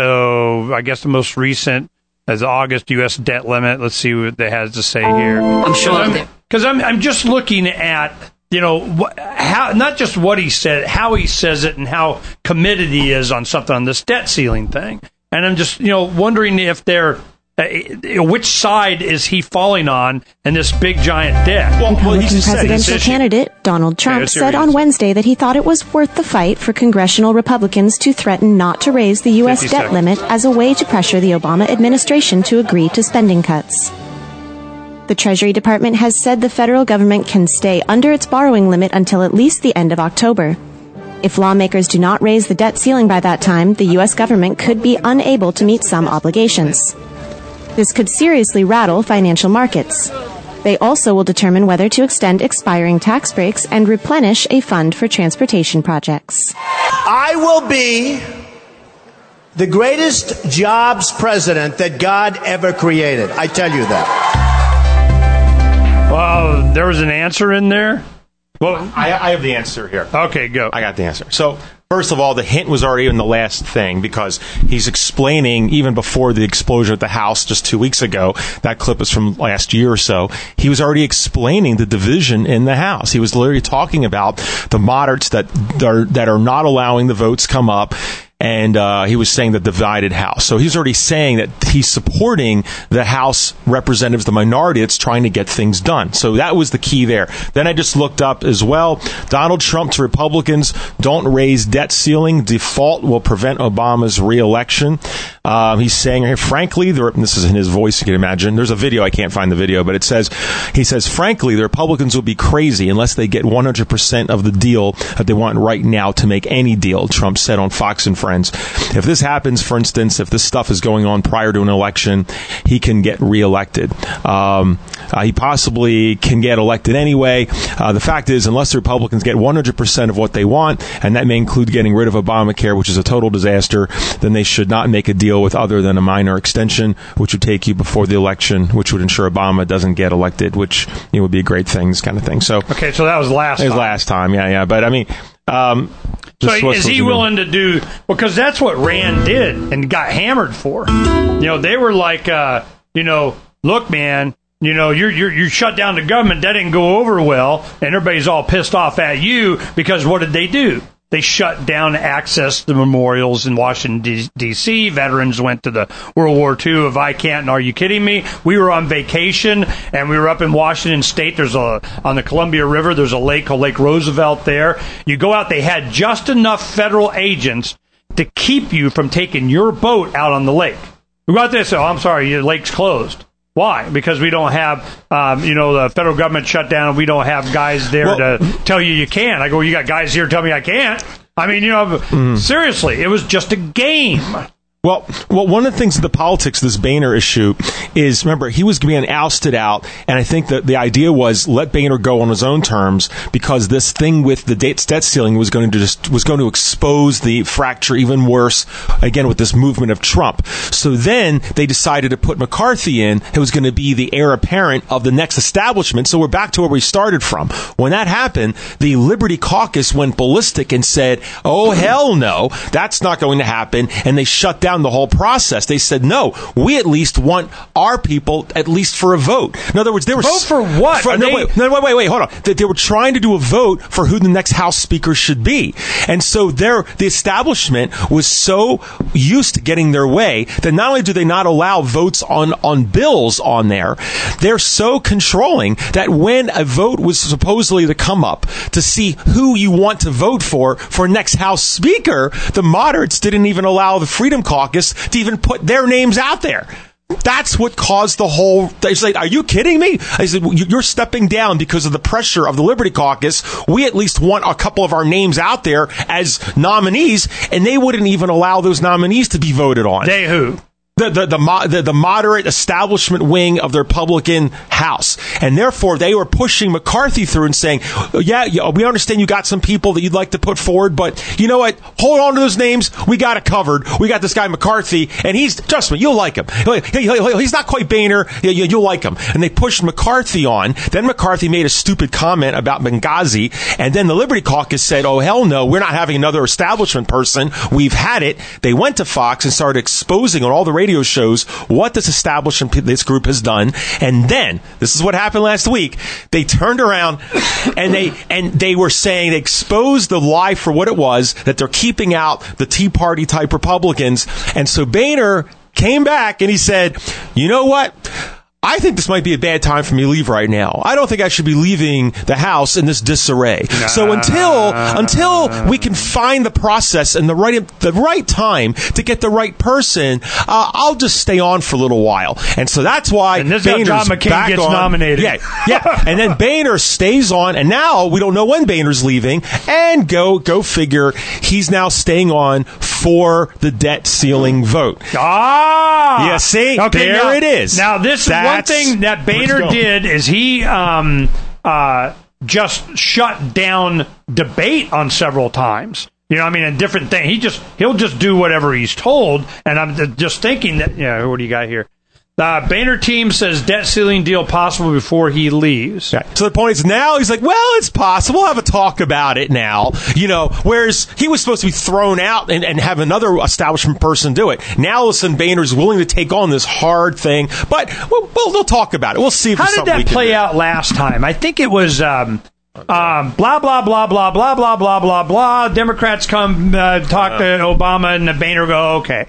so I guess the most recent is August U S debt limit. Let's see what they has to say here. I'm sure. Because I'm, I'm, I'm just looking at, you know, wh- how not just what he said, how he says it and how committed he is on something on this debt ceiling thing. And I'm just, you know, wondering if they're, Uh, which side is he falling on in this big giant debt? Well, Republican well, presidential candidate Donald Trump okay, said on Wednesday that he thought it was worth the fight for congressional Republicans to threaten not to raise the U S debt seconds. limit as a way to pressure the Obama administration to agree to spending cuts. The Treasury Department has said the federal government can stay under its borrowing limit until at least the end of October. If lawmakers do not raise the debt ceiling by that time, the U S government could be unable to meet some obligations. This could seriously rattle financial markets. They also will determine whether to extend expiring tax breaks and replenish a fund for transportation projects. I will be the greatest jobs president that God ever created. I tell you that. Well, there was an answer in there? Well, I, I have the answer here. Okay, go. I got the answer. So, first of all, the hint was already in the last thing because he's explaining, even before the explosion at the House just two weeks ago, that clip was from last year or so, he was already explaining the division in the House. He was literally talking about the moderates that are, that are not allowing the votes come up. And uh, he was saying the divided House. So he's already saying that he's supporting the House representatives, the minority that's trying to get things done. So that was the key there. Then I just looked up as well. Donald Trump to Republicans, don't raise debt ceiling. Default will prevent Obama's reelection. Uh, he's saying here, frankly, there, this is in his voice, you can imagine. There's a video. I can't find the video, but it says, he says, frankly, the Republicans will be crazy unless they get one hundred percent of the deal that they want right now to make any deal, Trump said on Fox and Friends. If this happens, for instance, if this stuff is going on prior to an election, he can get reelected. Um, uh, he possibly can get elected anyway. Uh, the fact is, unless the Republicans get one hundred percent of what they want, and that may include getting rid of Obamacare, which is a total disaster, then they should not make a deal with other than a minor extension, which would take you before the election, which would ensure Obama doesn't get elected, which you know, would be a great thing, this kind of thing. So, okay, so that was last time. It was time. last time, yeah, yeah. But, I mean... Um, So is he willing to do, because that's what Rand did and got hammered for. You know, they were like, uh, you know, look, man, you know, you're, you're, you shut down the government. That didn't go over well. And everybody's all pissed off at you because what did they do? They They shut down access to memorials in Washington, D C Veterans went to the World War Two of I can't, are you kidding me? We were on vacation, and we were up in Washington State. There's a, on the Columbia River, there's a lake called Lake Roosevelt there. You go out, they had just enough federal agents to keep you from taking your boat out on the lake. We go out there and say, oh, I'm sorry, your lake's closed. Why? Because we don't have, um, you know, the federal government shut down. We don't have guys there well, to tell you you can't. I go, you got guys here to tell me I can't. I mean, you know, mm. seriously, it was just a game. Well, well, one of the things of the politics of this Boehner issue is, remember, he was being ousted out, and I think that the idea was let Boehner go on his own terms because this thing with the debt ceiling was going to just was going to expose the fracture even worse, again, with this movement of Trump. So then they decided to put McCarthy in, who was going to be the heir apparent of the next establishment. So we're back to where we started from. When that happened, the Liberty Caucus went ballistic and said, oh, hell no, that's not going to happen, and they shut down the whole process. They said, no, we at least want our people at least for a vote. In other words, they were vote for what? For, no, they... wait, no, wait, wait, wait, hold on. They, they were trying to do a vote for who the next House Speaker should be. And so their, the establishment was so used to getting their way that not only do they not allow votes on, on bills on there, they're so controlling that when a vote was supposedly to come up to see who you want to vote for for next House Speaker, the moderates didn't even allow the Freedom Caucus to even put their names out there. That's what caused the whole. They said, "Are you kidding me?" I said, "You're stepping down because of the pressure of the Liberty Caucus. We at least want a couple of our names out there as nominees, and they wouldn't even allow those nominees to be voted on." They who? The the, the the the moderate establishment wing of the Republican House, and therefore they were pushing McCarthy through and saying, yeah, yeah, we understand you got some people that you'd like to put forward, but you know what? Hold on to those names. We got it covered. We got this guy McCarthy, and he's, trust me, you'll like him. He, he, he's not quite Boehner. You, you'll like him. And they pushed McCarthy on. Then McCarthy made a stupid comment about Benghazi, and then the Liberty Caucus said, oh, hell no, we're not having another establishment person. We've had it. They went to Fox and started exposing on all the radio shows what this establishment, this group has done. And then, this is what happened last week, they turned around and they and they were saying, they exposed the lie for what it was, that they're keeping out the Tea Party type Republicans. And so Boehner came back and he said, you know what? I think this might be a bad time for me to leave right now. I don't think I should be leaving the House in this disarray. Nah. So until until we can find the process and the right the right time to get the right person, uh, I'll just stay on for a little while. And so that's why and this Boehner's John McCain back gets on. nominated. Yeah, yeah. And then Boehner stays on, and now we don't know when Boehner's leaving. And go go figure, he's now staying on for the debt ceiling vote. Ah, yeah. See, okay, there now, it is. Now this is That's one thing that Boehner did is he um, uh, just shut down debate on several times. You know, I mean, a different thing. He just he'll just do whatever he's told. And I'm just thinking that, you know, what do you got here? The Boehner team says debt ceiling deal possible before he leaves. Okay. So the point is now he's like, well, it's possible. We'll have a talk about it now. You know, whereas he was supposed to be thrown out and, and have another establishment person do it. Now, all of a sudden, Boehner's willing to take on this hard thing. But we'll, we'll, we'll talk about it. We'll see if How there's did something we that can play do. out last time? I think it was um, um, blah, blah, blah, blah, blah, blah, blah, blah, blah. Democrats come uh, talk uh, to Obama, and the Boehner go, okay.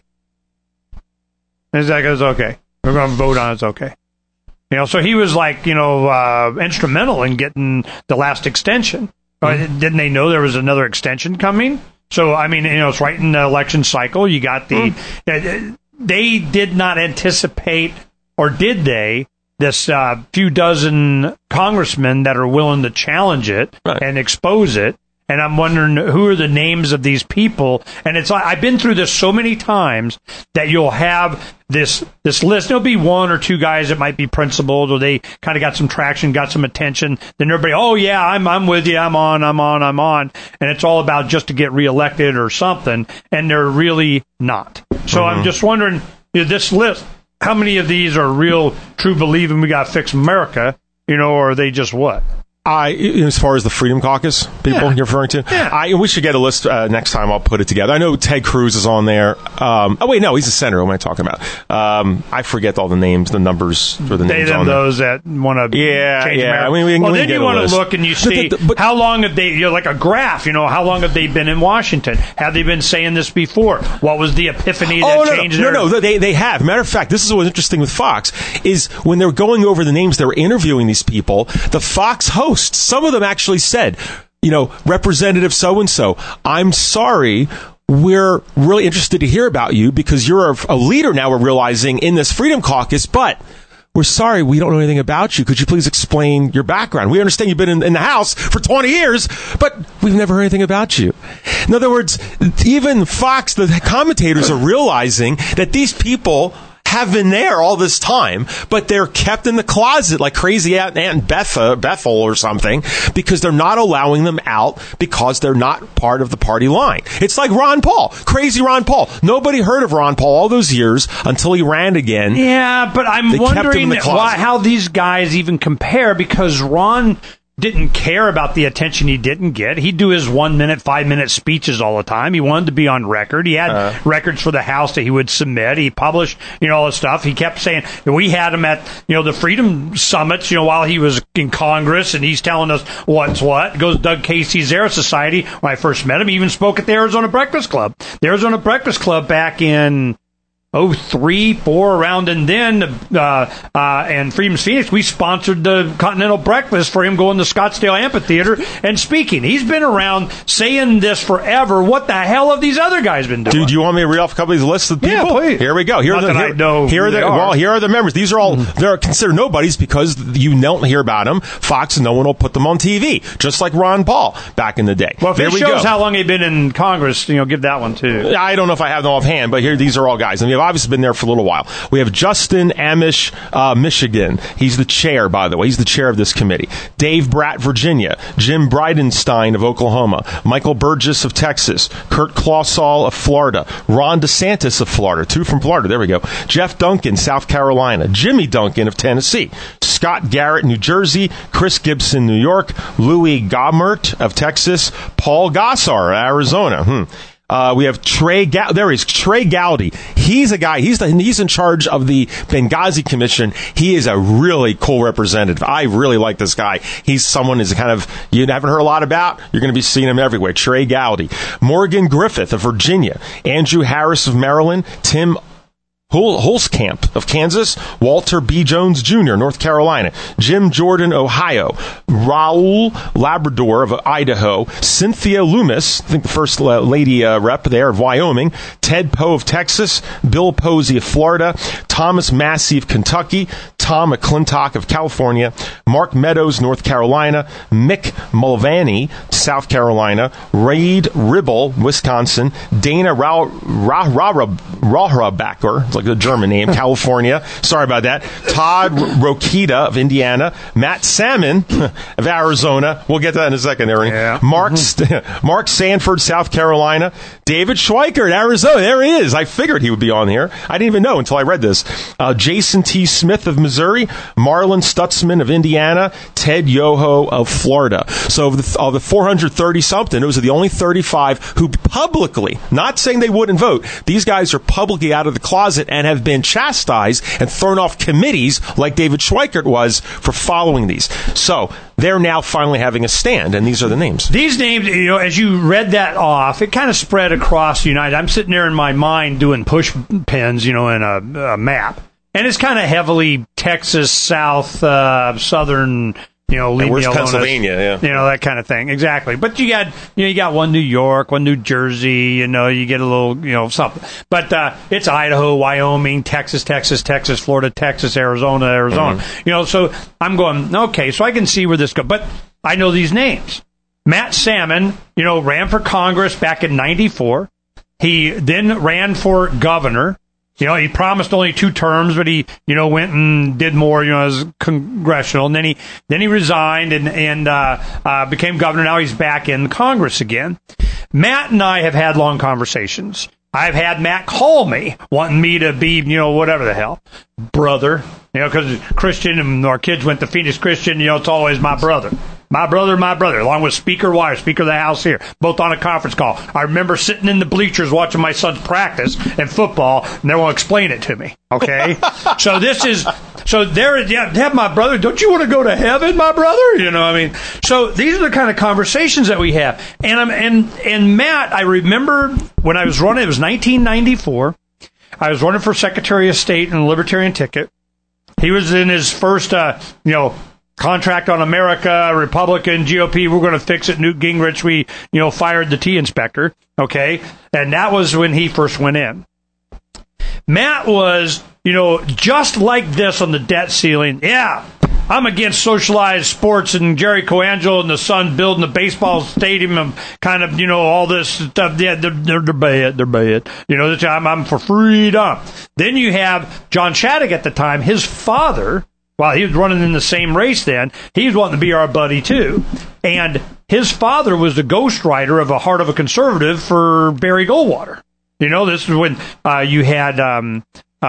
And that goes, okay. We're going to vote on it. It's okay. You know, so he was like, you know, uh, instrumental in getting the last extension. Mm-hmm. Didn't they know there was another extension coming? So, I mean, you know, it's right in the election cycle. You got the, mm-hmm. uh, they did not anticipate, or did they, this uh, few dozen congressmen that are willing to challenge it right. and expose it. And I'm wondering who are the names of these people. And it's like, I've been through this so many times that you'll have this this list. There'll be one or two guys that might be principled, or they kind of got some traction, got some attention. Then everybody, oh yeah, I'm I'm with you, I'm on, I'm on, I'm on. And it's all about just to get reelected or something. And they're really not. So mm-hmm. I'm just wondering, you know, this list, how many of these are real, true believing we got to fix America, you know, or are they just what? I, as far as the Freedom Caucus people Yeah. you're referring to, Yeah. I we should get a list uh, next time. I'll put it together. I know Ted Cruz is on there. Um, oh wait, no, he's a senator. What am I talking about? Um, I forget all the names, the numbers for the They names them on there. those that want to Yeah, change yeah. America. I mean, we can- well, we then can you get a want list. to look and you But see the- the- but- how long have they, you know, like a graph, you know, how long have they been in Washington? Have they been saying this before? What was the epiphany that Oh, no, changed no, their... no, no, they, they have. Matter of fact, this is what's interesting with Fox, is when they're going over the names, they were interviewing these people, the Fox hosts, some of them actually said, you know, Representative so-and-so, I'm sorry, we're really interested to hear about you because you're a, a leader now, we're realizing, in this Freedom Caucus, but we're sorry, we don't know anything about you. Could you please explain your background? We understand you've been in, in the House for twenty years, but we've never heard anything about you. In other words, even Fox, the commentators are realizing that these people have been there all this time, but they're kept in the closet like crazy Aunt, Aunt Beth, uh, Bethel or something, because they're not allowing them out because they're not part of the party line. It's like Ron Paul, crazy Ron Paul. Nobody heard of Ron Paul all those years until he ran again. Yeah, but I'm They kept him in wondering the that closet. why, how these guys even compare, because Ron didn't care about the attention he didn't get. He'd do his one minute, five minute speeches all the time. He wanted to be on record. He had Uh. records for the House that he would submit. He published, you know, all this stuff. He kept saying, we had him at, you know, the Freedom Summits, you know, while he was in Congress, and he's telling us what's what. Goes Doug Casey's Air Society. When I first met him, he even spoke at the Arizona Breakfast Club. The Arizona Breakfast Club back in oh, three, four around, and then uh, uh, and Freedom's Phoenix, we sponsored the Continental Breakfast for him going to Scottsdale Amphitheater and speaking. He's been around saying this forever. What the hell have these other guys been doing? Dude, do you want me to read off a couple of these lists of people? Yeah, please. Here we go. Here Not are the, that here, I know here who are the they are. well, here are the members. These are all they're considered nobodies because you don't hear about them. Fox, no one will put them on T V, just like Ron Paul back in the day. Well, if there it we shows go. how long they've been in Congress, you know, give that one too. I don't know if I have them offhand, but here these are all guys, and they've obviously been there for a little while. We have Justin Amish, uh, Michigan. He's the chair, by the way. He's the chair of this committee. Dave Bratt, Virginia. Jim Bridenstine of Oklahoma. Michael Burgess of Texas. Kurt Clausall of Florida. Ron DeSantis of Florida. Two from Florida. There we go. Jeff Duncan, South Carolina. Jimmy Duncan of Tennessee. Scott Garrett, New Jersey. Chris Gibson, New York. Louis Gohmert of Texas. Paul Gosar, Arizona. Hmm. Uh, we have Trey. Ga- there he is, Trey Gowdy. He's a guy. He's the, he's in charge of the Benghazi Commission. He is a really cool representative. I really like this guy. He's someone who's kind of you haven't heard a lot about. You're going to be seeing him everywhere. Trey Gowdy, Morgan Griffith of Virginia, Andrew Harris of Maryland, Tim Hol- Holzkamp of Kansas, Walter B. Jones Junior, North Carolina, Jim Jordan, Ohio, Raul Labrador of Idaho, Cynthia Loomis, I think the first uh, lady uh, rep there of Wyoming, Ted Poe of Texas, Bill Posey of Florida, Thomas Massey of Kentucky, Tom McClintock of California, Mark Meadows, North Carolina, Mick Mulvaney, South Carolina, Reed Ribble, Wisconsin, Dana Rauhrabacher, it's like a German name, California. Sorry about that. Todd Rokita of Indiana, Matt Salmon of Arizona. We'll get to that in a second, Aaron. Yeah. Mark St- Mark Sanford, South Carolina. David Schweikert, Arizona. There he is. I figured he would be on here. I didn't even know until I read this. Uh, Jason T. Smith of Missouri, Marlon Stutzman of Indiana, Ted Yoho of Florida. So of the, of the four hundred thirty something, those are the only thirty-five who publicly, not saying they wouldn't vote, these guys are publicly out of the closet and have been chastised and thrown off committees like David Schweikert was for following these. So they're now finally having a stand, and these are the names. These names, you know, as you read that off, it kind of spread across the United. I'm sitting there in my mind doing push pins, you know, in a, a map. And it's kind of heavily Texas, South, uh, Southern, you know, leave And where's me alone. Pennsylvania, yeah. You know, that kind of thing. Exactly. But you got, you know, you got one New York, one New Jersey, you know, you get a little, you know, something. But uh, it's Idaho, Wyoming, Texas, Texas, Texas, Florida, Texas, Arizona, Arizona. Mm-hmm. You know, so I'm going, okay, so I can see where this goes. But I know these names. Matt Salmon, you know, ran for Congress back in ninety-four. He then ran for governor. You know, he promised only two terms, but he, you know, went and did more, you know, as congressional. And then he, then he resigned and, and, uh, uh, became governor. Now he's back in Congress again. Matt and I have had long conversations. I've had Matt call me, wanting me to be, you know, whatever the hell, brother. You know, because Christian and our kids went to Phoenix Christian, you know, it's always my brother. My brother, my brother, along with Speaker Wire, Speaker of the House here, both on a conference call. I remember sitting in the bleachers watching my son's practice in football, and they won't explain it to me, okay? So this is, so there, yeah, have my brother, don't you want to go to heaven, my brother? You know, I mean, so these are the kind of conversations that we have. And I'm, and, and Matt, I remember when I was running, it was nineteen ninety-four, I was running for Secretary of State in a Libertarian ticket. He was in his first, uh, you know, contract on America, Republican, G O P, we're going to fix it. Newt Gingrich, we, you know, fired the tea inspector, okay? And that was when he first went in. Matt was, you know, just like this on the debt ceiling. Yeah, I'm against socialized sports and Jerry Coangelo and the Sun building the baseball stadium and kind of, you know, all this stuff. Yeah, they're, they're, they're bad. They're bad. You know, I'm, I'm for freedom. Then you have John Chaddick at the time, his father. Well, he was running in the same race then. He was wanting to be our buddy, too. And his father was the ghostwriter of A Heart of a Conservative for Barry Goldwater. You know, this is when uh, you had, um,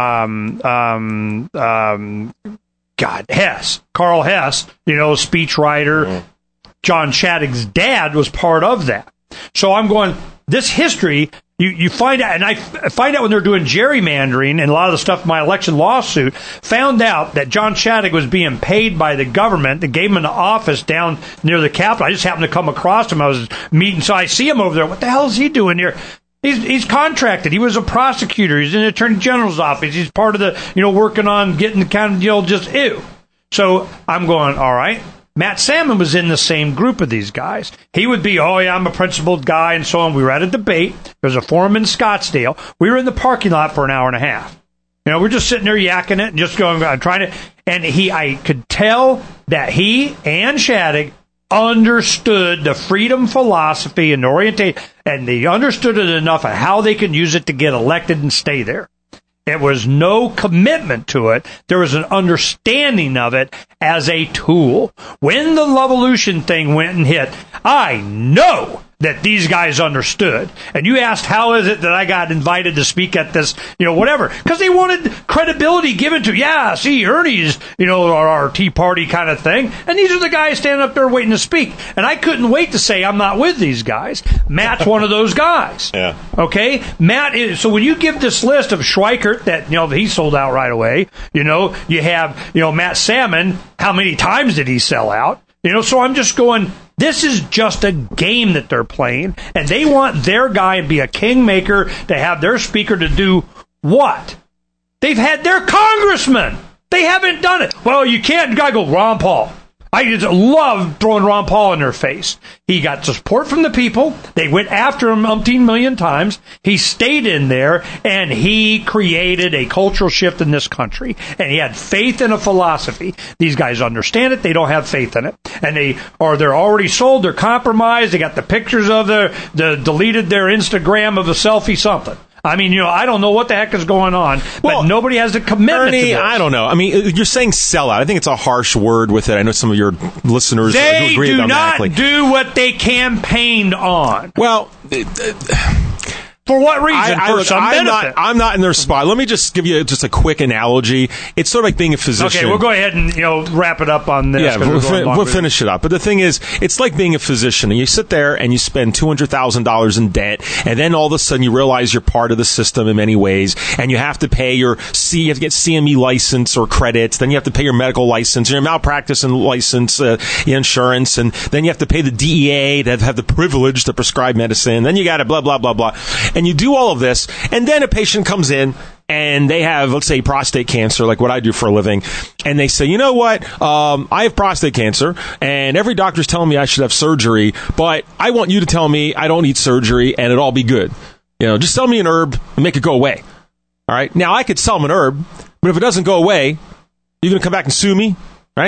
um, um, um, God, Hess, Carl Hess, you know, speechwriter. Mm. John Chaddick's dad was part of that. So I'm going, this history... You you find out, and I find out when they're doing gerrymandering and a lot of the stuff in my election lawsuit, found out that John Chaddick was being paid by the government that gave him an office down near the Capitol. I just happened to come across him. I was meeting, so I see him over there. What the hell is he doing here? He's he's contracted. He was a prosecutor. He's in the Attorney General's office. He's part of the, you know, working on getting the kind of, you know, just ew. So I'm going, all right. Matt Salmon was in the same group of these guys. He would be, oh, yeah, I'm a principled guy, and so on. We were at a debate. There was a forum in Scottsdale. We were in the parking lot for an hour and a half. You know, we're just sitting there yakking it and just going, I'm trying to, and he, I could tell that he and Chaddick understood the freedom philosophy and orientation, and they understood it enough of how they could use it to get elected and stay there. There was no commitment to it. There was an understanding of it as a tool. When the Levolution thing went and hit, I know that these guys understood. And you asked, how is it that I got invited to speak at this, you know, whatever? Because they wanted credibility given to, yeah, see, Ernie's, you know, our, our Tea Party kind of thing. And these are the guys standing up there waiting to speak. And I couldn't wait to say I'm not with these guys. Matt's one of those guys. Yeah. Okay? Matt is, so when you give this list of Schweikert that, you know, he sold out right away, you know, you have, you know, Matt Salmon, how many times did he sell out? You know, so I'm just going, this is just a game that they're playing, and they want their guy to be a kingmaker, to have their speaker to do what? They've had their congressman. They haven't done it. Well, you can't, you gotta go Ron Paul. I just love throwing Ron Paul in their face. He got support from the people. They went after him umpteen million times. He stayed in there, and he created a cultural shift in this country. And he had faith in a philosophy. These guys understand it. They don't have faith in it. And they, or they're already sold. They're compromised. They got the pictures of their, the deleted their Instagram of a selfie something. I mean, you know, I don't know what the heck is going on, but well, nobody has a commitment Ernie, to this. I don't know. I mean, you're saying sellout. I think it's a harsh word with it. I know some of your listeners they agree do not do what they campaigned on. Well, for what reason? I, I, for look, some I'm benefit. not, I'm not in their spot. Let me just give you just a quick analogy. It's sort of like being a physician. Okay, we'll go ahead and, you know, wrap it up on this. Yeah, we'll, fin- we'll finish it up. But the thing is, it's like being a physician, and you sit there and you spend two hundred thousand dollars in debt, and then all of a sudden you realize you're part of the system in many ways, and you have to pay your C, you have to get C M E license or credits, then you have to pay your medical license, your malpractice and license, uh, your insurance, and then you have to pay the D E A to have the privilege to prescribe medicine, then you got to blah, blah, blah, blah. And you do all of this, and then a patient comes in and they have, let's say, prostate cancer, like what I do for a living, and they say, you know what, um, I have prostate cancer, and every doctor's telling me I should have surgery, but I want you to tell me I don't need surgery and it'll all be good. You know, just sell me an herb and make it go away. All right? Now, I could sell them an herb, but if it doesn't go away, you're going to come back and sue me, right?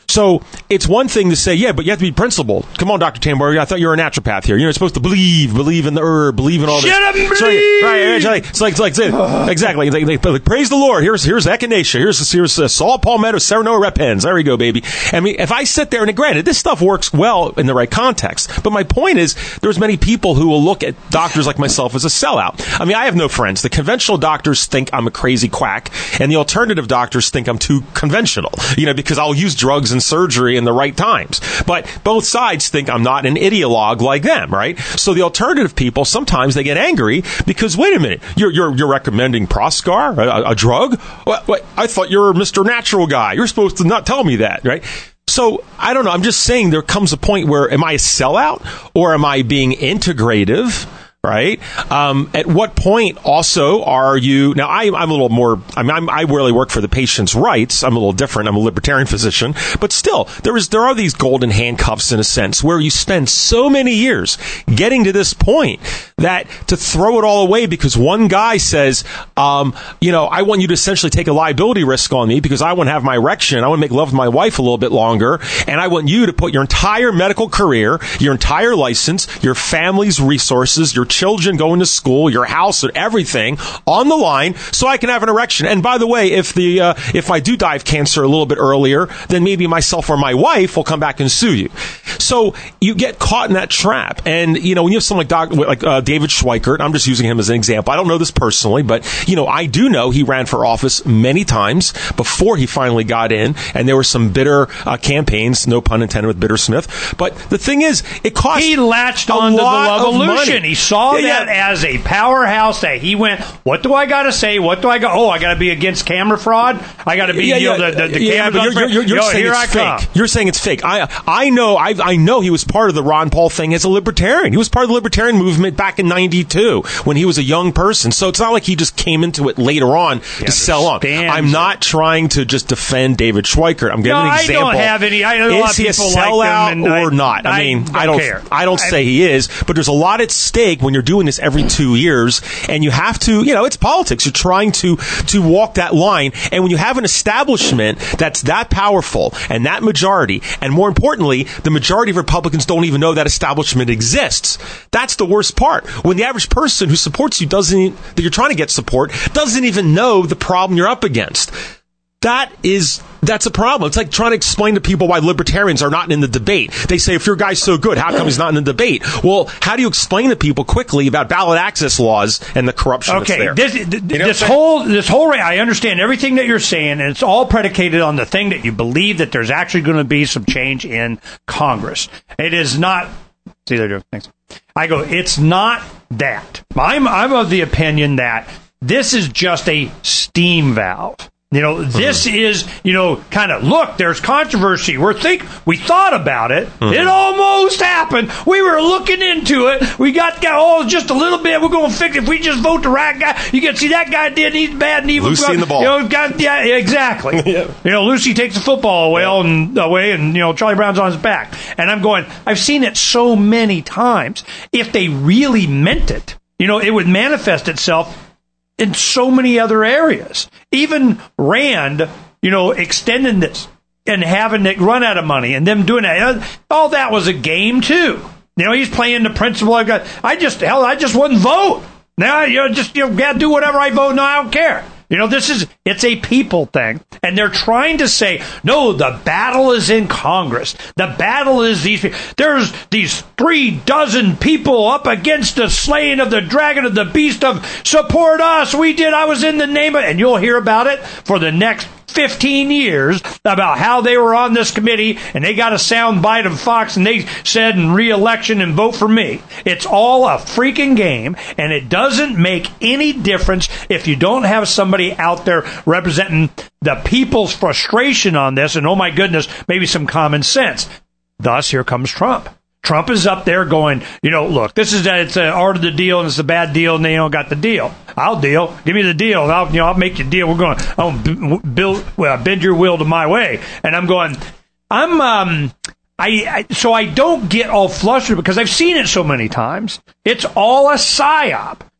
So it's one thing to say, yeah, but you have to be principled. Come on, Doctor Tamborg, I thought you were a naturopath here. You're supposed to believe, believe in the herb, believe in all this. Shut up and So, believe! right, right, it's like, it's like, it's like exactly. It's like, like, like, praise the Lord. Here's here's echinacea. Here's here's uh, Saul Palmetto, Serenoa repens. There we go, baby. I mean, if I sit there, and granted, this stuff works well in the right context, but my point is, there's many people who will look at doctors like myself as a sellout. I mean, I have no friends. The conventional doctors think I'm a crazy quack, and the alternative doctors think I'm too conventional, you know, because I'll use drugs and surgery in the right times. But both sides think I'm not an ideologue like them, right? So the alternative people, sometimes they get angry because, wait a minute, you're you're, you're recommending Proscar, a, a drug? What, what, I thought you were Mister Natural Guy. You're supposed to not tell me that, right? So, I don't know. I'm just saying there comes a point where, am I a sellout or am I being integrative? Right? Um, at what point also are you, now I, I'm a little more, I mean, I'm, I really work for the patient's rights. I'm a little different. I'm a libertarian physician, but still there is, there are these golden handcuffs in a sense where you spend so many years getting to this point that to throw it all away because one guy says, um, you know, I want you to essentially take a liability risk on me because I want to have my erection. I want to make love with my wife a little bit longer. And I want you to put your entire medical career, your entire license, your family's resources, your children going to school, your house, and everything on the line so I can have an erection. And by the way, if the uh, if I do die of cancer a little bit earlier, then maybe myself or my wife will come back and sue you. So you get caught in that trap. And, you know, when you have someone like Doc, like uh, David Schweikert, I'm just using him as an example. I don't know this personally, but, you know, I do know he ran for office many times before he finally got in. And there were some bitter uh, campaigns, no pun intended with Bitter Smith. But the thing is, it cost He latched a onto the lot of revolution. money. He saw Yeah, that yeah. as a powerhouse that he went, what do I got to say? What do I got? Oh, I got to be against camera fraud. I got to be, Yeah, you know, yeah, the, the, the yeah, camera's but on you're, front. you're, you're Yo, saying here it's I fake. come. You're saying it's fake. I I know I I know he was part of the Ron Paul thing as a libertarian. He was part of the libertarian movement back in ninety-two when he was a young person. So it's not like he just came into it later on to sell on. I'm not trying to just defend David Schweikert. I'm giving No, an I example. don't have any. I know a lot Is of he a people like sellout them, and or I- not? I, I mean, don't I don't. care. I don't I- say he is, but there's a lot at stake when you're doing this every two years, and you have to. You know, it's politics. You're trying to to walk that line, and when you have an establishment that's that powerful and that majority, and more importantly, the majority of Republicans don't even know that establishment exists. That's the worst part. When the average person who supports you doesn't, that you're trying to get support, doesn't even know the problem you're up against. That is, that's a problem. It's like trying to explain to people why libertarians are not in the debate. They say, if your guy's so good, how come he's not in the debate? Well, how do you explain to people quickly about ballot access laws and the corruption Okay, that's this, there? th- You know this what I'm saying? whole this whole ra- I understand everything that you're saying, and it's all predicated on the thing that you believe that there's actually going to be some change in Congress. It is not. See, there you go. Thanks. I go. It's not that. I'm I'm of the opinion that this is just a steam valve. You know, this mm-hmm. is, you know, kind of, look, there's controversy. We're think we thought about it. Mm-hmm. It almost happened. We were looking into it. We got, got oh, just a little bit. We're going to fix it. If we just vote the right guy, you can see that guy did. He's bad and evil. Lucy in the ball. You know, got, yeah, exactly. yeah. You know, Lucy takes the football away, yeah. and away, and you know, Charlie Brown's on his back. And I'm going, I've seen it so many times. If they really meant it, you know, it would manifest itself in so many other areas. Even Rand, you know, extending this and having it run out of money and them doing that. All that was a game, too. You know, he's playing the principle. I've got, I just, hell, I just wouldn't vote. Now, you know, just, you know, got to do whatever I vote. No, I don't care. You know, this is, it's a people thing. And they're trying to say, no, the battle is in Congress. The battle is these people. There's these three dozen people up against the slaying of the dragon of the beast of support us. We did. I was in the name of, and you'll hear about it for the next fifteen years about how they were on this committee and they got a sound bite of Fox and they said in re-election and vote for me. It's all a freaking game, and it doesn't make any difference if you don't have somebody out there representing the people's frustration on this and, oh my goodness, maybe some common sense. Thus, here comes Trump. Trump is up there going, you know, look, this is that it's an art of the deal and it's a bad deal and they don't got the deal. I'll deal. Give me the deal. I'll, you know, I'll make you a deal. We're going, I'll b- build, well, bend your will to my way. And I'm going, I'm, um, I, I, so I don't get all flustered because I've seen it so many times. It's all a psyop.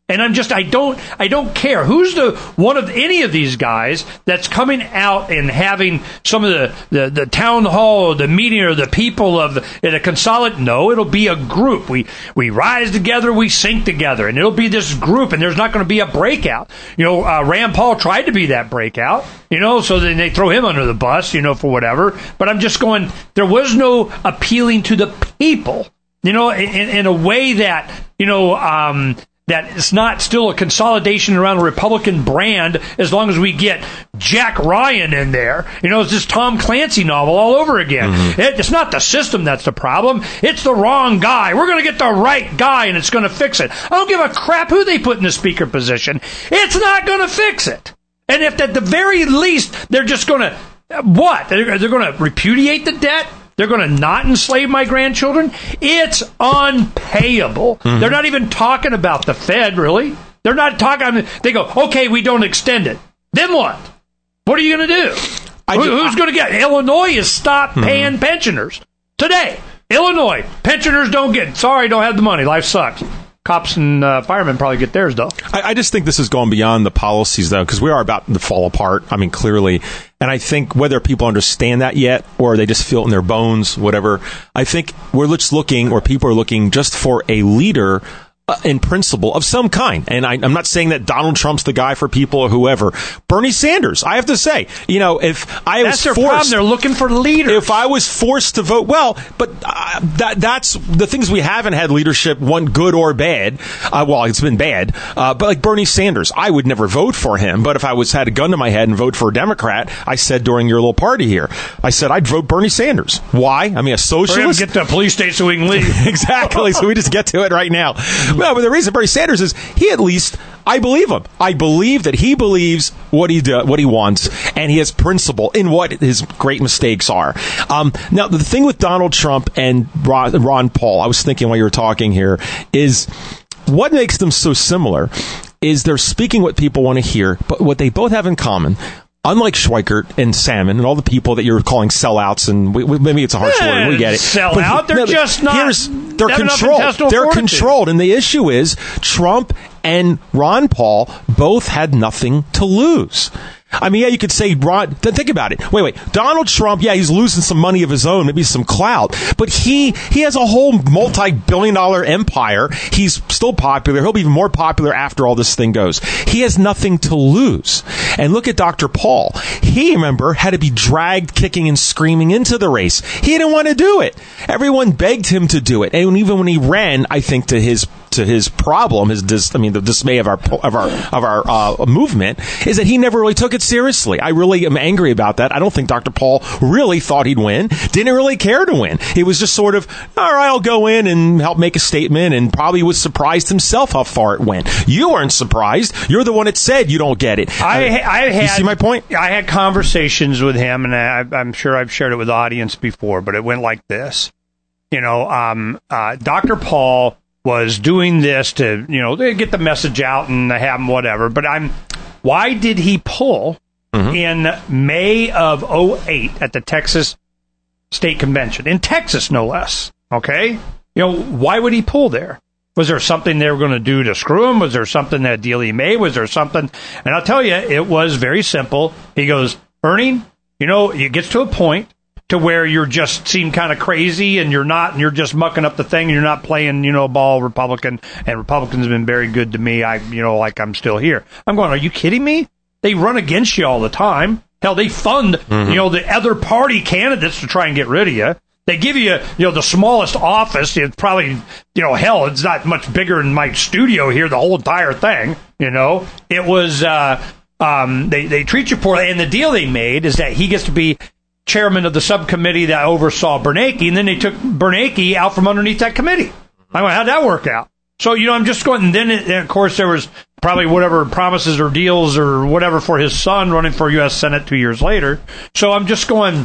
And I'm just, I don't, I don't care who's the one of any of these guys that's coming out and having some of the, the, the town hall, the meeting, or the people of the, the consolidate. No, it'll be a group. We we rise together, we sink together, and it'll be this group. And there's not going to be a breakout. You know, uh, Rand Paul tried to be that breakout. You know, so then they throw him under the bus. You know, for whatever. But I'm just going. There was no appealing to the people. You know, in, in a way that you know. Um, that it's not still a consolidation around a Republican brand as long as we get Jack Ryan in there. You know, it's this Tom Clancy novel all over again. Mm-hmm. It, it's not the system that's the problem. It's the wrong guy. We're going to get the right guy, and it's going to fix it. I don't give a crap who they put in the speaker position. It's not going to fix it. And if at the very least they're just going to, what? They're, they're going to repudiate the debt? They're going to not enslave my grandchildren? It's unpayable. Mm-hmm. They're not even talking about the Fed, really. They're not talking. They go, okay, we don't extend it. Then what? What are you going to do? I Who, just, who's going to get? Illinois has stopped mm-hmm. paying pensioners today. Illinois, pensioners don't get. Sorry, don't have the money. Life sucks. Cops and uh, firemen probably get theirs, though. I, I just think this has gone beyond the policies, though, because we are about to fall apart. I mean, clearly. And I think whether people understand that yet or they just feel it in their bones, whatever, I think we're just looking, or people are looking just for a leader uh, in principle of some kind. And I, I'm not saying that Donald Trump's the guy for people or whoever. Bernie Sanders, I have to say, you know, if I that's was their forced, problem. They're looking for leaders. If I was forced to vote, well, but uh, that that's the things we haven't had leadership, one good or bad. Uh, well, it's been bad. Uh, but like Bernie Sanders, I would never vote for him. But if I was had a gun to my head and vote for a Democrat, I said during your little party here, I said I'd vote Bernie Sanders. Why? I mean, a socialist. Get to a police state so we can leave. Exactly. So we just get to it right now. Well, but the reason Bernie Sanders is he at least. I believe him. I believe that he believes what he do, what he wants, and he has principle in what his great mistakes are. Um, now, the thing with Donald Trump and Ron, Ron Paul, I was thinking while you were talking here, is what makes them so similar is they're speaking what people want to hear, but what they both have in common, unlike Schweikert and Salmon and all the people that you're calling sellouts, and we, we, maybe it's a harsh yeah, word, we get it. Sellout, they're no, just not. They're controlled. They're fortitude. controlled, and the issue is Trump and Ron Paul both had nothing to lose. I mean, yeah, you could say Ron. Think about it. Wait, wait. Donald Trump, yeah, he's losing some money of his own, maybe some clout, but he he has a whole multi-billion-dollar empire. He's still popular. He'll be even more popular after all this thing goes. He has nothing to lose. And look at Doctor Paul. He, remember, had to be dragged kicking and screaming into the race. He didn't want to do it. Everyone begged him to do it, and even when he ran, I think to his to his problem, his dis, I mean, the dismay of our of our of our uh, movement is that he never really took it seriously. I really am angry about that. I don't think Doctor Paul really thought he'd win. Didn't really care to win. He was just sort of, all right, I'll go in and help make a statement, and probably was surprised himself how far it went. You weren't surprised. You're the one that said you don't get it. I, I had, you see my point? I had conversations with him, and I, I'm sure I've shared it with the audience before, but it went like this. You know, um, uh, Doctor Paul was doing this to, you know, they get the message out and have him whatever. But I'm, why did he pull mm-hmm. in May of oh eight at the Texas State Convention? In Texas, no less. Okay? You know, why would he pull there? Was there something they were going to do to screw him? Was there something that deal he made? Was there something? And I'll tell you, it was very simple. He goes, Ernie, you know, it gets to a point to where you're just seem kind of crazy and you're not, and you're just mucking up the thing. And you're not playing, you know, ball Republican, and Republicans have been very good to me. I, you know, like I'm still here. I'm going, are you kidding me? They run against you all the time. Hell, they fund, mm-hmm. you know, the other party candidates to try and get rid of you. They give you, you know, the smallest office. It's probably, you know, hell, it's not much bigger than my studio here, the whole entire thing, you know. It was, uh, um, they, they treat you poorly. And the deal they made is that he gets to be chairman of the subcommittee that oversaw Bernanke, and then they took Bernanke out from underneath that committee. I went, how'd that work out? So, you know, I'm just going, and then, it, and of course, there was probably whatever promises or deals or whatever for his son running for U S Senate two years later. So I'm just going,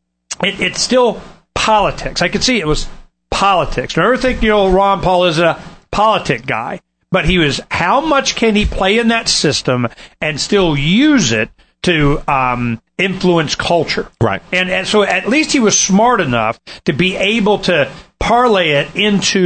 it, it's still politics. I could see it was politics. Never think, you know, Ron Paul is a politic guy, but he was, how much can he play in that system and still use it to um, influence culture? Right. And, and so at least he was smart enough to be able to parlay it into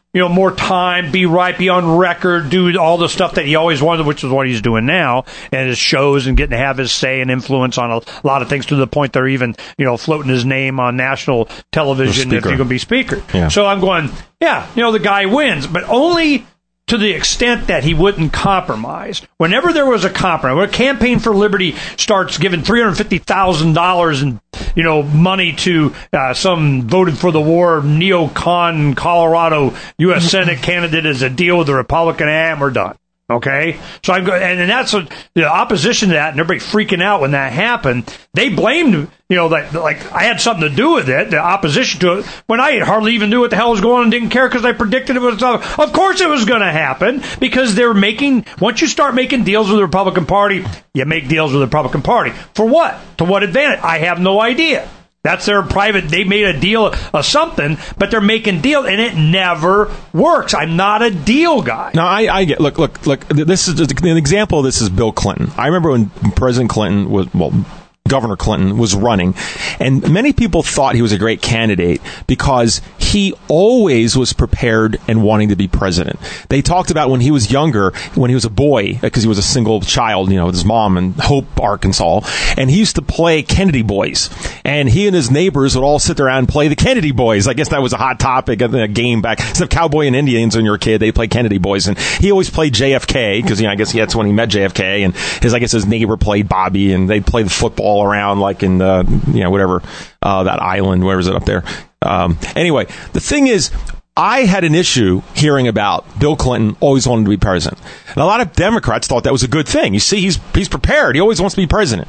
you know, more time, be right, be on record, do all the stuff that he always wanted, which is what he's doing now, and his shows and getting to have his say and influence on a lot of things to the point they're even, you know, floating his name on national television if you're going to be speaker. Yeah. So I'm going, yeah, you know, the guy wins, but only to the extent that he wouldn't compromise. Whenever there was a compromise, when a Campaign for Liberty starts giving three hundred fifty thousand dollars in, you know, money to uh, some voted for the war neocon Colorado U S Senate candidate as a deal with the Republican, and we're done. Okay, so I'm going, and, and that's what the opposition to that, and everybody freaking out when that happened. They blamed, you know, that like I had something to do with it, the opposition to it, when I hardly even knew what the hell was going on and didn't care because I predicted it was. Uh, of course, it was going to happen because they're making. Once you start making deals with the Republican Party, you make deals with the Republican Party for what? To what advantage? I have no idea. That's their private. They made a deal of something, but they're making deal, and it never works. I'm not a deal guy. No, I, I get. Look, look, look. This is an example of this is Bill Clinton. I remember when President Clinton was well. Governor Clinton was running, and many people thought he was a great candidate because he always was prepared and wanting to be president. They talked about when he was younger, when he was a boy, because he was a single child, you know, with his mom in Hope, Arkansas, and he used to play Kennedy Boys, and he and his neighbors would all sit around and play the Kennedy Boys. I guess that was a hot topic of the game back. Instead of Cowboy and Indians when you were a kid, they played Kennedy Boys, and he always played J F K because, you know, I guess that's when he met J F K, and his, I guess his neighbor played Bobby, and they'd play the football around like in uh, you know whatever uh, that island, where is it up there? Um, anyway, the thing is, I had an issue hearing about Bill Clinton always wanted to be president, and a lot of Democrats thought that was a good thing. You see, he's he's prepared. He always wants to be president.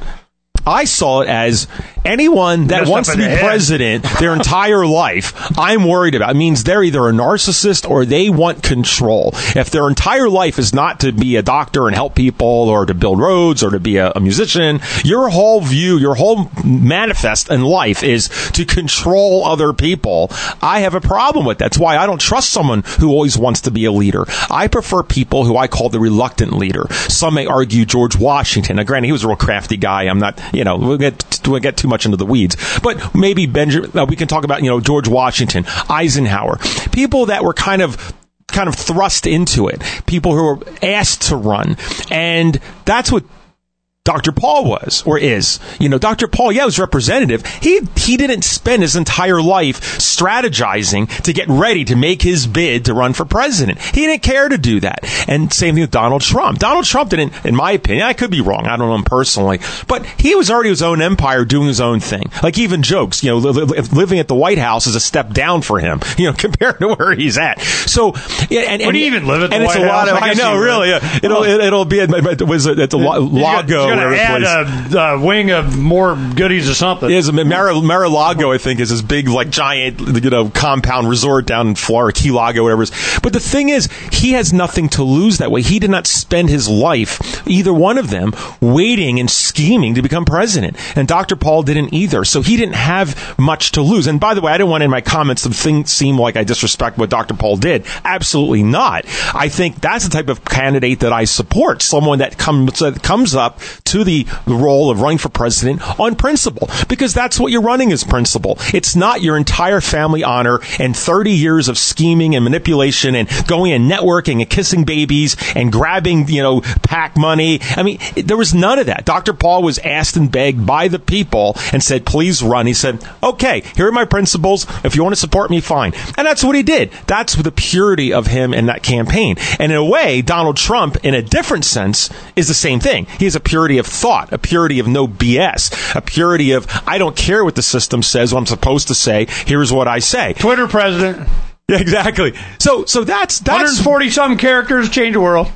I saw it as anyone that Messed wants up to in be the head. president their entire life, I'm worried about. It means they're either a narcissist or they want control. If their entire life is not to be a doctor and help people or to build roads or to be a, a musician, your whole view, your whole manifest in life is to control other people. I have a problem with that. That's why I don't trust someone who always wants to be a leader. I prefer people who I call the reluctant leader. Some may argue George Washington. Now, granted, he was a real crafty guy. I'm not, you know, we'll get, we'll get too much into the weeds. But maybe Benjamin, uh, we can talk about, you know, George Washington, Eisenhower, people that were kind of kind of thrust into it, people who were asked to run. And that's what Doctor Paul was, or is. You know, Doctor Paul, yeah, was representative. He he didn't spend his entire life strategizing to get ready to make his bid to run for president. He didn't care to do that. And same thing with Donald Trump. Donald Trump didn't, in my opinion, I could be wrong, I don't know him personally, but he was already his own empire doing his own thing. Like even jokes, you know, li- li- living at the White House is a step down for him, you know, compared to where he's at. So, yeah, and, and Would he even live at the and White it's a lot House? of, I I guess know, he would. really, yeah. It'll, Oh. it, it'll be at, it was at the lo- Lago. He's going to add a, a wing of more goodies or something. It is. Mar- Mar-a-Lago, I think, is this big, like, giant, you know, compound resort down in Florida, Key Largo, whatever it is. But the thing is, he has nothing to lose that way. He did not spend his life, either one of them, waiting and scheming to become president. And Doctor Paul didn't either. So he didn't have much to lose. And by the way, I don't want in my comments to think, seem like I disrespect what Doctor Paul did. Absolutely not. I think that's the type of candidate that I support. Someone that comes, that comes up to the role of running for president on principle, because that's what you're running as principle. It's not your entire family honor and thirty years of scheming and manipulation and going and networking and kissing babies and grabbing, you know, PAC money. I mean, it, there was none of that. Doctor Paul was asked and begged by the people and said, please run. He said, okay, here are my principles. If you want to support me, fine. And that's what he did. That's the purity of him in that campaign. And in a way, Donald Trump, in a different sense, is the same thing. He has a purity of thought, a purity of no B S, a purity of, I don't care what the system says, what I'm supposed to say, here's what I say. Twitter president. Yeah, exactly. So so that's, that's one hundred forty some characters, change the world.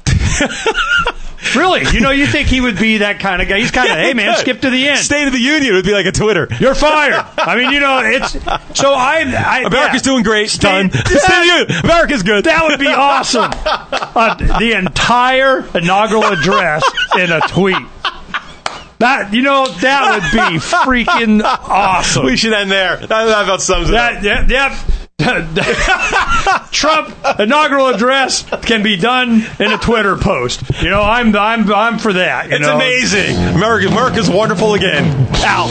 Really? You know, you think he would be that kind of guy. He's kind of, Yeah, hey, man, good. skip to the end. State of the Union would be like a Twitter. You're fired. I mean, you know, it's... So I... I America's yeah. doing great. State, Done. State of the Union. America's good. That would be awesome. Uh, the entire inaugural address in a tweet. That, you know, that would be freaking awesome. We should end there. That, that about sums it that, up. Yeah, yeah. Trump inaugural address can be done in a Twitter post. You know, I'm I'm I'm for that. You it's know? amazing. America, America's wonderful again. Out.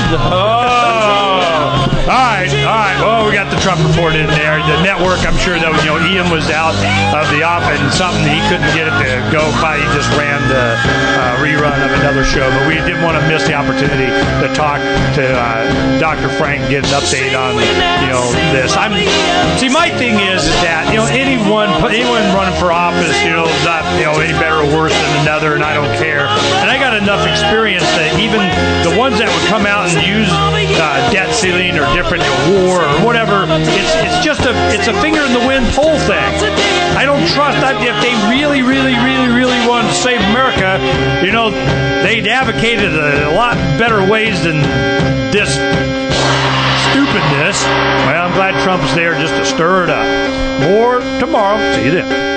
Oh. All right, all right. Well, we got the Trump report in there. The network, I'm sure that you know Ian was out of the op and something he couldn't get it to go by. He just ran the uh, rerun of another show, but we didn't want to miss the opportunity to talk to uh, Doctor Frank, get an update on you know this. I'm see. My thing is, is that you know anyone anyone running for office, you know, is not you know any better or worse than another, and I don't care. And I got enough experience that even the ones that would come out and use uh, debt ceiling or different war or whatever, it's it's just a it's a finger in the wind poll thing. I don't trust that if they really, really, really, really wanted to save America, you know, they'd advocated a lot better ways than this stupidness. Well, I'm glad Trump's there just to stir it up. More tomorrow. See you then.